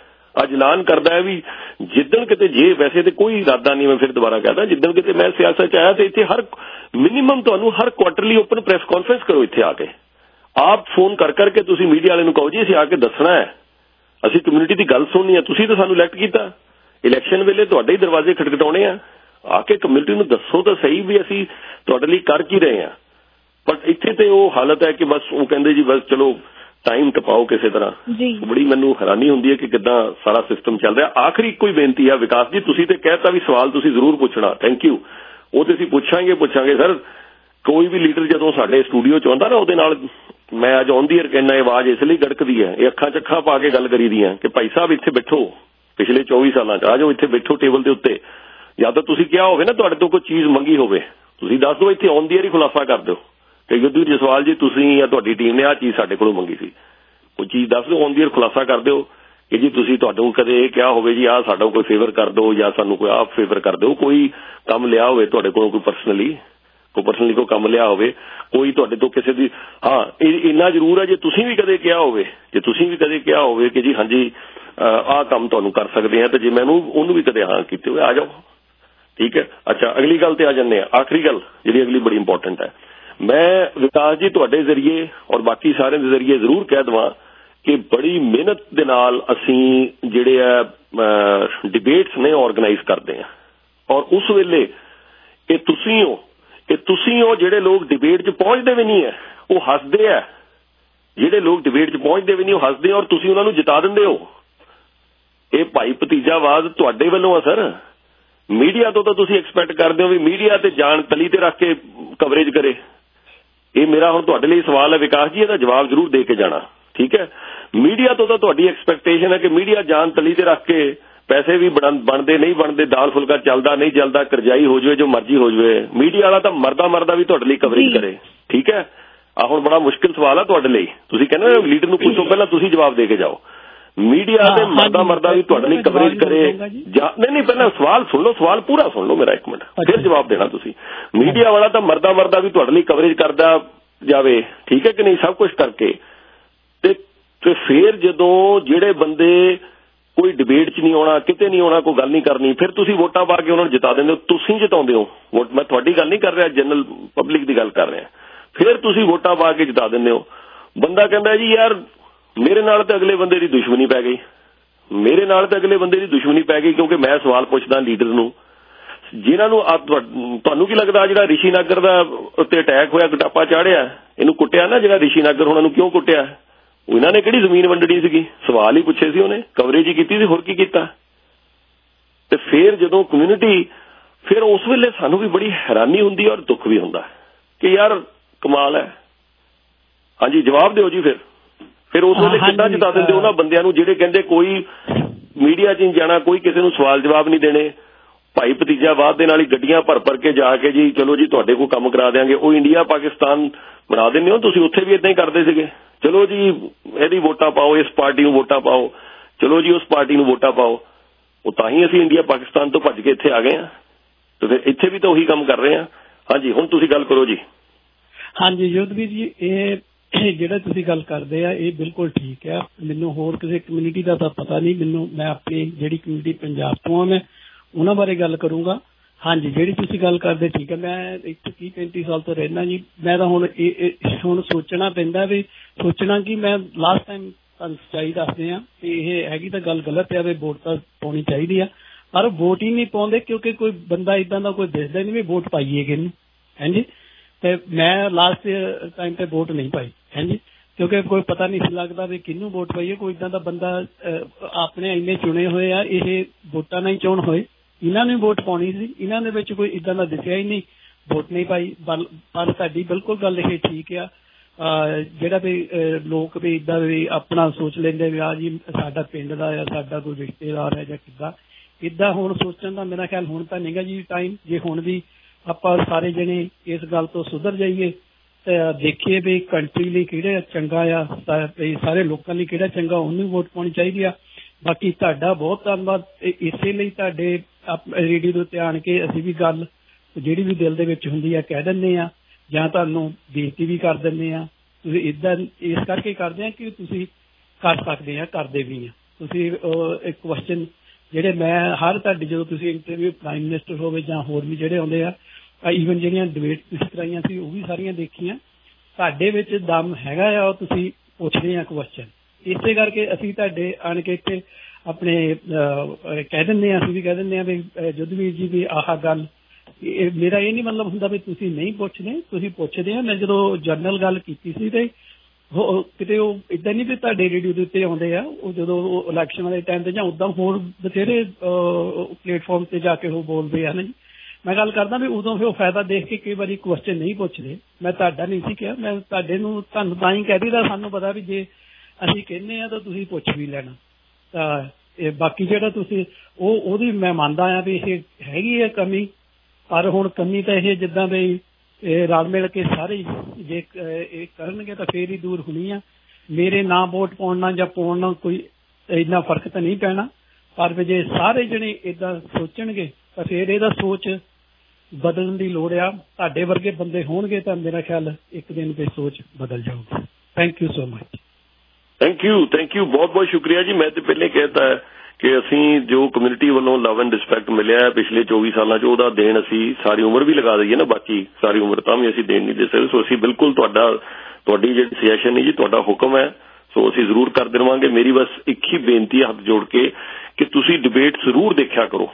ਕਰਦਾ ਹੈ ਵੀ ਜਿੱਦਣ ਕਿਤੇ, ਜੇ ਵੈਸੇ ਤੇ ਕੋਈ ਇਰਾਦਾ ਨਹੀਂ, ਮੈਂ ਫਿਰ ਦੁਬਾਰਾ ਕਹਦਾ, ਜਿੱਦਣ ਕਿਤੇ ਮੈਂ ਸਿਆਸਤ 'ਚ ਆਇਆ ਤੇ ਇੱਥੇ ਹਰ ਮਿਨੀਮਮ ਤੁਹਾਨੂੰ ਹਰ ਕੁਆਟਰਲੀ ਓਪਨ ਪ੍ਰੈਸ ਕਾਨਫਰੰਸ ਕਰੋ। ਇੱਥੇ ਆ ਕੇ ਆਪ ਫੋਨ ਕਰਕੇ ਤੁਸੀਂ ਮੀਡੀਆ ਵਾਲੇ ਨੂੰ ਕਹੋ ਜੀ ਅਸੀਂ ਆ ਕੇ ਦੱਸਣਾ ਹੈ, ਅਸੀਂ ਕਮਿਊਨਿਟੀ ਦੀ ਗੱਲ ਸੁਣਨੀ ਹੈ, ਤੁਸੀਂ ਤਾਂ ਸਾਨੂੰ ਇਲੈਕਟ ਕੀਤਾ, ਇਲੈਕਸ਼ਨ ਵੇਲੇ ਤੁਹਾਡੇ ਹੀ ਦਰਵਾਜ਼ੇ ਖਟਖਟਾਉਣੇ ਆ ਕੇ ਕਮਿਊਨਿਟੀ ਨੂੰ ਦੱਸੋ ਤਾਂ ਸਹੀ ਵੀ ਅਸੀਂ ਤੁਹਾਡੇ ਲਈ ਕਰ ਕੀ ਰਹੇ ਹਾਂ। ਪਰ ਇੱਥੇ ਤੇ ਉਹ ਹਾਲਤ ਹੈ ਕਿ ਬਸ ਉਹ ਕਹਿੰਦੇ ਜੀ ਬਸ ਚਲੋ ਟਾਈਮ ਟਪਾਓ ਕਿਸੇ ਤਰ੍ਹਾਂ। ਬੜੀ ਮੈਨੂੰ ਹੈਰਾਨੀ ਹੁੰਦੀ ਹੈ ਕਿ ਕਿੱਦਾਂ ਸਾਰਾ ਸਿਸਟਮ ਚੱਲ ਰਿਹਾ। ਆਖਰੀ ਕੋਈ ਬੇਨਤੀ ਹੈ ਵਿਕਾਸ ਜੀ, ਤੁਸੀਂ ਤੇ ਕਹਿਤਾ ਵੀ ਸਵਾਲ ਤੁਸੀਂ ਜ਼ਰੂਰ ਪੁੱਛਣਾ, ਥੈਂਕ ਯੂ, ਉਹ ਤੇ ਅਸੀਂ ਪੁੱਛਾਂਗੇ ਸਰ। ਕੋਈ ਵੀ ਲੀਡਰ ਜਦੋਂ ਸਾਡੇ ਸਟੂਡੀਓ 'ਚ ਆਉਂਦਾ ਨਾ, ਉਹਦੇ ਨਾਲ ਮੈਂ ਅੱਜ ਆਉਂਦੀ ਕਹਿੰਦਾ ਇਹ ਆਵਾਜ਼ ਇਸ ਲਈ ਗੜਕਦੀ ਹੈ, ਇਹ ਅੱਖਾਂ 'ਚ ਅੱਖਾਂ ਪਾ ਕੇ ਗੱਲ ਕਰੀਦੀਆਂ ਕਿ ਭਾਈ ਸਾਹਿਬ ਇੱਥੇ ਬੈਠੋ, ਪਿਛਲੇ 24 ਸਾਲਾਂ 'ਚ ਆ ਜਾਓ, ਇੱਥੇ ਬੈਠੋ ਟੇਬਲ ਦੇ ਉੱਤੇ। ਜਾਂ ਤਾਂ ਤੁਸੀਂ ਕਿਹਾ ਹੋਵੇ ਨਾ ਤੁਹਾਡੇ ਤੋਂ ਕੋਈ ਚੀਜ਼ ਮੰਗੀ ਹੋਵੇ, ਤੁਸੀਂ ਦੱਸ ਦਿਓ, ਇੱਥੇ ਆਉਂਦੀ ਹੀ ਖੁਲਾਸਾ ਕਰ ਦਿਓ ਕਿ ਯੁੱਧਵੀਰ ਜਸਵਾਲ ਜੀ ਤੁਸੀਂ ਜਾਂ ਤੁਹਾਡੀ ਟੀਮ ਨੇ ਆਹ ਚੀਜ਼ ਸਾਡੇ ਕੋਲੋਂ ਮੰਗੀ ਸੀ, ਉਹ ਚੀਜ਼ ਦੱਸ ਦਿਓ, ਆਉਂਦੀ ਖੁਲਾਸਾ ਕਰ ਦਿਓ ਕਿ ਜੀ ਤੁਸੀਂ ਤੁਹਾਨੂੰ ਕਦੇ ਇਹ ਕਿਹਾ ਹੋਵੇ ਜੀ ਆਹ ਸਾਡਾ ਕੋਈ ਫੇਵਰ ਕਰ ਦਿਓ ਜਾਂ ਸਾਨੂੰ ਕੋਈ ਆਹ ਫੇਵਰ ਕਰ ਦਿਓ, ਕੋਈ ਕੰਮ ਲਿਆ ਹੋਵੇ ਤੁਹਾਡੇ ਕੋਲੋਂ, ਕੋਈ ਪਰਸਨਲੀ ਕੋਈ ਕੰਮ ਲਿਆ ਹੋਵੇ, ਕੋਈ ਤੁਹਾਡੇ ਤੋਂ ਕਿਸੇ ਦੀ। ਹਾਂ ਇੰਨਾ ਜ਼ਰੂਰ ਹੈ, ਜੇ ਤੁਸੀਂ ਵੀ ਕਦੇ ਕਿਹਾ ਹੋਵੇ ਕਿ ਜੀ ਹਾਂਜੀ ਆਹ ਕੰਮ ਤੁਹਾਨੂੰ ਕਰ ਸਕਦੇ ਹਾਂ, ਤੇ ਜੇ ਮੈਨੂੰ ਉਹਨੂੰ ਵੀ ਕਦੇ ਹਾਂ ਕੀਤੇ ਹੋਏ, ਆ ਜਾਓ, ਠੀਕ ਹੈ। ਅੱਛਾ ਅਗਲੀ ਗੱਲ ਤੇ ਆ ਜਾਂਦੇ ਹਾਂ, ਆਖਰੀ ਗੱਲ ਜਿਹੜੀ ਅਗਲੀ ਬੜੀ ਇੰਪੋਰਟੈਂਟ ਹੈ। ਮੈਂ ਵਿਕਾਸ ਜੀ ਤੁਹਾਡੇ ਜ਼ਰੀਏ ਔਰ ਬਾਕੀ ਸਾਰਿਆਂ ਦੇ ਜ਼ਰੀਏ ਜ਼ਰੂਰ ਕਹਿ ਦੇਵਾਂ ਕਿ ਬੜੀ ਮਿਹਨਤ ਦੇ ਨਾਲ ਅਸੀਂ ਜਿਹੜੇ ਆ ਡਿਬੇਟਸ ਨੇ ਆਰਗੇਨਾਈਜ਼ ਕਰਦੇ ਹਾਂ, ਔਰ ਉਸ ਵੇਲੇ ਇਹ ਤੁਸੀਂ ਹੋ ਜਿਹੜੇ ਲੋਕ ਡਿਬੇਟ 'ਚ ਪਹੁੰਚਦੇ ਵੀ ਨਹੀਂ ਹੈ, ਉਹ ਹੱਸਦੇ ਆ ਜਿਹੜੇ ਲੋਕ ਡਿਬੇਟ 'ਚ ਪਹੁੰਚਦੇ ਵੀ ਨਹੀਂ ਉਹ ਹੱਸਦੇ ਔਰ ਤੁਸੀਂ ਉਹਨਾਂ ਨੂੰ ਜਿਤਾ ਦਿੰਦੇ ਹੋ। ਇਹ ਭਾਈ ਭਤੀਜਾਵਾਦ ਤੁਹਾਡੇ ਵੱਲੋਂ ਆ ਸਰ। ਮੀਡੀਆ ਤੋਂ ਤਾਂ ਤੁਸੀਂ ਐਕਸਪੈਕਟ ਕਰਦੇ ਹੋ ਵੀ ਮੀਡੀਆ ਤੇ ਜਾਨ ਤਲੀ ਤੇ ਰੱਖ ਕੇ ਕਵਰੇਜ ਕਰੇ। ਇਹ ਮੇਰਾ ਹੁਣ ਤੁਹਾਡੇ ਲਈ ਸਵਾਲ ਹੈ ਵਿਕਾਸ ਜੀ, ਇਹਦਾ ਜਵਾਬ ਜ਼ਰੂਰ ਦੇ ਕੇ ਜਾਣਾ, ਠੀਕ ਹੈ। ਮੀਡੀਆ ਤੋਂ ਤਾਂ ਤੁਹਾਡੀ ਐਕਸਪੈਕਟੇਸ਼ਨ ਹੈ ਕਿ ਮੀਡੀਆ ਜਾਨ ਤਲੀ ਤੇ ਰੱਖ ਕੇ ਪੈਸੇ ਵੀ ਬਣਦੇ ਨਹੀਂ ਬਣਦੇ, ਦਾਲ ਫੁਲਕਾ ਚੱਲਦਾ ਨਹੀਂ ਚੱਲਦਾ, ਕਰਜ਼ਾਈ ਹੋ ਜਾਵੇ, ਜੋ ਮਰਜ਼ੀ ਹੋ ਜਾਵੇ, ਮੀਡੀਆ ਵਾਲਾ ਤਾਂ ਮਰਦਾ ਵੀ ਤੁਹਾਡੇ ਲਈ ਕਵਰੇਜ ਕਰੇ, ਠੀਕ ਹੈ। ਆ ਹੁਣ ਬੜਾ ਮੁਸ਼ਕਿਲ ਸਵਾਲ ਆ ਤੁਹਾਡੇ ਲਈ। ਤੁਸੀਂ ਕਹਿੰਦੇ ਲੀਡਰ ਨੂੰ ਪੁੱਛੋ, ਪਹਿਲਾਂ ਤੁਸੀਂ ਜਵਾਬ ਦੇ ਕੇ ਜਾਓ। ਮੀਡੀਆ ਤੇ ਮਰਦਾ ਵੀ ਤੁਹਾਡੇ ਲਈ ਕਵਰੇਜ ਕਰੇ ਜਾਂ ਨਹੀਂ, ਪਹਿਲਾਂ ਸਵਾਲ ਸੁਣ ਲਓ, ਸਵਾਲ ਪੂਰਾ ਸੁਣ ਲਓ ਮੇਰਾ ਇੱਕ ਮਿੰਟ, ਫਿਰ ਜਵਾਬ ਦੇਣਾ ਤੁਸੀਂ। ਮੀਡੀਆ ਵਾਲਾ ਤਾਂ ਮਰਦਾ ਵੀ ਤੁਹਾਡੇ ਲਈ ਕਵਰੇਜ ਕਰਦਾ ਜਾਵੇ, ਠੀਕ ਹੈ ਕਿ ਨਹੀਂ, ਸਭ ਕੁਝ ਕਰਕੇ ਤੇ ਫਿਰ ਜਦੋਂ ਜਿਹੜੇ ਬੰਦੇ ਕੋਈ ਡਿਬੇਟ 'ਚ ਨਹੀਂ ਆਉਣਾ, ਕਿਤੇ ਨਹੀਂ ਆਉਣਾ, ਕੋਈ ਗੱਲ ਨਹੀਂ ਕਰਨੀ, ਫਿਰ ਤੁਸੀਂ ਵੋਟਾਂ ਪਾ ਕੇ ਉਹਨਾਂ ਨੂੰ ਜਿਤਾ ਦਿੰਦੇ ਹੋ। ਤੁਸੀਂ ਜਿਤਾਉਂਦੇ ਹੋ ਵੋਟ, ਮੈਂ ਤੁਹਾਡੀ ਗੱਲ ਨਹੀਂ ਕਰ ਰਿਹਾ, ਜਨਰਲ ਪਬਲਿਕ ਦੀ ਗੱਲ ਕਰ ਰਿਹਾ। ਫਿਰ ਤੁਸੀਂ ਵੋਟਾਂ ਪਾ ਕੇ ਜਿਤਾ ਦਿੰਦੇ ਹੋ। ਬੰਦਾ ਕਹਿੰਦਾ ਜੀ ਯਾਰ ਮੇਰੇ ਨਾਲ ਤਾਂ ਅਗਲੇ ਬੰਦੇ ਦੀ ਦੁਸ਼ਮਣੀ ਪੈ ਗਈ, ਮੇਰੇ ਨਾਲ ਤਾਂ ਅਗਲੇ ਬੰਦੇ ਦੀ ਦੁਸ਼ਮਣੀ ਪੈ ਗਈ ਕਿਉਂਕਿ ਮੈਂ ਸਵਾਲ ਪੁੱਛਦਾ ਲੀਡਰ ਨੂੰ, ਜਿਨ੍ਹਾਂ ਨੂੰ ਤੁਹਾਨੂੰ ਕੀ ਲੱਗਦਾ ਜਿਹੜਾ ਰਿਸ਼ੀ ਨਾਗਰ ਦਾ ਉੱਤੇ ਅਟੈਕ ਹੋਇਆ, ਗਟਾਪਾ ਚਾੜਿਆ, ਇਹਨੂੰ ਕੁੱਟਿਆ ਨਾ, ਜਿਹੜਾ ਰਿਸ਼ੀ ਨਾਗਰ ਉਹਨਾਂ ਨੂੰ ਕਿਉਂ ਕੁੱਟਿਆ? ਇਹਨਾਂ ਨੇ ਕਿਹੜੀ ਜ਼ਮੀਨ ਵੰਡਣੀ ਸੀਗੀ? ਸਵਾਲ ਹੀ ਪੁੱਛੇ ਸੀ ਉਹਨੇ, ਕਵਰੇਜ ਹੀ ਕੀਤੀ ਸੀ, ਹੋਰ ਕੀ ਕੀਤਾ? ਤੇ ਫਿਰ ਜਦੋਂ ਕਮਿਊਨਿਟੀ, ਫਿਰ ਉਸ ਵੇਲੇ ਸਾਨੂੰ ਵੀ ਬੜੀ ਹੈਰਾਨੀ ਹੁੰਦੀ ਔਰ ਦੁੱਖ ਵੀ ਹੁੰਦਾ ਕਿ ਯਾਰ ਕਮਾਲ ਹੈ। ਹਾਂਜੀ ਜਵਾਬ ਦਿਓ ਜੀ। ਫਿਰ ਉਸ ਵੇਲੇ ਕਿੱਦਾਂ ਜਿਤਾ ਦਿੰਦੇ ਉਹਨਾਂ ਬੰਦਿਆਂ ਨੂੰ ਜਿਹੜੇ ਕਹਿੰਦੇ ਕੋਈ ਮੀਡੀਆ 'ਚ ਨਹੀਂ ਜਾਣਾ, ਕੋਈ ਕਿਸੇ ਨੂੰ ਸਵਾਲ ਜਵਾਬ ਨਹੀਂ ਦੇਣੇ, ਭਾਈ ਭਤੀਜਾਵਾਦ ਦੇ ਨਾਲ ਹੀ ਗੱਡੀਆਂ ਭਰ ਕੇ ਜਾ ਕੇ ਜੀ ਚਲੋ ਜੀ ਤੁਹਾਡੇ ਕੋਲ ਕੰਮ ਕਰਾ ਦਿਆਂਗੇ। ਉਹ ਇੰਡੀਆ ਪਾਕਿਸਤਾਨ ਬਣਾ ਦਿੰਦੇ ਹੋ ਤੁਸੀਂ, ਉੱਥੇ ਵੀ ਇਦਾਂ ਹੀ ਕਰਦੇ ਸੀਗੇ। ਚਲੋ ਜੀ ਇਹਦੀ ਵੋਟਾਂ ਪਾਓ, ਇਸ ਪਾਰਟੀ ਨੂੰ ਵੋਟਾਂ ਪਾਓ, ਚਲੋ ਜੀ ਉਸ ਪਾਰਟੀ ਨੂੰ ਵੋਟਾਂ ਪਾਓ। ਉਹ ਤਾਂ ਹੀ ਅਸੀਂ ਇੰਡੀਆ ਪਾਕਿਸਤਾਨ ਤੋਂ ਭੱਜ ਕੇ ਇੱਥੇ ਆ ਗਏ ਹਾਂ ਤੇ ਫਿਰ ਇੱਥੇ ਵੀ ਤਾਂ ਉਹੀ ਕੰਮ ਕਰ ਰਹੇ ਹਾਂ। ਹਾਂਜੀ ਹੁਣ ਤੁਸੀਂ ਗੱਲ ਕਰੋ ਜੀ। ਹਾਂਜੀ ਯੋਧਵੀਰ ਜੀ, ਇਹ ਜਿਹੜਾ ਤੁਸੀਂ ਗੱਲ ਕਰਦੇ ਆ ਇਹ ਬਿਲਕੁਲ ਠੀਕ ਹੈ। ਮੈਨੂੰ ਹੋਰ ਕਿਸੇ ਕਮਿਊਨਿਟੀ ਦਾ ਤਾਂ ਪਤਾ ਨਹੀਂ, ਮੈਂ ਆਪਣੀ ਜਿਹੜੀ ਕਮਿਊਨਿਟੀ ਪੰਜਾਬ ਤੋਂ ਆ ਮੈਂ ਉਹਨਾਂ ਬਾਰੇ ਗੱਲ ਕਰੂੰਗਾ। ਹਾਂਜੀ ਜਿਹੜੀ ਤੁਸੀਂ ਗੱਲ ਕਰਦੇ ਠੀਕ ਹੈ। ਮੈਂ ਇੱਥੇ 30-35 ਸਾਲ ਤੋਂ ਰਹਿਣਾ ਜੀ। ਮੈਂ ਤਾਂ ਹੁਣ ਹੁਣ ਸੋਚਣਾ ਪੈਂਦਾ ਵੀ ਸੋਚਣਾ ਕਿ ਮੈਂ ਲਾਸਟ ਟਾਈਮ ਤੁਹਾਨੂੰ ਸੱਚਾਈ ਦੱਸਦੇ ਹਾਂ ਤੇ ਇਹ ਹੈਗੀ ਤਾਂ ਗੱਲ ਗਲਤ ਹੈ ਵੀ ਵੋਟ ਤਾਂ ਪਾਉਣੀ ਚਾਹੀਦੀ ਆ, ਪਰ ਵੋਟ ਹੀ ਨਹੀਂ ਪਾਉਂਦੇ ਕਿਉਂਕਿ ਕੋਈ ਬੰਦਾ ਇੱਦਾਂ ਦਾ ਕੋਈ ਦਿਸਦਾ ਨਹੀਂ ਵੀ ਵੋਟ ਪਾਈਏ ਕਿਹਨੂੰ। ਹਾਂਜੀ ਤੇ ਮੈਂ ਲਾਸਟ ਟਾਈਮ ਤੇ ਵੋਟ ਨਹੀਂ ਪਾਈ। ਹਾਂਜੀ ਕਿਉਂਕਿ ਕੋਈ ਪਤਾ ਨਹੀਂ ਸੀ ਲੱਗਦਾ ਵੀ ਕਿਹਨੂੰ ਵੋਟ ਪਾਈਏ। ਕੋਈ ਇੱਦਾਂ ਦਾ ਬੰਦਾ ਆਪਣੇ ਇੰਨੇ ਚੁਣੇ ਹੋਏ ਆ, ਇਹ ਵੋਟਾਂ ਨਾਲ ਹੀ ਚੋਣ ਹੋਏ, ਇਹਨਾਂ ਨੂੰ ਵੋਟ ਪਾਉਣੀ ਸੀ, ਇਹਨਾਂ ਦੇ ਵਿੱਚ ਕੋਈ ਇੱਦਾਂ ਦਾ ਦਿਸਿਆ ਹੀ ਨਹੀਂ, ਵੋਟ ਨਹੀਂ ਪਾਈ। ਪਰ ਤੁਹਾਡੀ ਬਿਲਕੁਲ ਗੱਲ ਇਹ ਠੀਕ ਆ। ਜਿਹੜਾ ਵੀ ਲੋਕ ਵੀ ਇੱਦਾਂ ਵੀ ਆਪਣਾ ਸੋਚ ਲੈਂਦੇ ਵੀ ਆ ਜੀ ਸਾਡਾ ਪਿੰਡ ਦਾ ਆ, ਸਾਡਾ ਕੋਈ ਰਿਸ਼ਤੇਦਾਰ ਹੈ ਜਾਂ ਕਿੱਦਾਂ, ਇੱਦਾਂ ਹੁਣ ਸੋਚਣ ਦਾ ਮੇਰਾ ਖਿਆਲ ਹੁਣ ਤਾਂ ਨਹੀਂਗਾ ਜੀ ਟਾਈਮ। ਜੇ ਹੁਣ ਵੀ ਆਪਾਂ ਸਾਰੇ ਜਣੇ ਇਸ ਗੱਲ ਤੋਂ ਸੁਧਰ ਜਾਈਏ ਤੇ ਦੇਖੀਏ ਵੀ ਕੰਟਰੀ ਲਈ ਕਿਹੜਾ ਚੰਗਾ ਆ, ਸਾਰੇ ਲੋਕਾਂ ਲਈ ਕਿਹੜਾ ਚੰਗਾ, ਉਹਨੂੰ ਵੋਟ ਪਾਉਣੀ ਚਾਹੀਦੀ ਆ। ਬਾਕੀ ਤੁਹਾਡਾ ਬਹੁਤ ਧੰਨਵਾਦ। ਇਸੇ ਲਈ ਤੁਹਾਡੇ ਰੇਡੀਓ ਦੇ ਉੱਤੇ ਆਣ ਕੇ ਅਸੀਂ ਵੀ ਗੱਲ ਜਿਹੜੀ ਵੀ ਦਿਲ ਦੇ ਵਿੱਚ ਹੁੰਦੀ ਆ ਕਹਿ ਦਿੰਦੇ ਆ ਜਾਂ ਤੁਹਾਨੂੰ ਬੇਨਤੀ ਵੀ ਕਰ ਦਿੰਦੇ ਆ। ਤੁਸੀਂ ਇੱਦਾਂ ਇਸ ਕਰਕੇ ਕਰਦੇ ਆ ਕਿ ਤੁਸੀਂ ਕਰ ਸਕਦੇ ਆ, ਕਰਦੇ ਵੀ ਆ। ਤੁਸੀਂ ਇੱਕ ਕੁਐਸਚਨ ਜਿਹੜੇ ਮੈਂ ਹਰ ਤੁਹਾਡੀ ਜਦੋਂ ਤੁਸੀਂ ਇੰਟਰਵਿਊ ਪ੍ਰਾਈਮ ਮਿਨਿਸਟਰ ਹੋਵੇ ਜਾਂ ਹੋਰ ਵੀ ਜਿਹੜੇ ਆਉਂਦੇ ਆ, ਈਵਨ ਜਿਹੜੀਆਂ ਡਿਬੇਟ ਤੁਸੀਂ ਕਰਾਈਆਂ ਸੀ ਉਹ ਵੀ ਸਾਰੀਆਂ ਦੇਖੀਆਂ। ਤੁਹਾਡੇ ਵਿੱਚ ਦਮ ਹੈਗਾ ਆ, ਉਹ ਤੁਸੀਂ ਪੁੱਛਦੇ ਆ ਕੁਐਸਚਨ। ਇਸੇ ਕਰਕੇ ਅਸੀਂ ਤੁਹਾਡੇ ਆਣ ਕੇ ਇੱਥੇ ਆਪਣੇ ਕਹਿ ਦਿੰਦੇ ਹਾਂ, ਅਸੀਂ ਵੀ ਕਹਿ ਦਿੰਦੇ ਹਾਂ ਵੀ ਯੁੱਧਵੀਰ ਜੀ ਵੀ ਆਹ ਗੱਲ, ਮੇਰਾ ਇਹ ਨਹੀਂ ਮਤਲਬ ਹੁੰਦਾ ਵੀ ਤੁਸੀਂ ਨਹੀਂ ਪੁੱਛਦੇ, ਤੁਸੀਂ ਪੁੱਛਦੇ ਆ। ਮੈਂ ਜਦੋਂ ਜਨਰਲ ਗੱਲ ਕੀਤੀ ਸੀ ਤੇ ਕਿਤੇ ਉਹ ਇੱਦਾਂ ਨਹੀਂ ਵੀ ਤੁਹਾਡੇ ਰੇਡੀਓ ਦੇ ਉੱਤੇ ਆਉਂਦੇ ਆ, ਉਹ ਜਦੋਂ ਇਲੈਕਸ਼ਨ ਵਾਲੇ ਟਾਈਮ ਤੇ ਜਾਂ ਉੱਦਾਂ ਹੋਰ ਬਥੇਰੇ ਪਲੇਟਫਾਰਮ ਤੇ ਜਾ ਕੇ ਉਹ ਬੋਲਦੇ ਆ ਨਾ ਜੀ। ਮੈਂ ਗੱਲ ਕਰਦਾ ਵੀ ਉਦੋਂ ਫਿਰ ਉਹ ਫਾਇਦਾ ਦੇਖ ਕੇ ਕਈ ਵਾਰੀ ਕੁਐਸਚਨ ਨਹੀਂ ਪੁੱਛਦੇ। ਮੈਂ ਤੁਹਾਡਾ ਨਹੀਂ ਸੀ ਕਿਹਾ, ਮੈਂ ਤੁਹਾਨੂੰ ਤਾਂ ਹੀ ਕਹਿ ਦਿੱਤਾ। ਸਾਨੂੰ ਪਤਾ ਵੀ ਜੇ ਅਸੀਂ ਕਹਿੰਦੇ ਆ ਤਾਂ ਤੁਸੀਂ ਪੁੱਛ ਵੀ ਲੈਣਾ। ਤਾਂ ਇਹ ਬਾਕੀ ਜਿਹੜਾ ਤੁਸੀਂ ਉਹਦੀ ਮੈਂ ਮੰਨਦਾ ਆ ਵੀ ਇਹ ਹੈਗੀ ਹੈ ਕਮੀ, ਪਰ ਹੁਣ ਕਮੀ ਤਾਂ ਇਹ ਜਿੱਦਾਂ ਵੀ ਰਲ ਮਿਲ ਕੇ ਸਾਰੇ ਜੇ ਇਹ ਕਰਨਗੇ ਤਾਂ ਫੇਰ ਹੀ ਦੂਰ ਹੋਣੀ ਆ। ਮੇਰੇ ਨਾ ਵੋਟ ਪਾਉਣ ਨਾਲ ਜਾਂ ਪਾਉਣ ਨਾਲ ਕੋਈ ਇੰਨਾ ਫਰਕ ਤਾਂ ਨਹੀਂ ਪੈਣਾ, ਪਰ ਵੀ ਜੇ ਸਾਰੇ ਜਣੇ ਏਦਾਂ ਸੋਚਣਗੇ ਤਾਂ ਫੇਰ ਇਹਦਾ ਸੋਚ ਬਦਲਣ ਦੀ ਲੋੜ ਆ। ਤੁਹਾਡੇ ਵਰਗੇ ਬੰਦੇ ਹੋਣਗੇ ਤਾਂ ਮੇਰਾ ਖਿਆਲ ਇੱਕ ਦਿਨ ਤੇ ਸੋਚ ਬਦਲ ਜਾਊਗੀ। Thank you so much. Thank you ਬਹੁਤ ਬਹੁਤ ਸ਼ੁਕਰੀਆ ਜੀ। ਮੈਂ ਤੇ ਪਹਿਲੇ ਕਹਿਤਾ ਕਿ ਅਸੀਂ ਜੋ ਕਮਿਊਨਿਟੀ ਵੱਲੋਂ ਲਵ ਐਂਡ ਰਿਸਪੈਕਟ ਮਿਲਿਆ ਪਿਛਲੇ 24 ਸਾਲਾਂ 'ਚ, ਉਹਦਾ ਦੇਣ ਅਸੀਂ ਸਾਰੀ ਉਮਰ ਵੀ ਲਗਾ ਦਈਏ ਨਾ, ਬਾਕੀ ਸਾਰੀ ਉਮਰ ਤਾਂ ਵੀ ਅਸੀਂ ਦੇਣ ਨਹੀਂ ਦੇ ਸਕਦੇ। ਸੋ ਅਸੀਂ ਬਿਲਕੁਲ ਤੁਹਾਡੀ ਜਿਹੜੀ ਸੁਜੈਸ਼ਨ ਹੈ ਜੀ, ਤੁਹਾਡਾ ਹੁਕਮ ਹੈ, ਸੋ ਅਸੀਂ ਜ਼ਰੂਰ ਕਰਦੇ ਰਹਾਂਗੇ। ਮੇਰੀ ਬਸ ਇੱਕ ਹੀ ਬੇਨਤੀ ਹੈ ਹੱਥ ਜੋੜ ਕੇ ਕਿ ਤੁਸੀਂ ਡਿਬੇਟ ਜ਼ਰੂਰ ਦੇਖਿਆ ਕਰੋ।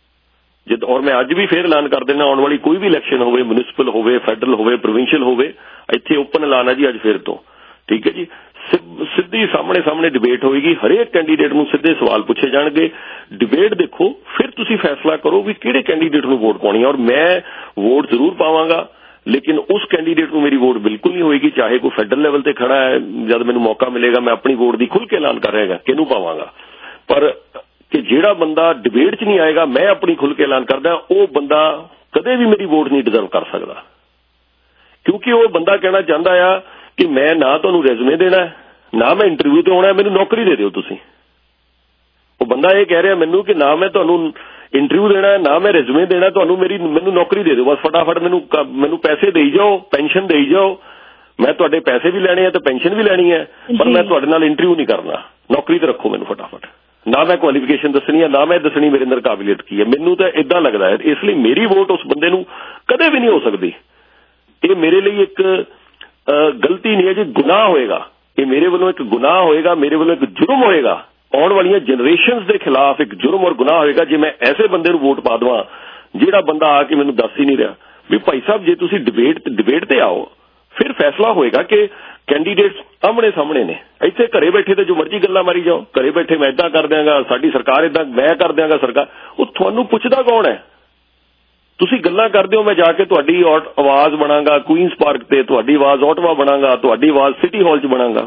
ਔਰ ਮੈਂ ਅੱਜ ਵੀ ਫੇਰ ਐਲਾਨ ਕਰ ਦੇਣਾ, ਆਉਣ ਵਾਲੀ ਕੋਈ ਵੀ ਇਲੈਕਸ਼ਨ ਹੋਵੇ, ਮਿਊਨਿਸਪਲ ਹੋਵੇ, ਫੈਡਰਲ ਹੋਵੇ, ਪ੍ਰੋਵਿੰਸ਼ੀਅਲ ਹੋਵੇ, ਇੱਥੇ ਓਪਨ ਐਲਾਨ ਹੈ ਜੀ ਅੱਜ ਫੇਰ ਤੋਂ ਠੀਕ ਹੈ ਜੀ। ਸਿੱਧੀ ਸਾਹਮਣੇ ਡਿਬੇਟ ਹੋਏਗੀ, ਹਰੇਕ ਕੈਂਡੀਡੇਟ ਨੂੰ ਸਿੱਧੇ ਸਵਾਲ ਪੁੱਛੇ ਜਾਣਗੇ। ਡਿਬੇਟ ਦੇਖੋ, ਫਿਰ ਤੁਸੀਂ ਫੈਸਲਾ ਕਰੋ ਵੀ ਕਿਹੜੇ ਕੈਂਡੀਡੇਟ ਨੂੰ ਵੋਟ ਪਾਉਣੀ ਹੈ। ਔਰ ਮੈਂ ਵੋਟ ਜ਼ਰੂਰ ਪਾਵਾਂਗਾ, ਲੇਕਿਨ ਉਸ ਕੈਂਡੀਡੇਟ ਨੂੰ ਮੇਰੀ ਵੋਟ ਬਿਲਕੁਲ ਨਹੀਂ ਹੋਏਗੀ, ਚਾਹੇ ਕੋਈ ਫੈਡਰਲ ਲੈਵਲ ਤੇ ਖੜਾ ਹੈ। ਜਦ ਮੈਨੂੰ ਮੌਕਾ ਮਿਲੇਗਾ ਮੈਂ ਆਪਣੀ ਵੋਟ ਦੀ ਖੁੱਲ੍ਹ ਕੇ ਐਲਾਨ ਕਰ ਰਿਹਾ ਕਿਹਨੂੰ ਪਾਵਾਂਗਾ। ਪਰ ਕਿ ਜਿਹੜਾ ਬੰਦਾ ਡਿਬੇਟ 'ਚ ਨਹੀਂ ਆਏਗਾ, ਮੈਂ ਆਪਣੀ ਖੁੱਲ੍ਹ ਕੇ ਐਲਾਨ ਕਰਦਾ, ਉਹ ਬੰਦਾ ਕਦੇ ਵੀ ਮੇਰੀ ਵੋਟ ਨਹੀਂ ਡਿਜ਼ਰਵ ਕਰ ਸਕਦਾ, ਕਿਉਂਕਿ ਉਹ ਬੰਦਾ ਕਹਿਣਾ ਚਾਹੁੰਦਾ ਆ ਕਿ ਮੈਂ ਨਾ ਤੁਹਾਨੂੰ ਰੈਜ਼ੂਮੇ ਦੇਣਾ, ਨਾ ਮੈਂ ਇੰਟਰਵਿਊ ਤੇ ਆਉਣਾ, ਮੈਨੂੰ ਨੌਕਰੀ ਦੇ ਦਿਓ ਤੁਸੀਂ। ਉਹ ਬੰਦਾ ਇਹ ਕਹਿ ਰਿਹਾ ਮੈਨੂੰ ਕਿ ਨਾ ਮੈਂ ਤੁਹਾਨੂੰ ਇੰਟਰਵਿਊ ਦੇਣਾ, ਨਾ ਮੈਂ ਰੈਜ਼ੂਮੇ ਦੇਣਾ, ਤੁਹਾਨੂੰ ਮੈਨੂੰ ਨੌਕਰੀ ਦੇ ਦਿਓ ਬਸ, ਫਟਾਫਟ ਮੈਨੂੰ ਪੈਸੇ ਦੇਈ ਜਾਓ, ਪੈਨਸ਼ਨ ਦੇਈ ਜਾਓ। ਮੈਂ ਤੁਹਾਡੇ ਪੈਸੇ ਵੀ ਲੈਣੇ ਆ ਤੇ ਪੈਨਸ਼ਨ ਵੀ ਲੈਣੀ ਹੈ, ਪਰ ਮੈਂ ਤੁਹਾਡੇ ਨਾਲ ਇੰਟਰਵਿਊ ਨਹੀਂ ਕਰਨਾ, ਨੌਕਰੀ ਤੇ ਰੱਖੋ ਮੈਨੂੰ ਫਟਾਫਟ। ਨਾ ਮੈਂ ਕੁਆਲੀਫਿਕੇਸ਼ਨ ਦੱਸਣੀ ਹੈ, ਨਾ ਮੈਂ ਦੱਸਣੀ ਮੇਰੇ ਅੰਦਰ ਕਾਬਲੀਅਤ ਕੀ ਹੈ। ਮੈਨੂੰ ਤਾਂ ਇਦਾਂ ਲੱਗਦਾ ਹੈ, ਇਸ ਲਈ ਮੇਰੀ ਵੋਟ ਉਸ ਬੰਦੇ ਨੂੰ ਕਦੇ ਵੀ ਨਹੀਂ ਹੋ ਸਕਦੀ। ਇਹ ਮੇਰੇ ਲਈ ਇੱਕ ਗਲਤੀ ਨਹੀਂ ਹੈ ਜੀ, ਗੁਨਾਹ ਹੋਏਗਾ। ਇਹ ਮੇਰੇ ਵੱਲੋਂ ਇੱਕ ਗੁਨਾਹ ਹੋਏਗਾ, ਮੇਰੇ ਵੱਲੋਂ ਇੱਕ ਜੁਰਮ ਹੋਏਗਾ, ਆਉਣ ਵਾਲੀਆਂ ਜਨਰੇਸ਼ਨਸ ਦੇ ਖਿਲਾਫ ਇੱਕ ਜੁਰਮ ਔਰ ਗੁਨਾਹ ਹੋਏਗਾ ਜੇ ਮੈਂ ਐਸੇ ਬੰਦੇ ਨੂੰ ਵੋਟ ਪਾ ਦੇਵਾਂ ਜਿਹੜਾ ਬੰਦਾ ਆ ਕੇ ਮੈਨੂੰ ਦੱਸ ਹੀ ਨਹੀਂ ਰਿਹਾ ਵੀ ਭਾਈ ਸਾਹਿਬ ਜੇ ਤੁਸੀਂ ਡਿਬੇਟ ਤੇ ਆਓ, ਫਿਰ ਫੈਸਲਾ ਹੋਏਗਾ ਕਿ ਕੈਂਡੀਡੇਟਸ ਆਮਣੇ ਸਾਹਮਣੇ ਨੇ। ਇੱਥੇ ਘਰੇ ਬੈਠੇ ਤੇ ਜੋ ਮਰਜ਼ੀ ਗੱਲਾਂ ਮਾਰੀ ਜਾਓ, ਘਰੇ ਬੈਠੇ ਮੈਂ ਇਦਾਂ ਕਰ ਦਿਆਂਗਾ, ਸਾਡੀ ਸਰਕਾਰ ਇਦਾਂ, ਮੈਂ ਕਰ ਦਿਆਂਗਾ ਸਰਕਾਰ। ਉਹ ਤੁਹਾਨੂੰ ਪੁੱਛਦਾ ਕੌਣ ਹੈ? ਤੁਸੀਂ ਗੱਲਾਂ ਕਰਦੇ ਹੋ, ਮੈਂ ਜਾ ਕੇ ਤੁਹਾਡੀ ਆਵਾਜ਼ ਬਣਾਂਗਾ ਕੁਈਨਸ ਪਾਰਕ ਤੇ, ਤੁਹਾਡੀ ਆਵਾਜ਼ ਓਟਵਾ ਬਣਾਂਗਾ, ਤੁਹਾਡੀ ਆਵਾਜ਼ ਸਿਟੀ ਹਾਲ 'ਚ ਬਣਾਂਗਾ।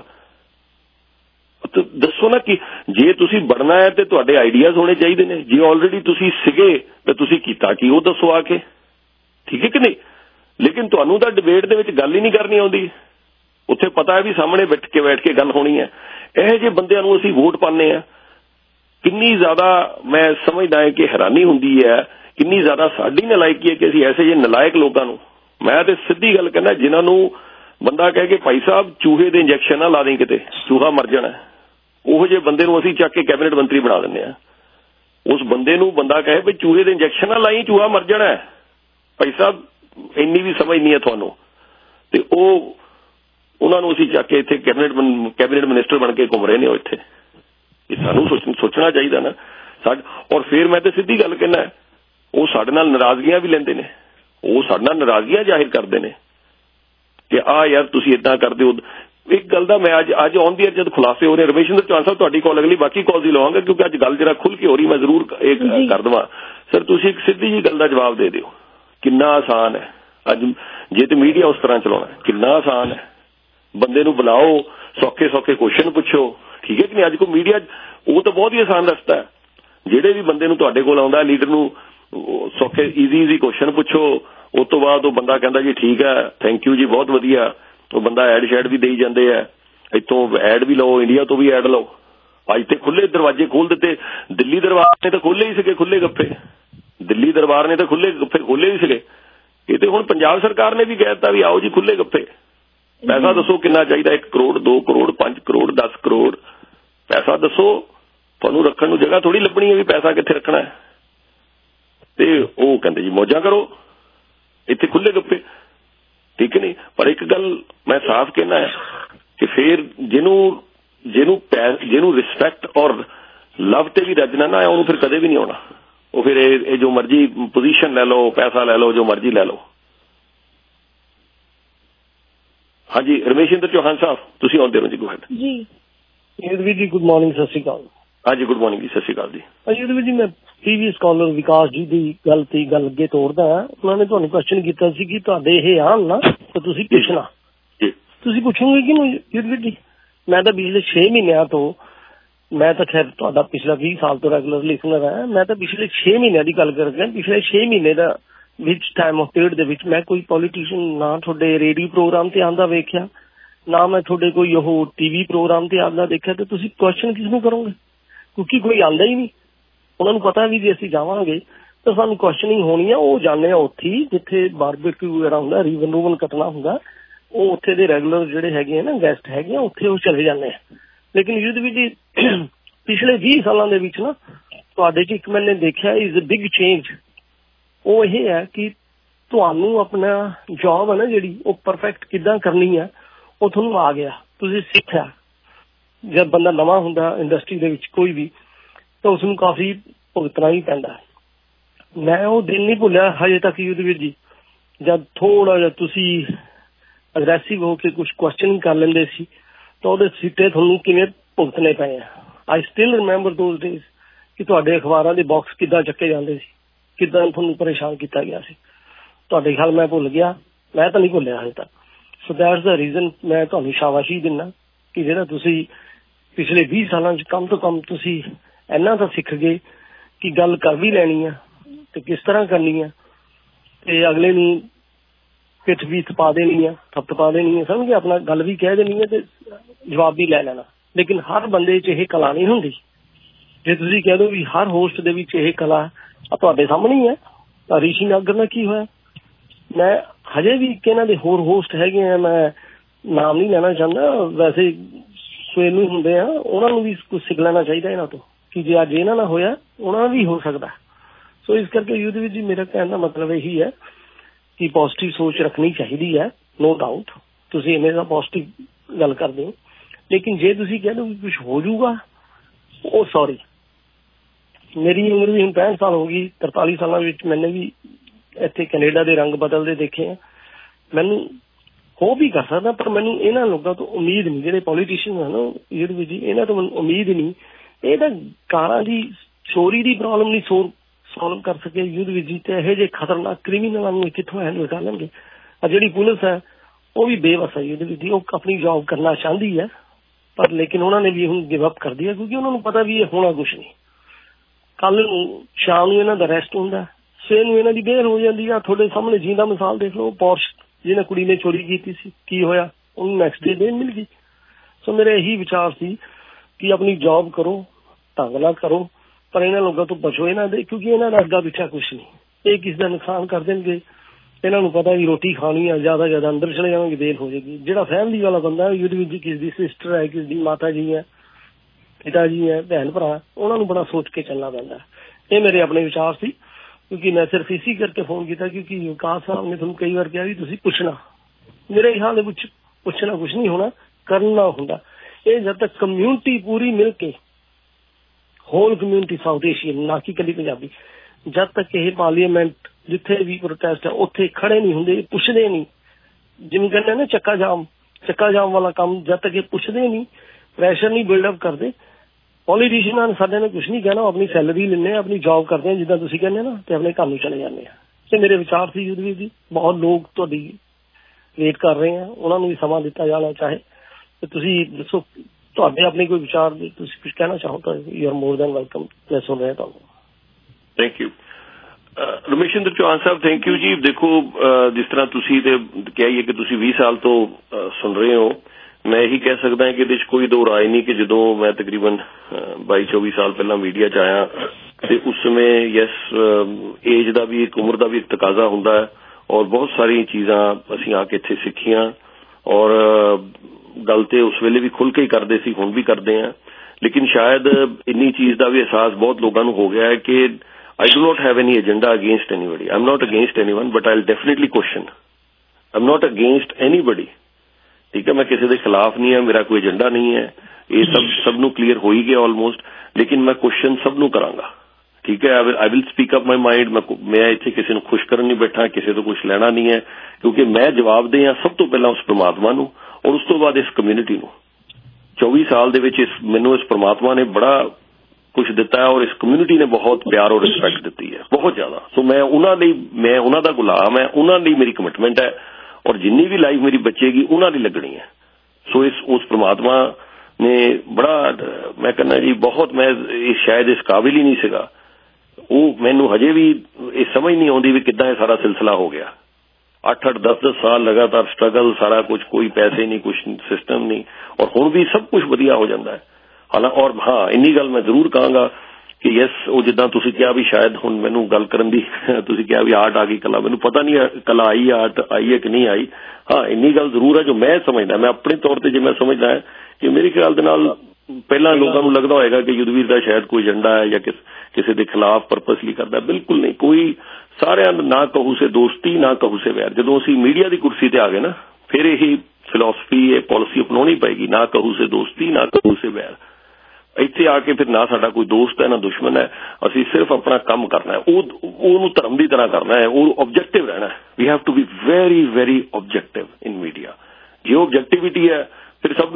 ਦੱਸੋ ਨਾ ਕਿ ਜੇ ਤੁਸੀਂ ਬਣਨਾ ਹੈ ਤੇ ਤੁਹਾਡੇ ਆਈਡੀਆਜ਼ ਹੋਣੇ ਚਾਹੀਦੇ ਨੇ। ਜੇ ਆਲਰੇਡੀ ਤੁਸੀਂ ਸੀਗੇ ਤਾਂ ਤੁਸੀਂ ਕੀਤਾ ਕੀ, ਉਹ ਦੱਸੋ ਆ ਕੇ, ਠੀਕ ਹੈ ਕਿ ਨਹੀਂ? ਲੇਕਿਨ ਤੁਹਾਨੂੰ ਤਾਂ ਡਿਬੇਟ ਦੇ ਵਿੱਚ ਗੱਲ ਹੀ ਨਹੀਂ ਕਰਨੀ ਆਉਂਦੀ। ਉੱਥੇ ਪਤਾ ਹੈ ਵੀ ਸਾਹਮਣੇ ਬੈਠ ਕੇ ਗੱਲ ਹੋਣੀ ਹੈ। ਇਹੋ ਜਿਹੇ ਬੰਦਿਆਂ ਨੂੰ ਅਸੀਂ ਵੋਟ ਪਾਉਂਦੇ ਆ। ਕਿੰਨੀ ਜ਼ਿਆਦਾ ਮੈਂ ਸਮਝਦਾ ਹਾਂ ਕਿ ਹੈਰਾਨੀ ਹੁੰਦੀ ਹੈ, ਕਿੰਨੀ ਜ਼ਿਆਦਾ ਸਾਡੀ ਨਲਾਇਕੀ ਹੈ ਕਿ ਅਸੀਂ ਐਸੇ ਜਿਹੇ ਨਲਾਇਕ ਲੋਕਾਂ ਨੂੰ, ਮੈਂ ਤੇ ਸਿੱਧੀ ਗੱਲ ਕਹਿੰਦਾ, ਜਿਨ੍ਹਾਂ ਨੂੰ ਬੰਦਾ ਕਹੇ ਕਿ ਭਾਈ ਸਾਹਿਬ ਚੂਹੇ ਦੇ ਇੰਜੈਕਸ਼ਨ ਨਾ ਲਾ ਦੇਂ, ਕਿਤੇ ਚੂਹਾ ਮਰ ਜਾਣਾ, ਉਹੋ ਜਿਹੇ ਬੰਦੇ ਨੂੰ ਅਸੀਂ ਚੱਕ ਕੇ ਕੈਬਨਿਟ ਮੰਤਰੀ ਬਣਾ ਦਿੰਦੇ ਆ। ਉਸ ਬੰਦੇ ਨੂੰ ਬੰਦਾ ਕਹੇ ਵੀ ਚੂਹੇ ਦੇ ਇੰਜੈਕਸ਼ਨ ਨਾ ਲਾਈ, ਚੂਹਾ ਮਰ ਜਾਣਾ, ਭਾਈ ਸਾਹਿਬ ਇੰਨੀ ਵੀ ਸਮਝ ਨਹੀਂ ਹੈ ਤੁਹਾਨੂੰ, ਤੇ ਉਹਨਾਂ ਨੂੰ ਅਸੀਂ ਚੱਕ ਕੇ ਇੱਥੇ ਕੈਬਨਿਟ ਮਿਨਿਸਟਰ ਬਣ ਕੇ ਘੁੰਮ ਰਹੇ ਨੇ ਉਹ ਇੱਥੇ। ਇਹ ਸਾਨੂੰ ਸੋਚਣਾ ਚਾਹੀਦਾ ਨਾ। ਔਰ ਫਿਰ ਮੈਂ ਤੇ ਸਿੱਧੀ ਗੱਲ ਕਹਿਣਾ, ਉਹ ਸਾਡੇ ਨਾਲ ਨਾਰਾਜ਼ਗੀਆਂ ਵੀ ਲੈਂਦੇ ਨੇ, ਉਹ ਸਾਡੇ ਨਾਲ ਨਾਰਾਜ਼ਗੀਆਂ ਜ਼ਾਹਿਰ ਕਰਦੇ ਨੇ ਕਿ ਯਾਰ ਤੁਸੀਂ ਇਦਾਂ ਕਰਦੇ ਹੋ। ਇੱਕ ਗੱਲ ਦਾ ਮੈਂ ਅੱਜ ਔਨ ਦੀ ਏਅਰ ਜਦ ਖੁਲਾਸੇ ਹੋ ਰਹੇ, ਰਮੇਸ਼ਿੰਦਰ ਚੌਹਾਨ ਸਾਹਿਬ ਤੁਹਾਡੀ ਕਾਲ ਅਗਲੀ, ਬਾਕੀ ਕਾਲ ਦੀ ਲਵਾਂਗਾ ਕਿਉਂਕਿ ਅੱਜ ਗੱਲ ਜਰਾ ਖੁੱਲ੍ਹ ਕੇ ਹੋ ਰਹੀ, ਮੈਂ ਜ਼ਰੂਰ ਇਹ ਕਰ ਦੇਵਾਂ। ਸਰ ਤੁਸੀਂ ਇੱਕ ਸਿੱਧੀ ਜੀ ਗੱਲ ਦਾ ਜਵਾਬ ਦੇ ਦਿਓ, ਕਿੰਨਾ ਆਸਾਨ ਹੈ ਅੱਜ ਜੇ ਤੇ ਮੀਡੀਆ ਉਸ ਤਰ੍ਹਾਂ ਚਲਾਉਣਾ, ਕਿੰਨਾ ਆਸਾਨ ਹੈ। ਬੰਦੇ ਨੂੰ ਬੁਲਾਓ, ਸੌਖੇ ਕੁਐਸਚਨ ਪੁੱਛੋ, ਠੀਕ ਹੈ ਕਿ ਨਹੀਂ? ਅੱਜ ਕੋਈ ਮੀਡੀਆ ਉਹ ਤਾਂ ਬਹੁਤ ਹੀ ਆਸਾਨ ਰਸਤਾ ਹੈ। ਜਿਹੜੇ ਵੀ ਬੰਦੇ ਨੂੰ ਤੁਹਾਡੇ ਕੋਲ ਆਉਂਦਾ ਲੀਡਰ ਨੂੰ ਸੌਖੇ ਈਜ਼ੀ ਕੁਐਸਚਨ ਪੁੱਛੋ, ਉਸ ਤੋਂ ਬਾਅਦ ਉਹ ਬੰਦਾ ਕਹਿੰਦਾ ਜੀ ਠੀਕ ਹੈ, ਥੈਂਕ ਯੂ ਜੀ, ਬਹੁਤ ਵਧੀਆ। ਉਹ ਬੰਦਾ ਐਡ ਸ਼ੈਡ ਵੀ ਦੇਈ ਜਾਂਦੇ ਆ, ਇੱਥੋਂ ਐਡ ਵੀ ਲਓ, ਇੰਡੀਆ ਤੋਂ ਵੀ ਐਡ ਲਓ। ਅੱਜ ਤੇ ਖੁੱਲੇ ਦਰਵਾਜ਼ੇ ਖੋਲ ਦਿੱਤੇ। ਦਿੱਲੀ ਦਰਬਾਰ ਨੇ ਤਾਂ ਖੋਲੇ ਹੀ ਸੀਗੇ ਖੁੱਲੇ ਗੱਫੇ, ਦਿੱਲੀ ਦਰਬਾਰ ਨੇ ਤਾਂ ਖੁੱਲੇ ਗੱਫੇ ਖੋਲੇ ਹੀ ਸੀਗੇ। ਇਹ ਤੇ ਹੁਣ ਪੰਜਾਬ ਸਰਕਾਰ ਨੇ ਵੀ ਕਹਿ ਦਿੱਤਾ ਵੀ ਆਓ ਜੀ ਖੁੱਲੇ ਗੱਫੇ। ਪੈਸਾ ਦੱਸੋ ਕਿੰਨਾ ਚਾਹੀਦਾ, 1 ਕਰੋੜ 2 ਕਰੋੜ 5 ਕਰੋੜ 10 ਕਰੋੜ, ਪੈਸਾ ਦੱਸੋ। ਤੁਹਾਨੂੰ ਰੱਖਣ ਨੂੰ ਜਗ੍ਹਾ ਥੋੜੀ ਲੱਭਣੀ ਹੈ ਵੀ ਪੈਸਾ ਕਿੱਥੇ ਰੱਖਣਾ ਹੈ। ਤੇ ਉਹ ਕਹਿੰਦੇ ਜੀ ਮੌਜਾਂ ਕਰੋ, ਇੱਥੇ ਖੁੱਲੇ ਗੱਫੇ, ਠੀਕ ਨਹੀਂ? ਪਰ ਇੱਕ ਗੱਲ ਮੈਂ ਸਾਫ਼ ਕਹਿਣਾ ਹੈ ਕਿ ਫਿਰ ਜਿਹਨੂੰ ਰਿਸਪੈਕਟ ਔਰ ਲਵ ਤੇ ਵੀ ਰੱਜਣਾ ਨਾ, ਉਹਨੂੰ ਫਿਰ ਕਦੇ ਵੀ ਨਹੀਂ ਆਉਣਾ। ਉਹ ਫਿਰ ਇਹ ਜੋ ਮਰਜ਼ੀ ਪੋਜੀਸ਼ਨ ਲੈ ਲਓ, ਪੈਸਾ ਲੈ ਲਓ, ਜੋ ਮਰਜ਼ੀ ਲੈ ਲਓ। ਹਾਂਜੀ ਰਮੇਸ਼ਿੰਦਰ ਚੌਹਾਨ ਸਾਹਿਬ ਤੁਸੀਂ ਆਉਂਦੇ ਹੋ ਜੀ, ਗੋ ਹੈਡ ਜੀ। ਯੂਦਵੀਰ ਜੀ ਗੁੱਡ ਮਾਰਨਿੰਗ, ਸਤਿ ਸ਼੍ਰੀ ਅਕਾਲ। ਹਾਂਜੀ ਗੁੱਡ ਮਾਰਨਿੰਗ ਜੀ, ਸਤਿ ਸ਼੍ਰੀ ਅਕਾਲ ਜੀ। ਯੂਦਵੀਰ ਜੀ ਮੈਂ ਪ੍ਰੀਵੀਅਸ ਕਾਲਰ ਵਿਕਾਸ ਜੀ ਦੀ ਗੱਲ ਅੱਗੇ ਤੋੜਦਾ। ਉਹਨਾਂ ਨੇ ਤੁਹਾਨੂੰ ਕੁਐਸਚਨ ਕੀਤਾ ਸੀ ਕਿ ਤੁਹਾਡੇ ਇਹ ਆਉਣ ਨਾ ਤਾਂ ਤੁਸੀਂ ਪੁੱਛਣਾ, ਤੁਸੀਂ ਪੁੱਛੋਗੇ ਕਿ ਨਹੀਂ ਯੂਦਵੀਰ ਜੀ? ਮੈਂ ਤਾਂ ਪਿਛਲੇ 6 ਮਹੀਨਿਆਂ ਤੋਂ, ਮੈਂ ਤਾਂ ਖੈਰ ਤੁਹਾਡਾ ਪਿਛਲਾ 20 ਸਾਲ ਤੋਂ ਰੈਗੂਲਰ ਲਿਸਨਰ ਹੈ, ਮੈਂ ਤਾਂ ਪਿਛਲੇ 6 ਮਹੀਨਿਆਂ ਦੀ ਗੱਲ ਕਰ ਰਿਹਾ। ਪਿਛਲੇ 6 ਮਹੀਨੇ ਦਾ ਵਿੱਚ ਟਾਈਮ ਆਫ ਪੀਰੀਅਡ ਦੇ ਵਿੱਚ ਮੈਂ ਕੋਈ ਪੋਲੀਟੀਸ਼ੀਅਨ ਨਾ ਤੁਹਾਡੇ ਰੇਡੀਓ ਪ੍ਰੋਗਰਾਮ ਤੇ ਆਉਂਦਾ ਵੇਖਿਆ, ਨਾ ਮੈਂ ਤੁਹਾਡੇ ਕੋਈ ਉਹ ਟੀਵੀ ਪ੍ਰੋਗਰਾਮ ਤੇ ਆਉਂਦਾ ਦੇਖਿਆ। ਤੇ ਤੁਸੀਂ ਕੁਐਸਚਨ ਕਿਸ ਨੂੰ ਕਰੋਗੇ? ਕਿਉਂਕਿ ਕੋਈ ਆਉਂਦਾ ਹੀ ਨਹੀਂ। ਉਹਨਾਂ ਨੂੰ ਪਤਾ ਵੀ ਜੇ ਅਸੀਂ ਜਾਵਾਂਗੇ ਤਾਂ ਸਾਨੂੰ ਕੁਐਸਚਨਿੰਗ ਹੋਣੀ ਆ। ਉਹ ਜਾਂਦੇ ਆ ਉੱਥੇ ਜਿੱਥੇ ਬਾਰਬੀਕਿਊ ਵਗੈਰਾ ਹੁੰਦਾ, ਰੀਵਨ ਕੱਟਣਾ ਹੁੰਦਾ, ਉਹ ਉੱਥੇ ਦੇ ਰੈਗੂਲਰ ਜਿਹੜੇ ਹੈਗੇ ਆ ਨਾ ਗੈਸਟ ਹੈਗੇ ਆ, ਉੱਥੇ ਉਹ ਚਲੇ ਜਾਂਦੇ ਆ। ਲੇਕਿਨ ਯੂਦਵੀਰ ਜੀ ਪਿਛਲੇ 20 ਸਾਲਾਂ ਦੇ ਵਿੱਚ ਨਾ ਤੁਹਾਡੇ 'ਚ ਇੱਕ ਮੈਨੇ ਦੇਖਿਆ ਇਜ਼ ਅ ਬਿਗ ਚੇਂਜ। ਉਹ ਇਹ ਹੈ ਕਿ ਤੁਹਾਨੂੰ ਆਪਣਾ ਜੌਬ ਹੈ ਨਾ ਜਿਹੜੀ, ਉਹ ਪਰਫੈਕਟ ਕਿੱਦਾਂ ਕਰਨੀ ਹੈ ਉਹ ਤੁਹਾਨੂੰ ਆ ਗਿਆ, ਤੁਸੀਂ ਸਿੱਖਿਆ। ਜਦ ਬੰਦਾ ਨਵਾਂ ਹੁੰਦਾ ਇੰਡਸਟਰੀ ਦੇ ਵਿੱਚ ਕੋਈ ਵੀ, ਤਾਂ ਉਸਨੂੰ ਕਾਫੀ ਭੁਗਤਣਾ ਹੀ ਪੈਂਦਾ। ਮੈਂ ਉਹ ਦਿਨ ਨਹੀਂ ਭੁੱਲਿਆ ਹਜੇ ਤੱਕ ਯੂਦਵੀਰ ਜੀ, ਜਦ ਥੋੜਾ ਜਿਹਾ ਤੁਸੀਂ ਅਗਰੈਸਿਵ ਹੋ ਕੇ ਕੁਝ ਕੁਐਸਚਨਿੰਗ ਕਰ ਲੈਂਦੇ ਸੀ ਤਾਂ ਉਹਦੇ ਸਿੱਟੇ ਤੁਹਾਨੂੰ ਕਿਵੇਂ ਭੁਗਤਣੇ ਪਏ ਆ। I still remember those days ਕਿ ਤੁਹਾਡੇ ਅਖਬਾਰਾਂ ਦੇ ਬਾਕਸ ਕਿੱਦਾਂ ਚੱਕੇ ਜਾਂਦੇ ਸੀ, ਕਿੱਦਾਂ ਤੁਹਾਨੂੰ ਪਰੇਸ਼ਾਨ ਕੀਤਾ ਗਿਆ ਸੀ। ਤੁਹਾਡੇ ਖਿਆਲ ਮੈਂ ਭੁੱਲ ਗਿਆ? ਮੈਂ ਤਾਂ ਨਹੀਂ ਭੁੱਲਿਆ ਹਜੇ ਤੱਕ। ਸੋ ਦੈਟਸ ਦਾ ਰੀਜ਼ਨ ਮੈਂ ਤੁਹਾਨੂੰ ਸ਼ਾਬਾਸ਼ੀ ਦਿੰਦਾ ਕਿ ਜਿਹੜਾ ਤੁਸੀਂ ਪਿਛਲੇ 20 ਸਾਲਾਂ 'ਚ ਕਮ ਤੋਂ ਕਮ ਤੁਸੀਂ ਇੰਨਾ ਤਾਂ ਸਿੱਖ ਗਏ ਕਿ ਗੱਲ ਕਰ ਵੀ ਲੈਣੀ ਆ ਤੇ ਕਿਸ ਤਰ੍ਹਾਂ ਕਰਨੀ ਆ, ਤੇ ਅਗਲੇ ਨੂੰ ਪਿੱਠ ਵੀ ਥਪਾ ਦੇਣੀ ਆ, ਥਪਥਪਾ ਦੇਣੀ ਆ, ਸਮਝ ਕੇ ਆਪਣਾ ਗੱਲ ਵੀ ਕਹਿ ਦੇਣੀ ਹੈ ਤੇ ਜਵਾਬ ਵੀ ਲੈ ਲੈਣਾ। ਲੇਕਿਨ ਹਰ ਬੰਦੇ 'ਚ ਇਹ ਕਲਾ ਨਹੀਂ ਹੁੰਦੀ। ਜੇ ਤੁਸੀਂ ਕਹਿ ਦਿਓ ਵੀ ਹਰ ਹੋਸਟ ਦੇ ਵਿੱਚ ਇਹ ਕਲਾ ਤੁਹਾਡੇ ਸਾਹਮਣੇ ਹੀ ਹੈ, ਤਾਂ ਰਿਸ਼ੀ ਨਾਗਰ ਨਾਲ ਕੀ ਹੋਇਆ? ਮੈਂ ਹਜੇ ਵੀ ਇਹਨਾਂ ਦੇ ਹੋਰ ਹੋਸਟ ਹੈਗੇ ਆ, ਮੈਂ ਨਾਮ ਨਹੀਂ ਲੈਣਾ ਚਾਹੁੰਦਾ, ਵੈਸੇ ਸਵੇਲੂ ਹੁੰਦੇ ਆ, ਉਹਨਾਂ ਨੂੰ ਵੀ ਕੁਝ ਸਿੱਖ ਲੈਣਾ ਚਾਹੀਦਾ ਇਹਨਾਂ ਤੋਂ ਕਿ ਜੇ ਅੱਜ ਇਹਨਾਂ ਨਾਲ ਹੋਇਆ ਉਹਨਾਂ ਨਾਲ ਵੀ ਹੋ ਸਕਦਾ। ਸੋ ਇਸ ਕਰਕੇ ਯੂਥ ਵਿੱਚ ਮੇਰਾ ਕਹਿਣ ਦਾ ਮਤਲਬ ਇਹੀ ਹੈ ਕਿ ਪੋਜ਼ਿਟਿਵ ਸੋਚ ਰੱਖਣੀ ਚਾਹੀਦੀ ਹੈ, ਨੋ ਡਾਊਟ। ਤੁਸੀਂ ਇੰਨੇ ਦਾ ਪੋਜ਼ਿਟਿਵ ਗੱਲ ਕਰਦੇ ਹੋ, ਲੇਕਿਨ ਜੇ ਤੁਸੀਂ ਕਹਿ ਦਿਓ ਕੁਝ ਹੋ ਜਾਊਗਾ, ਉਹ ਸੌਰੀ। ਮੇਰੀ ਉਮਰ ਵੀ ਹੁਣ 65 ਸਾਲ ਹੋ ਗਈ। 43 ਸਾਲਾਂ ਵਿੱਚ ਮੈਨੇ ਵੀ ਇੱਥੇ ਕੈਨੇਡਾ ਦੇ ਰੰਗ ਬਦਲਦੇ ਦੇਖੇ ਆ। ਮੈਨੂੰ ਹੋ ਵੀ ਕਰ ਸਕਦਾ, ਪਰ ਮੈਨੂੰ ਇਹਨਾਂ ਲੋਕਾਂ ਤੋਂ ਉਮੀਦ ਨਹੀਂ, ਜਿਹੜੇ ਪੋਲੀਟੀਸ਼ੀਅਨ ਹਨ ਯੂਥ ਵਿੱਚ, ਇਹਨਾਂ ਤੋਂ ਮੈਨੂੰ ਉਮੀਦ ਨਹੀਂ। ਇਹ ਤਾਂ ਕਾਰਾਂ ਦੀ ਚੋਰੀ ਦੀ ਪ੍ਰੋਬਲਮ ਨਹੀਂ ਸੋਲਵ ਕਰ ਸਕੇ ਯੂਥ ਵਿੱਚ, ਤੇ ਇਹੋ ਜਿਹੇ ਖਤਰਨਾਕ ਕ੍ਰਿਮੀਨਲਾਂ ਨੂੰ ਕਿੱਥੋਂ ਹੈਂਡਲ ਕਰ ਲੈਣਗੇ। ਆ ਜਿਹੜੀ ਪੁਲਿਸ ਹੈ ਉਹ ਵੀ ਬੇਵਸ ਹੈ ਯੂਥ ਵਿੱਚ, ਉਹ ਆਪਣੀ ਜੌਬ ਕਰਨਾ ਚਾਹੁੰਦੀ ਹੈ, ਪਰ ਲੇਕਿਨ ਉਹਨਾਂ ਨੇ ਵੀ ਹੁਣ ਗਿਵ ਅਪ ਕਰ ਦਿਆ ਕਿਉਂਕਿ ਉਹਨਾਂ ਨੂੰ ਪਤਾ ਵੀ ਇਹ ਹੋਣਾ ਕੁਛ ਨਹੀਂ। ਕੱਲ ਨੂੰ ਸ਼ਾਮ ਨੂੰ ਇਹਨਾਂ ਦਾ ਰੈਸਟ ਹੁੰਦਾ, ਸਵੇਰ ਨੂੰ ਇਹਨਾਂ ਦੀ ਬੇਲ ਹੋ ਜਾਂਦੀ ਆ। ਤੁਹਾਡੇ ਸਾਹਮਣੇ ਜੀਂਦਾ ਮਿਸਾਲ ਦੇਖ ਲਓ, ਪੋਰਸ਼ ਜਿਹਨੇ ਕੁੜੀ ਨੇ ਚੋਰੀ ਕੀਤੀ ਸੀ, ਕੀ ਹੋਇਆ? ਉਹਨੂੰ ਨੈਕਸਟ ਡੇ ਬੇਲ ਮਿਲ ਗਈ। ਸੋ ਮੇਰਾ ਇਹੀ ਵਿਚਾਰ ਸੀ ਕਿ ਆਪਣੀ ਜੌਬ ਕਰੋ, ਢੰਗ ਨਾਲ ਕਰੋ, ਪਰ ਇਹਨਾਂ ਲੋਕਾਂ ਤੋਂ ਬਚੋ ਇਹਨਾਂ ਦੇ, ਕਿਉਂਕਿ ਇਹਨਾਂ ਦਾ ਅੱਗਾ ਪਿੱਛਾ ਕੁਛ ਨਹੀਂ। ਇਹ ਕਿਸੇ ਦਾ ਨੁਕਸਾਨ ਕਰ ਦੇਣਗੇ। ਇਹਨਾਂ ਨੂੰ ਪਤਾ ਵੀ ਰੋਟੀ ਖਾਣੀ ਆ, ਜ਼ਿਆਦਾ ਜ਼ਿਆਦਾ ਅੰਦਰ ਚਲੇ ਜਾਵਾਂਗੇ, ਬੇਲ ਹੋ ਜਾਏਗੀ। ਜਿਹੜਾ ਫੈਮਿਲੀ ਵਾਲਾ ਬੰਦਾ ਯੂਥ ਵਿੱਚ, ਕਿਸ ਦੀ ਸਿਸਟਰ ਹੈ, ਕਿਸ ਦੀ ਮਾਤਾ ਜੀ ਹੈ, ਪਿਤਾ ਜੀ ਹੈ, ਭੈਣ ਭਰਾ, ਉਹਨਾਂ ਨੂੰ ਬੜਾ ਸੋਚ ਕੇ ਚੱਲਣਾ ਪੈਂਦਾ। ਇਹ ਮੇਰੇ ਆਪਣੇ ਵਿਚਾਰ ਸੀ, ਕਿਉਂਕਿ ਮੈਂ ਸਿਰਫ ਇਸੀ ਕਰਕੇ ਫੋਨ ਕੀਤਾ ਕਿਉਂਕਿ ਵਿਕਾਸ ਸਾਹਿਬ ਨੇ ਤੁਹਾਨੂੰ ਕਈ ਵਾਰ ਕਿਹਾ ਵੀ ਤੁਸੀਂ ਪੁੱਛਣਾ। ਮੇਰੇ ਖਿਆਲ ਦੇ ਵਿੱਚ ਪੁੱਛਣਾ ਕੁਛ ਨਹੀਂ ਹੋਣਾ, ਕਰਨਾ ਹੁੰਦਾ। ਇਹ ਜਦ ਤੱਕ ਕਮਿਊਨਿਟੀ ਪੂਰੀ ਮਿਲ ਕੇ, ਹੋਲ ਕਮਿਊਨਿਟੀ ਸਾਊਥ ਏਸ਼ੀਅਨ, ਨਾ ਕਿ ਇਕੱਲੀ ਪੰਜਾਬੀ, ਜਦ ਤੱਕ ਇਹ ਪਾਰਲੀਮੈਂਟ ਜਿੱਥੇ ਵੀ ਪ੍ਰੋਟੈਸਟ ਹੈ ਉੱਥੇ ਖੜੇ ਨਹੀਂ ਹੁੰਦੇ, ਪੁੱਛਦੇ ਨਹੀਂ, ਜਿਵੇਂ ਕਹਿੰਦੇ ਨਾ ਚੱਕਾ ਜਾਮ ਵਾਲਾ ਕੰਮ, ਜਦ ਤੱਕ ਇਹ ਪੁੱਛਦੇ ਨਹੀਂ, ਪ੍ਰੈਸ਼ਰ ਨਹੀਂ ਬਿਲਡਅਪ ਕਰਦੇ, ਪੋਲੀਟੀਸ਼ੀਅਨਾਂ ਨੇ ਸਾਡੇ ਨੇ ਕੁਛ ਨਹੀਂ ਕਹਿਣਾ। ਉਹ ਆਪਣੀ ਸੈਲਰੀ ਲੈਂਦੇ ਆ, ਆਪਣੀ ਜੌਬ ਕਰਦੇ ਆ, ਜਿੱਦਾਂ ਤੁਸੀਂ ਕਹਿੰਦੇ ਨਾ, ਤੇ ਆਪਣੇ ਘਰ ਨੂੰ ਚਲੇ ਜਾਂਦੇ ਆ। ਤੇ ਮੇਰੇ ਵਿਚਾਰ ਸੀ ਯੂਥ ਜੀ, ਬਹੁਤ ਲੋਕ ਤੁਹਾਡੀ ਵੇਟ ਕਰ ਰਹੇ ਆ, ਉਹਨਾਂ ਨੂੰ ਵੀ ਸਮਾਂ ਦਿੱਤਾ ਜਾਣਾ ਚਾਹੇ। ਤੇ ਤੁਸੀਂ ਦੱਸੋ ਤੁਹਾਡੇ ਆਪਣੇ ਕੋਈ ਵਿਚਾਰ, ਤੁਸੀਂ ਕੁਝ ਕਹਿਣਾ ਚਾਹੋ ਤਾਂ you are more than welcome. ਮੈਂ ਸੁਣ ਰਿਹਾ ਤੁਹਾਨੂੰ। Thank you Rameshinder Chauhan Sahib, thank you ਜੀ। ਦੇਖੋ, ਜਿਸ ਤਰ੍ਹਾਂ ਤੁਸੀਂ ਤੇ ਕਿਹਾ ਹੀ ਹੈ ਕਿ ਤੁਸੀਂ 20 ਸਾਲ ਤੋਂ ਸੁਣ ਰਹੇ ਹੋ, ਮੈਂ ਇਹੀ ਕਹਿ ਸਕਦਾ ਕਿ ਇਹਦੇ 'ਚ ਕੋਈ ਦੋ ਰਾਏ ਨਹੀਂ ਕਿ ਜਦੋਂ ਮੈਂ ਤਕਰੀਬਨ 22-24 ਸਾਲ ਪਹਿਲਾਂ ਮੀਡੀਆ 'ਚ ਆਇਆ ਤੇ ਉਸ ਸਮੇਂ ਏਜ ਦਾ ਵੀ, ਇੱਕ ਉਮਰ ਦਾ ਵੀ ਇੱਕ ਤਕਾਜ਼ਾ ਹੁੰਦਾ ਹੈ, ਔਰ ਬਹੁਤ ਸਾਰੀਆਂ ਚੀਜ਼ਾਂ ਅਸੀਂ ਆ ਕੇ ਇੱਥੇ ਸਿੱਖੀਆਂ, ਔਰ ਗੱਲ ਤੇ ਉਸ ਵੇਲੇ ਵੀ ਖੁੱਲ੍ਹ ਕੇ ਹੀ ਕਰਦੇ ਸੀ, ਹੁਣ ਵੀ ਕਰਦੇ ਹਾਂ। ਲੇਕਿਨ ਸ਼ਾਇਦ ਇੰਨੀ ਚੀਜ਼ ਦਾ ਵੀ ਅਹਿਸਾਸ ਬਹੁਤ ਲੋਕਾਂ ਨੂੰ ਹੋ ਗਿਆ ਹੈ ਕਿ I do not have any agenda against anybody. I'm not against anyone, but I'll definitely question. I'm not against anybody. ठीक है, मैं किसी के खिलाफ नहीं है, मेरा कोई एजेंडा नहीं है, ये सब ਨੂੰ ਕਲੀਅਰ ਹੋ ਹੀ ਗਿਆ ਆਲਮੋਸਟ। ਲੇਕਿਨ ਮੈਂ ਕੁਐਸਚਨ ਸਭ ਨੂੰ ਕਰਾਂਗਾ, ਠੀਕ ਹੈ। I will speak up my mind. ਮੈਂ ਇੱਥੇ ਕਿਸੇ ਨੂੰ ਖੁਸ਼ ਕਰਨ ਨਹੀਂ ਬੈਠਾ, ਕਿਸੇ ਤੋਂ ਕੁਝ ਲੈਣਾ ਨਹੀਂ ਹੈ, ਕਿਉਂਕਿ ਮੈਂ ਜਵਾਬਦੇਹ ਹਾਂ ਸਭ ਤੋਂ ਪਹਿਲਾਂ ਉਸ ਪ੍ਰਮਾਤਮਾ ਨੂੰ, ਔਰ ਉਸ ਤੋਂ ਬਾਅਦ ਇਸ ਕਮਿਊਨਿਟੀ ਨੂੰ। 24 ਸਾਲ ਦੇ ਵਿੱਚ ਮੈਨੂੰ ਇਸ ਪ੍ਰਮਾਤਮਾ ਨੇ ਬੜਾ ਕੁਛ ਦਿੱਤਾ ਹੈ, ਔਰ ਇਸ ਕਮਿਊਨਿਟੀ ਨੇ ਬਹੁਤ ਪਿਆਰ ਔਰ ਰਿਸਪੈਕਟ ਦਿੱਤੀ ਹੈ, ਬਹੁਤ ਜ਼ਿਆਦਾ। ਸੋ ਮੈਂ ਉਹਨਾਂ ਦਾ ਗੁਲਾਮ ਹੈ, ਉਹਨਾਂ ਲਈ ਮੇਰੀ ਕਮਿਟਮੈਂਟ ਹੈ, ਔਰ ਜਿੰਨੀ ਵੀ ਲਾਈਫ ਮੇਰੀ ਬਚੇਗੀ ਉਹਨਾਂ ਲਈ ਲੱਗਣੀ ਹੈ। ਸੋ ਉਸ ਪ੍ਰਮਾਤਮਾ ਨੇ ਬੜਾ, ਮੈਂ ਕਹਿੰਦਾ ਜੀ, ਬਹੁਤ, ਮੈਂ ਸ਼ਾਇਦ ਇਸ ਕਾਬਿਲ ਹੀ ਨਹੀਂ ਸੀਗਾ। ਉਹ ਮੈਨੂੰ ਹਜੇ ਵੀ ਇਹ ਸਮਝ ਨਹੀਂ ਆਉਂਦੀ ਵੀ ਕਿੱਦਾਂ ਇਹ ਸਾਰਾ ਸਿਲਸਿਲਾ ਹੋ ਗਿਆ। 8-8, 10-10 ਸਾਲ ਲਗਾਤਾਰ ਸਟਰਗਲ, ਸਾਰਾ ਕੁਝ, ਕੋਈ ਪੈਸੇ ਨਹੀਂ, ਕੁਛ ਸਿਸਟਮ ਨਹੀਂ, ਔਰ ਹੁਣ ਵੀ ਸਭ ਕੁਝ ਵਧੀਆ ਹੋ ਜਾਂਦਾ ਹੈ। ਹਾਲਾਂਕਿ ਔਰ ਹਾਂ, ਇੰਨੀ ਗੱਲ ਮੈਂ ਜ਼ਰੂਰ ਕਹਾਂਗਾ ਕਿ ਯੈਸ, ਉਹ ਜਿੱਦਾਂ ਤੁਸੀਂ ਕਿਹਾ ਵੀ ਸ਼ਾਇਦ ਹੁਣ ਮੈਨੂੰ ਗੱਲ ਕਰਨ ਦੀ, ਤੁਸੀਂ ਕਿਹਾ ਵੀ ਆਰਟ ਆ ਗਈ, ਕਲਾ, ਮੈਨੂੰ ਪਤਾ ਨਹੀਂ ਕਲਾ ਆਈ, ਆਰਟ ਆਈ ਹੈ ਕਿ ਨਹੀਂ ਆਈ। ਹਾਂ, ਇੰਨੀ ਗੱਲ ਜ਼ਰੂਰ ਹੈ ਜੋ ਮੈਂ ਸਮਝਦਾ, ਮੈਂ ਆਪਣੇ ਤੌਰ ਤੇ ਜੇ ਮੈਂ ਸਮਝਦਾ ਹੈ ਕਿ ਮੇਰੇ ਖਿਆਲ ਦੇ ਨਾਲ ਪਹਿਲਾਂ ਲੋਕਾਂ ਨੂੰ ਲੱਗਦਾ ਹੋਏਗਾ ਕਿ ਯੁੱਧਵੀਰ ਦਾ ਸ਼ਾਇਦ ਕੋਈ ਏਜੰਡਾ ਹੈ ਜਾਂ ਕਿਸੇ ਦੇ ਖਿਲਾਫ ਪਰਪਸਲੀ ਕਰਦਾ। ਬਿਲਕੁਲ ਨਹੀਂ, ਕੋਈ, ਸਾਰਿਆਂ ਨਾ ਕਹੂ ਸੇ ਦੋਸਤੀ, ਨਾ ਕਹੂ ਸੇ ਵੈਰ। ਜਦੋਂ ਅਸੀਂ ਮੀਡੀਆ ਦੀ ਕੁਰਸੀ ਤੇ ਆ ਗਏ ਨਾ, ਫਿਰ ਇਹੀ ਫਿਲਾਸਫੀ, ਇਹ ਪਾਲਿਸੀ ਅਪਣਾਉਣੀ ਪਏਗੀ, ਨਾ ਕਹੂ ਸੇ ਦੋਸਤੀ, ਨਾ ਕਹੂ ਸੇ ਵੈਰ। ਇੱਥੇ ਆ ਕੇ ਫਿਰ ਨਾ ਸਾਡਾ ਕੋਈ ਦੋਸਤ ਹੈ, ਨਾ ਦੁਸ਼ਮਣ ਹੈ, ਅਸੀਂ ਸਿਰਫ ਆਪਣਾ ਕੰਮ ਕਰਨਾ ਹੈ, ਉਹਨੂੰ ਧਰਮ ਦੀ ਤਰ੍ਹਾਂ ਕਰਨਾ ਹੈ, ਉਹ ਆਬਜੈਕਟਿਵ ਰਹਿਣਾ ਹੈ। We have to be very very objective in media. ਜੇ ਆਬਜੈਕਟਿਵਿਟੀ ਹੈ, ਫਿਰ ਸਭ ਨੂੰ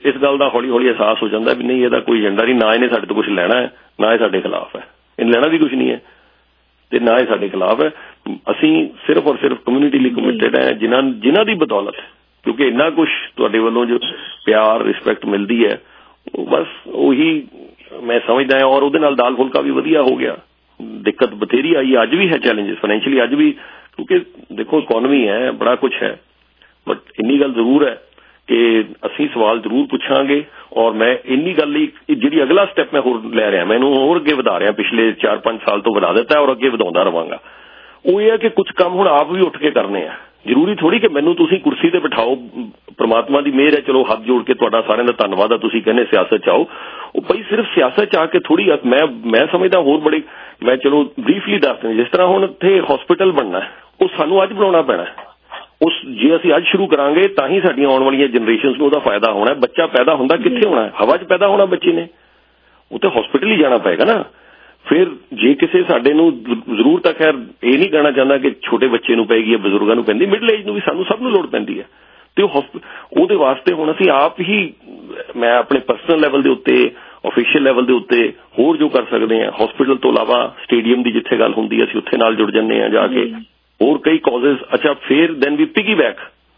ਇਸ ਗੱਲ ਦਾ ਹੌਲੀ ਹੌਲੀ ਅਹਿਸਾਸ ਹੋ ਜਾਂਦਾ ਵੀ ਨਹੀਂ ਇਹਦਾ ਕੋਈ ਏਜੰਡਾ ਨਹੀਂ, ਨਾ ਇਹਨੇ ਸਾਡੇ ਤੋਂ ਕੁਝ ਲੈਣਾ ਹੈ, ਨਾ ਇਹ ਸਾਡੇ ਖਿਲਾਫ ਹੈ, ਇਹਨੇ ਲੈਣਾ ਵੀ ਕੁਝ ਨਹੀਂ ਹੈ ਤੇ ਨਾ ਇਹ ਸਾਡੇ ਖਿਲਾਫ ਹੈ। ਅਸੀਂ ਸਿਰਫ ਔਰ ਸਿਰਫ ਕਮਿਊਨਿਟੀ ਲਈ ਕਮਿਟਡ ਹੈ, ਜਿਨ੍ਹਾਂ ਦੀ ਬਦੌਲਤ, ਕਿਉਂਕਿ ਇੰਨਾ ਕੁਛ ਤੁਹਾਡੇ ਵੱਲੋਂ ਜੋ ਪਿਆਰ ਰਿਸਪੈਕਟ ਮਿਲਦੀ ਹੈ ਉਹ ਬਸ ਉਹੀ ਮੈਂ ਸਮਝਦਾ ਹਾਂ। ਔਰ ਉਹਦੇ ਨਾਲ ਦਾਲ ਫੁਲਕਾ ਵੀ ਵਧੀਆ ਹੋ ਗਿਆ। ਦਿੱਕਤ ਬਥੇਰੀ ਆਈ, ਅੱਜ ਵੀ ਹੈ ਚੈਲੰਜਸ ਫਾਈਨੈਂਸ਼ੀਅਲੀ, ਅੱਜ ਵੀ, ਕਿਉਂਕਿ ਦੇਖੋ ਇਕੋਨਮੀ ਹੈ, ਬੜਾ ਕੁਛ ਹੈ, ਬਟ ਇੰਨੀ ਗੱਲ ਜ਼ਰੂਰ ਹੈ ਕਿ ਅਸੀਂ ਸਵਾਲ ਜ਼ਰੂਰ ਪੁੱਛਾਂਗੇ। ਔਰ ਮੈਂ ਇੰਨੀ ਗੱਲ ਲਈ ਜਿਹੜੀ ਅਗਲਾ ਸਟੈਪ ਮੈਂ ਹੋਰ ਲੈ ਰਿਹਾ, ਮੈਨੂੰ ਹੋਰ ਅੱਗੇ ਵਧਾ ਰਿਹਾ, ਪਿਛਲੇ 4-5 ਸਾਲ ਤੋਂ ਵਧਾ ਦਿੱਤਾ ਔਰ ਅੱਗੇ ਵਧਾਉਂਦਾ ਰਵਾਂਗਾ। ਉਹ ਇਹ ਹੈ ਕਿ ਕੁਝ ਕੰਮ ਹੁਣ ਆਪ ਵੀ ਉੱਠ ਕੇ ਕਰਨੇ ਆ। ਜ਼ਰੂਰੀ ਥੋੜੀ ਕਿ ਮੈਨੂੰ ਤੁਸੀਂ ਕੁਰਸੀ ਤੇ ਬਿਠਾਓ, ਪ੍ਰਮਾਤਮਾ ਦੀ ਮਿਹਰ ਹੈ, ਚਲੋ ਹੱਥ ਜੋੜ ਕੇ ਤੁਹਾਡਾ ਸਾਰਿਆਂ ਦਾ ਧੰਨਵਾਦ ਆ, ਤੁਸੀਂ ਕਹਿੰਦੇ ਸਿਆਸਤ ਚ ਆਓ। ਉਹ ਭਾਈ ਸਿਰਫ ਸਿਆਸਤ ਚ ਆ ਕੇ ਥੋੜੀ, ਮੈਂ ਸਮਝਦਾ ਹੋਰ ਬੜੇ, ਮੈਂ ਚਲੋ ਬਰੀਫਲੀ ਦੱਸ ਦਿੰਦਾ, ਜਿਸ ਤਰ੍ਹਾਂ ਹੁਣ ਇੱਥੇ ਹਸਪੀਟਲ ਬਣਨਾ ਉਹ ਸਾਨੂੰ ਅੱਜ ਬਣਾਉਣਾ ਪੈਣਾ। ਉਸ ਜੇ ਅਸੀਂ ਅੱਜ ਸ਼ੁਰੂ ਕਰਾਂਗੇ ਤਾਂ ਹੀ ਸਾਡੀਆਂ ਆਉਣ ਵਾਲੀਆਂ ਜਨਰੇਸ਼ਨਸ ਨੂੰ ਉਹਦਾ ਫਾਇਦਾ ਹੋਣਾ। ਬੱਚਾ ਪੈਦਾ ਹੁੰਦਾ ਕਿੱਥੇ ਹੋਣਾ? ਹਵਾ 'ਚ ਪੈਦਾ ਹੋਣਾ ਬੱਚੇ ਨੇ, ਉਹ ਤਾਂ ਹਸਪੀਟਲ ਹੀ ਜਾਣਾ ਪਏਗਾ ਨਾ। ਫਿਰ ਜੇ ਕਿਸੇ ਸਾਡੇ ਨੂੰ ਜ਼ਰੂਰਤ ਹੈ, ਖੈਰ ਇਹ ਨਹੀਂ ਕਹਿਣਾ ਚਾਹੁੰਦਾ ਕਿ ਛੋਟੇ ਬੱਚੇ ਨੂੰ ਪਏਗੀ ਜਾਂ ਬਜ਼ੁਰਗਾਂ ਨੂੰ ਪੈਂਦੀ, ਮਿਡਲ ਏਜ ਨੂੰ ਵੀ ਸਾਨੂੰ ਸਭ ਨੂੰ ਲੋੜ ਪੈਂਦੀ ਹੈ। ਤੇ ਉਹਦੇ ਵਾਸਤੇ ਹੁਣ ਅਸੀਂ ਆਪ ਹੀ, ਮੈਂ ਆਪਣੇ ਪਰਸਨਲ ਲੈਵਲ ਦੇ ਉੱਤੇ, ਆਫੀਸ਼ੀਅਲ ਲੈਵਲ ਦੇ ਉੱਤੇ ਹੋਰ ਜੋ ਕਰ ਸਕਦੇ ਹਾਂ, ਹਸਪੀਟਲ ਤੋਂ ਇਲਾਵਾ ਸਟੇਡੀਅਮ ਦੀ ਜਿੱਥੇ ਗੱਲ ਹੁੰਦੀ ਹੈ ਅਸੀਂ ਉੱਥੇ ਨਾਲ ਜੁੜ ਜਾਂਦੇ ਹਾਂ ਜਾ ਕੇ, ਹੋਰ ਕਈ ਕਾਜ਼ਸ। ਅੱਛਾ, ਫਿਰ ਦੈਨ ਵੀ ਪਿਗੀ ਬੈਕ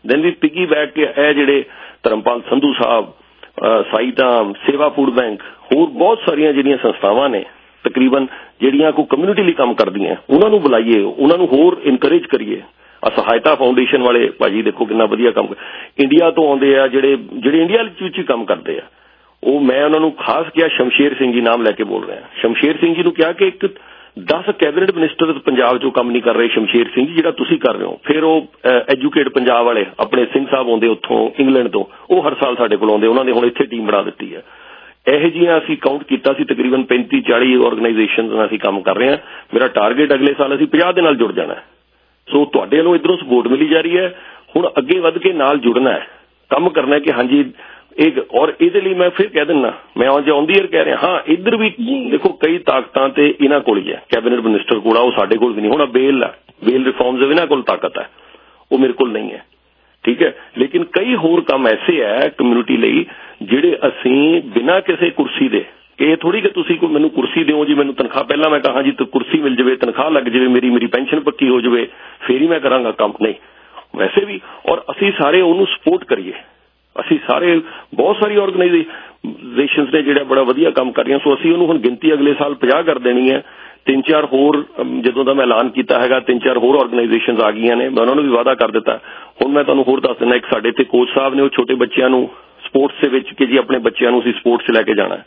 ਕਿ ਇਹ ਜਿਹੜੇ ਧਰਮਪਾਲ ਸੰਧੂ ਸਾਹਿਬ, ਸਾਈ ਧਾਮ, ਸੇਵਾ ਫੂਡ ਬੈਂਕ, ਹੋਰ ਬਹੁਤ ਸਾਰੀਆਂ ਜਿਹੜੀਆਂ ਸੰਸਥਾਵਾਂ ਨੇ ਤਕਰੀਬਨ ਜਿਹੜੀਆਂ ਕੋਈ ਕਮਿਊਨਿਟੀ ਲਈ ਕੰਮ ਕਰਦੀਆਂ, ਉਹਨਾਂ ਨੂੰ ਬੁਲਾਈਏ, ਉਹਨਾਂ ਨੂੰ ਹੋਰ ਇਨਕਰੇਜ ਕਰੀਏ। ਸਹਾਇਤਾ ਫਾਊਂਡੇਸ਼ਨ ਵਾਲੇ ਭਾਜੀ ਦੇਖੋ ਕਿੰਨਾ ਵਧੀਆ ਕੰਮ, ਇੰਡੀਆ ਤੋਂ ਆਉਂਦੇ ਆ ਜਿਹੜੇ ਇੰਡੀਆ ਵਿੱਚ ਹੀ ਕੰਮ ਕਰਦੇ ਆ। ਉਹ ਮੈਂ ਉਹਨਾਂ ਨੂੰ ਖਾਸ ਕਿਹਾ, ਸ਼ਮਸ਼ੇਰ ਸਿੰਘ ਜੀ ਨਾਮ ਲੈ ਕੇ ਬੋਲ ਰਿਹਾ, ਸ਼ਮਸ਼ੇਰ ਸਿੰਘ ਜੀ ਨੂੰ ਕਿਹਾ ਕਿ ਇੱਕ 10 ਕੈਬਨਿਟ ਮਿਨਿਸਟਰ ਪੰਜਾਬ 'ਚੋਂ ਕੰਮ ਨਹੀਂ ਕਰ ਰਹੇ ਸ਼ਮਸ਼ੇਰ ਸਿੰਘ ਜੀ ਜਿਹੜਾ ਤੁਸੀਂ ਕਰ ਰਹੇ ਹੋ। ਫਿਰ ਉਹ ਐਜੂਕੇਟ ਪੰਜਾਬ ਵਾਲੇ ਆਪਣੇ ਸਿੰਘ ਸਾਹਿਬ ਆਉਂਦੇ ਉੱਥੋਂ ਇੰਗਲੈਂਡ ਤੋਂ, ਉਹ ਹਰ ਸਾਲ ਸਾਡੇ ਕੋਲ ਆਉਂਦੇ, ਉਹਨਾਂ ਨੇ ਹੁਣ ਇੱਥੇ ਟੀਮ ਬਣਾ ਦਿੱਤੀ ਹੈ। ਇਹੋ ਜਿਹੀਆਂ ਅਸੀਂ ਕਾਊਂਟ ਕੀਤਾ ਸੀ ਤਕਰੀਬਨ 35-40 ਆਰਗੇਨਾਈਜੇਸ਼ਨ ਨਾਲ ਅਸੀਂ ਕੰਮ ਕਰ ਰਹੇ ਹਾਂ। ਮੇਰਾ ਟਾਰਗੇਟ ਅਗਲੇ ਸਾਲ ਅਸੀਂ 50 ਦੇ ਨਾਲ ਜੁੜ ਜਾਣਾ। ਸੋ ਤੁਹਾਡੇ ਵੱਲੋਂ ਇੱਧਰੋਂ ਸਪੋਰਟ ਮਿਲੀ ਜਾ ਰਹੀ ਹੈ, ਹੁਣ ਅੱਗੇ ਵੱਧ ਕੇ ਨਾਲ ਜੁੜਨਾ ਹੈ, ਕੰਮ ਕਰਨਾ ਕਿ ਹਾਂਜੀ ਇਹ। ਔਰ ਇਹਦੇ ਲਈ ਮੈਂ ਫਿਰ ਕਹਿ ਦਿੰਦਾ, ਮੈਂ ਅੱਜ ਆਨ ਦੀ ਏਅਰ ਕਹਿ ਰਿਹਾ, ਹਾਂ ਇੱਧਰ ਵੀ ਦੇਖੋ ਕਈ ਤਾਕਤਾਂ ਤੇ ਇਹਨਾਂ ਕੋਲ ਹੀ ਹੈ, ਕੈਬਨਿਟ ਮਿਨਿਸਟਰ ਕੋਲ ਆ, ਉਹ ਸਾਡੇ ਕੋਲ ਵੀ ਨਹੀਂ। ਹੁਣ ਬੇਲ ਰਿਫਾਰਮਸ ਇਹਨਾਂ ਕੋਲ ਤਾਕਤ ਹੈ, ਉਹ ਮੇਰੇ ਕੋਲ ਨਹੀਂ ਹੈ, ਠੀਕ ਹੈ। ਲੇਕਿਨ ਕਈ ਹੋਰ ਕੰਮ ਐਸੇ ਹੈ ਕਮਿਊਨਿਟੀ ਲਈ ਜਿਹੜੇ ਅਸੀਂ ਬਿਨਾਂ ਕਿਸੇ ਕੁਰਸੀ ਦੇ, ਇਹ ਥੋੜੀ ਕਿ ਤੁਸੀਂ ਕੋਈ ਮੈਨੂੰ ਕੁਰਸੀ ਦਿਓ ਜੀ, ਮੈਨੂੰ ਤਨਖਾਹ, ਪਹਿਲਾਂ ਮੈਂ ਕਹਾਂ ਜੀ ਕੁਰਸੀ ਮਿਲ ਜਾਵੇ, ਤਨਖਾਹ ਲੱਗ ਜਾਵੇ, ਮੇਰੀ ਪੈਨਸ਼ਨ ਪੱਕੀ ਹੋ ਜਾਵੇ, ਫੇਰ ਹੀ ਮੈਂ ਕਰਾਂਗਾ ਕੰਮ, ਨਹੀਂ ਵੈਸੇ ਵੀ। ਔਰ ਅਸੀਂ ਸਾਰੇ ਉਹਨੂੰ ਸਪੋਰਟ ਕਰੀਏ, ਅਸੀਂ ਸਾਰੇ ਬਹੁਤ ਸਾਰੀ ਆਰਗੇਨਾਈਜੇਸ਼ਨਸ ਨੇ ਜਿਹੜਾ ਬੜਾ ਵਧੀਆ ਕੰਮ ਕਰ ਰਹੀਆਂ। ਸੋ ਅਸੀਂ ਉਹਨੂੰ ਹੁਣ ਗਿਣਤੀ ਅਗਲੇ ਸਾਲ 50 ਕਰ ਦੇਣੀ ਹੈ। 3-4 ਹੋਰ, ਜਦੋਂ ਦਾ ਮੈਂ ਐਲਾਨ ਕੀਤਾ ਹੈਗਾ 3-4 ਹੋਰ ਆਰਗੇਨਾਈਜੇਸ਼ਨਸ ਆ ਗਈਆਂ ਨੇ, ਮੈਂ ਉਹਨਾਂ ਨੂੰ ਵੀ ਵਾਅਦਾ ਕਰ ਦਿੱਤਾ। ਹੁਣ ਮੈਂ ਤੁਹਾਨੂੰ ਹੋਰ ਦੱਸ ਦਿੰਦਾ, ਇੱਕ ਸਾਡੇ ਇੱਥੇ ਕੋਚ ਸਾਹਿਬ ਨੇ, ਉਹ ਛੋਟੇ ਬੱਚਿਆਂ ਨੂੰ ਸਪੋਰਟਸ ਦੇ ਵਿੱਚ ਕਿ ਜੀ ਆਪਣੇ ਬੱਚਿਆਂ ਨੂੰ ਅਸੀਂ ਸਪੋਰਟਸ 'ਚ ਲੈ ਕੇ ਜਾਣਾ।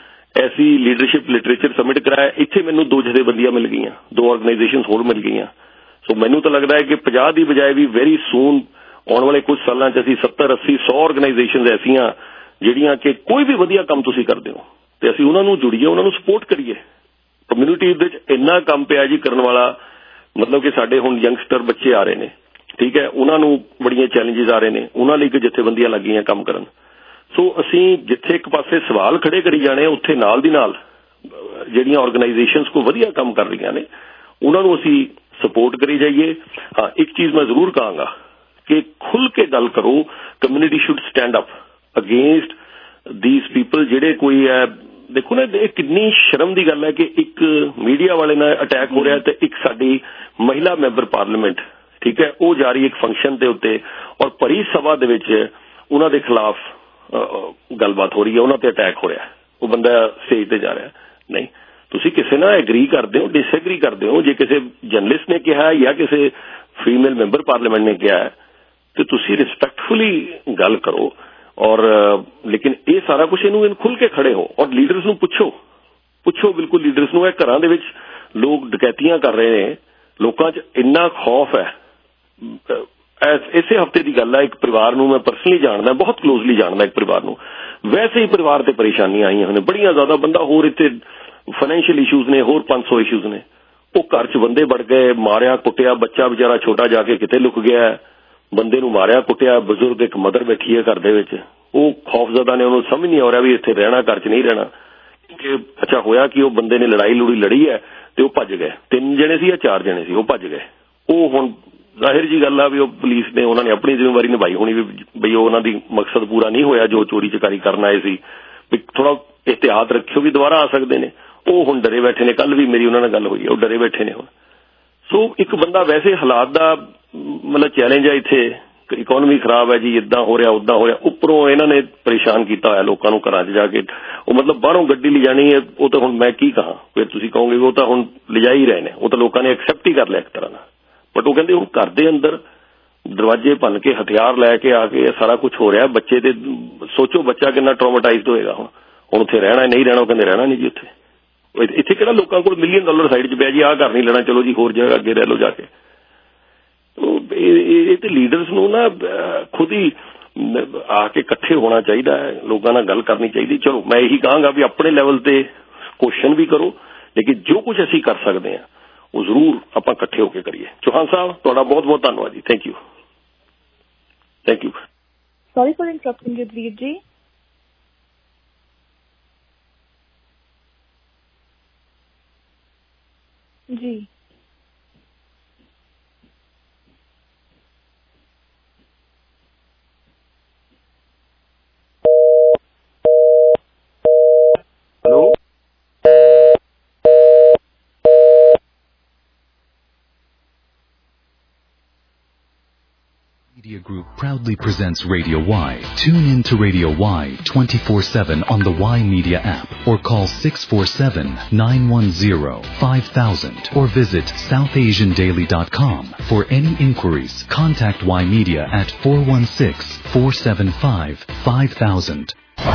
ਐਸੀ ਲੀਡਰਸ਼ਿਪ ਲਿਟਰੇਚਰ ਸਮਿਟ ਕਰਾਇਆ, ਇੱਥੇ ਮੈਨੂੰ 2 ਜਥੇਬੰਦੀਆਂ ਮਿਲ ਗਈਆਂ, 2 ਆਰਗੇਨਾਈਜੇਸ਼ਨਸ ਹੋਰ ਮਿਲ ਗਈਆਂ। ਸੋ ਮੈਨੂੰ ਤਾਂ ਲੱਗਦਾ ਹੈ ਕਿ 50 ਦੀ ਬਜਾਏ ਵੀ ਵੈਰੀ ਸੂਨ ਆਉਣ ਵਾਲੇ ਕੁਝ ਸਾਲਾਂ 'ਚ ਅਸੀਂ 70-80-100 ਆਰਗੇਨਾਈਜੇਸ਼ਨਸ ਐਸੀਆਂ ਜਿਹੜੀਆਂ ਕਿ ਕੋਈ ਵੀ ਵਧੀਆ ਕੰਮ ਤੁਸੀਂ ਕਰਦੇ ਹੋ ਤੇ ਅਸੀਂ ਉਹਨਾਂ ਨੂੰ ਜੁੜੀਏ, ਉਹਨਾਂ ਨੂੰ ਸਪੋਰਟ ਕਰੀਏ। ਕਮਿਊਨਿਟੀ ਦੇ ਵਿੱਚ ਇੰਨਾ ਕੰਮ ਪਿਆ ਜੀ ਕਰਨ ਵਾਲਾ, ਮਤਲਬ ਕਿ ਸਾਡੇ ਹੁਣ ਯੰਗਸਟਰ ਬੱਚੇ ਆ ਰਹੇ ਨੇ, ਠੀਕ ਹੈ, ਉਹਨਾਂ ਨੂੰ ਬੜੀਆਂ ਚੈਲੰਜਸ ਆ ਰਹੇ ਨੇ, ਉਹਨਾਂ ਲਈ ਜਥੇਬੰਦੀਆਂ ਲੱਗੀਆਂ ਕੰਮ ਕਰਨ। ਸੋ ਅਸੀਂ ਜਿੱਥੇ ਇੱਕ ਪਾਸੇ ਸਵਾਲ ਖੜੇ ਕਰੀ ਜਾਣੇ, ਉੱਥੇ ਨਾਲ ਦੀ ਨਾਲ ਜਿਹੜੀਆਂ ਆਰਗੇਨਾਈਜੇਸ਼ਨਸ ਕੋ ਵਧੀਆ ਕੰਮ ਕਰ ਰਹੀਆਂ ਨੇ ਉਹਨਾਂ ਨੂੰ ਅਸੀਂ ਸਪੋਰਟ ਕਰੀ ਜਾਈਏ। ਹਾਂ, ਇੱਕ ਚੀਜ਼ ਮੈਂ ਜ਼ਰੂਰ ਕਹਾਂਗਾ ਕਿ ਖੁੱਲ ਕੇ ਗੱਲ ਕਰੋ, community should stand up against these people ਜਿਹੜੇ ਕੋਈ ਹੈ। ਦੇਖੋ ਨਾ, ਇਹ ਕਿੰਨੀ ਸ਼ਰਮ ਦੀ ਗੱਲ ਹੈ ਕਿ ਇੱਕ ਮੀਡੀਆ ਵਾਲੇ ਨਾਲ ਅਟੈਕ ਹੋ ਰਿਹਾ ਤੇ ਇੱਕ ਸਾਡੀ ਮਹਿਲਾ ਮੈਂਬਰ ਪਾਰਲੀਮੈਂਟ, ਠੀਕ ਹੈ, ਉਹ ਜਾ ਰਹੀ ਇੱਕ ਫੰਕਸ਼ਨ ਦੇ ਉੱਤੇ ਔਰ ਭਰੀ ਸਭਾ ਦੇ ਵਿੱਚ ਉਹਨਾਂ ਦੇ ਖਿਲਾਫ ਗੱਲਬਾਤ ਹੋ ਰਹੀ ਹੈ, ਉਹਨਾਂ ਤੇ ਅਟੈਕ ਹੋ ਰਿਹਾ, ਉਹ ਬੰਦਾ ਸਟੇਜ ਤੇ ਜਾ ਰਿਹਾ। ਨਹੀਂ, ਤੁਸੀਂ ਕਿਸੇ ਨਾਲ ਐਗਰੀ ਕਰਦੇ ਹੋ, ਡਿਸਐਗਰੀ ਕਰਦੇ ਹੋ, ਜੇ ਕਿਸੇ ਜਰਨਲਿਸਟ ਨੇ ਕਿਹਾ ਜਾਂ ਕਿਸੇ ਫੀਮੇਲ ਮੈਂਬਰ ਪਾਰਲੀਮੈਂਟ ਨੇ ਕਿਹਾ ਤੇ ਤੁਸੀਂ ਰਿਸਪੈਕਟਫੁਲੀ ਗੱਲ ਕਰੋ। ਔਰ ਲੇਕਿਨ ਇਹ ਸਾਰਾ ਕੁਝ ਇਹਨੂੰ ਖੁੱਲ ਕੇ ਖੜੇ ਹੋ ਔਰ ਲੀਡਰਸ ਨੂੰ ਪੁੱਛੋ ਬਿਲਕੁਲ ਲੀਡਰਸ ਨੂੰ। ਇਹ ਘਰਾਂ ਦੇ ਵਿੱਚ ਲੋਕ ਡਕੈਤੀਆਂ ਕਰ ਰਹੇ ਨੇ, ਲੋਕਾਂ 'ਚ ਇੰਨਾ ਖੌਫ ਹੈ। ਇਸੇ ਹਫ਼ਤੇ ਦੀ ਗੱਲ ਹੈ, ਇੱਕ ਪਰਿਵਾਰ ਨੂੰ ਮੈਂ ਪਰਸਨਲੀ ਜਾਣਦਾ, ਬਹੁਤ ਕਲੋਜ਼ਲੀ ਜਾਣਦਾ ਇੱਕ ਪਰਿਵਾਰ ਨੂੰ। ਵੈਸੇ ਹੀ ਪਰਿਵਾਰ ਤੇ ਪਰੇਸ਼ਾਨੀਆਂ ਆਈਆਂ ਹੋਈਆਂ ਬੜੀਆਂ ਜ਼ਿਆਦਾ, ਬੰਦਾ ਹੋਰ ਇੱਥੇ ਫਾਈਨੈਂਸ਼ੀਅਲ ਇਸ਼ੂਜ਼ ਨੇ, ਹੋਰ 500 ਇਸ਼ੂਜ਼ ਨੇ। ਉਹ ਘਰ 'ਚ ਬੰਦੇ ਵੜ ਗਏ, ਮਾਰਿਆ ਕੁੱਟਿਆ, ਬੱਚਾ ਵਿਚਾਰਾ ਛੋਟਾ ਜਾ ਕੇ ਕਿਤੇ ਲੁਕ ਗਿਆ, ਬੰਦੇ ਨੂੰ ਮਾਰਿਆ ਕੁੱਟਿਆ, ਬਜ਼ੁਰਗ ਇੱਕ ਮਦਰ ਬੈਠੀ ਹੈ ਘਰ ਦੇ ਵਿੱਚ, ਉਹ ਖੌਫਜ਼ਦਾ ਨੇ, ਉਹਨੂੰ ਸਮਝ ਨਹੀਂ ਆ ਰਿਹਾ ਵੀ ਇੱਥੇ ਰਹਿਣਾ, ਘਰ 'ਚ ਨਹੀਂ ਰਹਿਣਾ। ਕਿ ਅੱਛਾ ਹੋਇਆ ਕਿ ਉਹ ਬੰਦੇ ਨੇ ਲੜਾਈ ਲੜੀ ਹੈ ਤੇ ਉਹ ਭੱਜ ਗਏ। 3 ਜਣੇ ਸੀ ਜਾਂ 4 ਜਣੇ ਸੀ, ਉਹ ਭੱਜ ਗਏ। ਉਹ ਹੁਣ ਜ਼ਾਹਿਰ ਜੀ ਗੱਲ ਆ ਵੀ ਉਹ ਪੁਲਿਸ ਨੇ ਉਹਨਾਂ ਨੇ ਆਪਣੀ ਜ਼ਿੰਮੇਵਾਰੀ ਨਿਭਾਈ ਹੋਣੀ ਵੀ ਬਈ ਉਹਨਾਂ ਦੀ ਮਕਸਦ ਪੂਰਾ ਨਹੀਂ ਹੋਇਆ ਜੋ ਚੋਰੀ ਚਕਾਰੀ ਕਰਨ ਆਏ ਸੀ, ਵੀ ਥੋੜਾ ਇhtiyat ਰੱਖਿਓ ਵੀ ਦੁਬਾਰਾ ਆ ਸਕਦੇ ਨੇ। ਉਹ ਹੁਣ ਡਰੇ ਬੈਠੇ ਨੇ, ਕੱਲ ਵੀ ਮੇਰੀ ਉਹਨਾਂ ਨਾਲ ਗੱਲ ਹੋਈ ਹੈ, ਉਹ ਡਰੇ ਬੈਠੇ ਨੇ ਹੁਣ। ਸੋ ਇੱਕ ਬੰਦਾ ਵੈਸੇ ਹਾਲਾਤ ਦਾ ਮਤਲਬ ਚੈਲੰਜ ਹੈ ਇੱਥੇ, ਇਕੋਨਮੀ ਖਰਾਬ ਹੈ ਜੀ, ਇੱਦਾਂ ਹੋ ਰਿਹਾ ਉੱਦਾਂ ਹੋ ਰਿਹਾ, ਉੱਪਰੋਂ ਇਹਨਾਂ ਨੇ ਪਰੇਸ਼ਾਨ ਕੀਤਾ ਹੋਇਆ ਲੋਕਾਂ ਨੂੰ ਘਰਾਂ 'ਚ ਜਾ ਕੇ। ਉਹ ਮਤਲਬ ਬਾਹਰੋਂ ਗੱਡੀ ਲਿਜਾਣੀ ਹੈ, ਉਹ ਤਾਂ ਹੁਣ ਮੈਂ ਕੀ ਕਹਾਂ, ਫਿਰ ਤੁਸੀਂ ਕਹੋਗੇ ਉਹ ਤਾਂ ਹੁਣ ਲਿਜਾ ਹੀ ਰਹੇ ਨੇ, ਉਹ ਤਾਂ ਲੋਕਾਂ ਨੇ ਐਕਸੈਪਟ ਹੀ ਕਰ ਲਿਆ ਇੱਕ ਤਰ੍ਹਾਂ ਨਾਲ। ਬਟ ਉਹ ਕਹਿੰਦੇ ਹੁਣ ਘਰ ਦੇ ਅੰਦਰ ਦਰਵਾਜ਼ੇ ਭੰਨ ਕੇ ਹਥਿਆਰ ਲੈ ਕੇ ਆ ਕੇ ਸਾਰਾ ਕੁਝ ਹੋ ਰਿਹਾ। ਬੱਚੇ ਤੇ ਸੋਚੋ ਬੱਚਾ ਕਿੰਨਾ ਟਰਾਮਾਟਾਈਜ਼ਡ ਹੋਏਗਾ ਹੁਣ ਉੱਥੇ ਰਹਿਣਾ ਨਹੀਂ ਰਹਿਣਾ। ਉਹ ਕਹਿੰਦੇ ਰਹਿਣਾ ਨਹੀਂ ਜੀ ਉੱਥੇ। ਇੱਥੇ ਕਿਹੜਾ ਲੋਕਾਂ ਕੋਲ $1 ਮਿਲੀਅਨ ਸਾਈਡ 'ਚ ਪਿਆ ਜੀ, ਆਹ ਘਰ ਨਹੀਂ ਲੈਣਾ, ਚਲੋ ਜੀ ਹੋਰ ਜਗ੍ਹਾ ਅੱਗੇ ਰਹਿ ਲਓ ਜਾ ਕੇ। ਇਹ ਤੇ ਲੀਡਰਸ ਨੂੰ ਨਾ ਖੁਦ ਹੀ ਆ ਕੇ ਇਕੱਠੇ ਹੋਣਾ ਚਾਹੀਦਾ ਹੈ, ਲੋਕਾਂ ਨਾਲ ਗੱਲ ਕਰਨੀ ਚਾਹੀਦੀ। ਚਲੋ ਮੈਂ ਇਹੀ ਕਹਾਂਗਾ ਵੀ ਆਪਣੇ ਲੈਵਲ ਤੇ ਕੁਐਸਚਨ ਵੀ ਕਰੋ, ਲੇਕਿਨ ਜੋ ਕੁਝ ਅਸੀਂ ਕਰ ਸਕਦੇ ਹਾਂ ਉਹ ਜ਼ਰੂਰ ਆਪਾਂ ਇਕੱਠੇ ਹੋ ਕੇ ਕਰੀਏ। ਚੌਹਾਨ ਸਾਹਿਬ ਤੁਹਾਡਾ ਬਹੁਤ ਬਹੁਤ ਧੰਨਵਾਦ ਜੀ। Thank you. Sorry for interrupting you Preet ji. जी hello Media Group proudly presents Radio Y. Tune in to Radio Y 24/7 on the Y Media app or call 647-910-5000 or visit southasiandaily.com. For any inquiries, contact Y Media at 416-475-5000.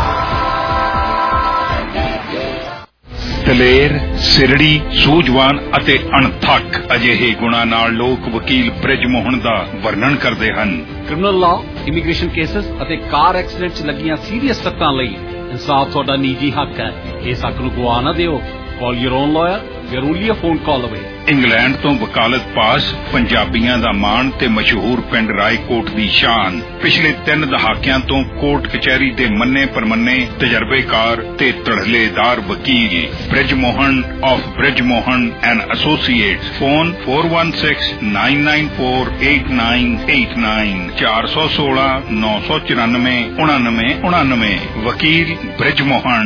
ਦਲੇਰ, ਸਿਰੜੀ, ਸੂਝਵਾਨ ਅਤੇ ਅਣਥੱਕ ਅਜਿਹੇ ਗੁਣਾਂ ਨਾਲ ਲੋਕ ਵਕੀਲ ਬ੍ਰਿਜ ਮੋਹਨ ਦਾ ਵਰਣਨ ਕਰਦੇ ਹਨ। ਕ੍ਰਿਮੀਨਲ ਲਾਅ, ਇਮੀਗ੍ਰੇਸ਼ਨ ਕੇਸਸ ਅਤੇ ਕਾਰ ਐਕਸੀਡੈਂਟ 'ਚ ਲੱਗੀਆਂ ਸੀਰੀਅਸ ਸੱਟਾਂ ਲਈ ਇਨਸਾਫ ਤੁਹਾਡਾ ਨਿੱਜੀ ਹੱਕ ਹੈ। ਇਸ ਹੱਕ ਨੂੰ ਗਵਾ ਨਾ ਦਿਓ। Call your own lawyer. We are only a phone call away. England ਤੋਂ ਵਕਾਲਤ ਪਾਸ, ਪੰਜਾਬੀਆਂ ਦਾ ਮਾਣ ਤੇ ਮਸ਼ਹੂਰ ਪਿੰਡ ਰਾਏਕੋਟ ਦੀ ਸ਼ਾਨ। ਪਿਛਲੇ 3 ਦਹਾਕਿਆਂ ਤੋਂ ਕੋਰਟ ਕਚਹਿਰੀ ਦੇ ਮੰਨੇ ਪਰਮੰਨੇ ਤਜਰਬੇਕਾਰ ਤੇ ਧੜਲੇਦਾਰ ਵਕੀਲ Brij Mohan of Brij Mohan and associates. Phone 4169948989 416-994-9999। ਵਕੀਲ ਬ੍ਰਿਜ ਮੋਹਨ।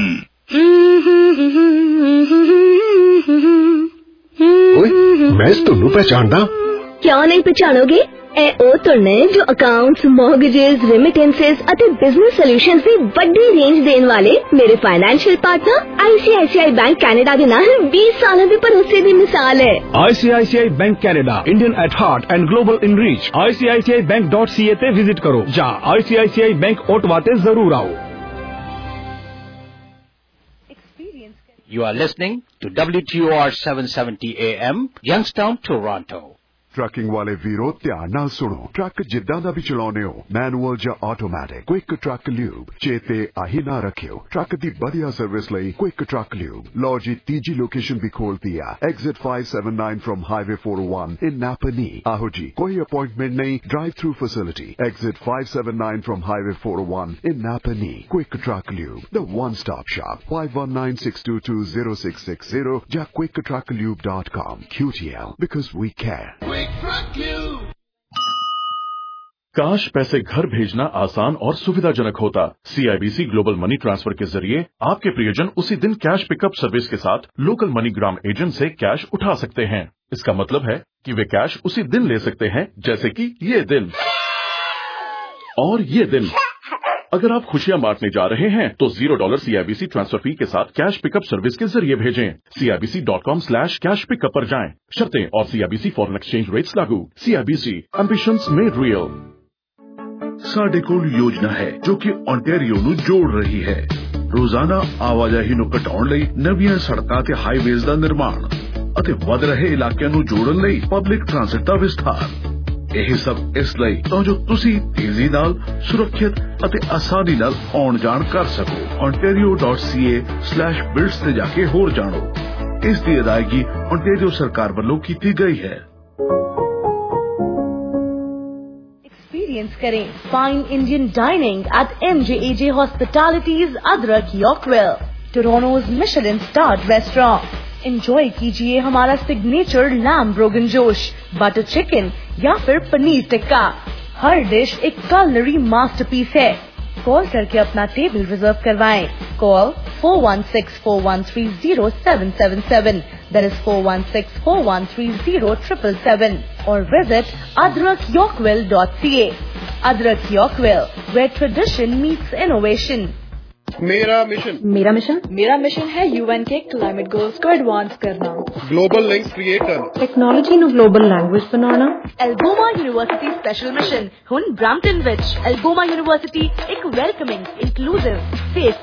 ਓਏ ਮੈਂ ਤੁਹਾਨੂੰ ਪਹਿਚਾਨਦਾ। ਕਿਉਂ ਨਹੀਂ ਪਛਾਣੋਗੇ? ਇਹ ਉਹ ਤੁਰਨੇ ਜੋ ਅਕਾਊਂਟਸ, ਮੌਰਗੇजेस, ਰੈਮਿਟੈਂਸਸ ਅਤੇ ਬਿਜ਼ਨਸ ਸੋਲੂਸ਼ਨਸ ਦੀ ਵੱਡੀ ਰੇਂਜ ਦੇਣ ਵਾਲੇ ਮੇਰੇ financial partner ICICI bank Canada ਦੇ ਨਾਲ 20 ਸਾਲਾਂ ਦੇ ਭਰੋਸੇ ਦੀ ਮਿਸਾਲ ਹੈ। ICICI bank Canada, Indian at heart and global in reach. ICICIBank.ca ਤੇ ਵਿਜ਼ਿਟ ਕਰੋ ਜਾਂ ICICI ਬੈਂਕ ਓਟਵਾ ਤੇ ਜ਼ਰੂਰ ਆਓ। You are listening to WTOR 770 AM, Youngstown, Toronto. Trucking ਵਾਲੇ ਵੀਰੋ ਧਿਆਨ ਨਾਲ ਸੁਣੋ। ਟਰੱਕ ਜਿੱਦਾਂ ਦਾ ਵੀ ਚਲਾਉਣੇ ਹੋ, ਮੈਨੂਅਲ ਜਾਂ ਆਟੋਮੈਟਿਕ, ਕੁਇਕ ਟਰੱਕ ਲਿਊਬ ਚੇਤੇ ਆਹੀ ਨਾ ਰੱਖਿਓ। ਟਰੱਕ ਦੀ ਵਧੀਆ ਸਰਵਿਸ ਲਈ ਕੁਇਕ ਟਰੱਕ ਲਿਊਬ। ਲਓ ਜੀ ਤੀਜੀ ਲੋਕੇਸ਼ਨ ਵੀ ਖੋਲਤੀ ਆ, exit 579 from highway 401 in Napanee. ਆਹੋ ਜੀ, ਕੋਈ ਅਪਾਇੰਟਮੈਂਟ ਨਹੀਂ, drive through facility. Exit 579 from highway 401 in Napanee. Quick truck lube, the one stop shop। 5196220660 ਜਾਂ quicktrucklube.com। QTL, because we care। काश पैसे घर भेजना आसान और सुविधाजनक होता। CIBC ग्लोबल मनी ट्रांसफर के जरिए आपके प्रियजन उसी दिन कैश पिकअप सर्विस के साथ लोकल मनीग्राम एजेंट से कैश उठा सकते हैं। इसका मतलब है कि वे कैश उसी दिन ले सकते हैं, जैसे कि ये दिन और ये दिन। अगर आप खुशियां बांटने जा रहे हैं तो $0 CIBC ट्रांसफर फी के साथ कैश पिकअप सर्विस के जरिए भेजें। CIBC.com/कैश पिकअप पर जाएं। शर्तें और CIBC फॉरेन एक्सचेंज रेट्स लागू। CIBC, ambitions made real. ਸਾਡੇ ਕੋਲ ਯੋਜਨਾ ਹੈ ਜੋ ਕਿ ਓਨਟਾਰੀਓ ਨੂੰ ਜੋੜ ਰਹੀ ਹੈ। ਰੋਜ਼ਾਨਾ ਆਵਾਜਾਈ ਨੂੰ ਘਟਾਉਣ ਲਈ ਨਵੀਆਂ ਸੜਕਾਂ ਤੇ ਹਾਈਵੇਜ਼ ਦਾ ਨਿਰਮਾਣ ਅਤੇ ਵਧ ਰਹੇ ਇਲਾਕਿਆਂ ਨੂੰ ਜੋੜਨ ਲਈ ਪਬਲਿਕ ਟ੍ਰਾਂਸਿਟ ਦਾ ਵਿਸਥਾਰ। ਇਹ ਸਭ ਇਸ ਲਈ ਤਾਂ ਜੋ ਤੁਸੀਂ ਤੇਜ਼ੀ ਨਾਲ, ਸੁਰੱਖਿਅਤ ਅਤੇ ਆਸਾਨੀ ਨਾਲ ਆਉਣ ਜਾਣ ਕਰ ਸਕੋ। ontario.ca/builds ਤੇ ਜਾ ਕੇ ਹੋਰ ਜਾਣੋ। ਇਸ ਦੀ ਅਦਾਇਗੀ ਓਨਟਾਰੀਓ ਸਰਕਾਰ ਵੱਲੋਂ ਕੀਤੀ ਗਈ ਹੈ। करें fine Indian dining at MJAJ Hospitalities, Adrak, Yorkville, Toronto's Michelin starred restaurant। Enjoy कीजिए हमारा signature lamb rogan josh, butter chicken, या फिर पनीर टिक्का। हर डिश एक culinary मास्टरपीस है। कॉल करके अपना टेबल रिजर्व करवाएं। Call 4164130777, that is 4164130777, or visit adrakyokville.ca. Adrak Yorkville, where tradition meets innovation. मेरा मिशन है UN के क्लाइमेट गोल्स को एडवांस करना, ग्लोबल लिंक्स क्रिएट करना, टेक्नोलॉजी ਨੂੰ ग्लोबल लैंग्वेज बनाना। Algoma University Special Mission ਹੁਣ ਬ੍ਰੈਂਪਟਨ ਵਿੱਚ। Algoma University ਇੱਕ ਵੈਲਕਮਿੰਗ, ਇਨਕਲੂਸਿਵ, ਸੇਫ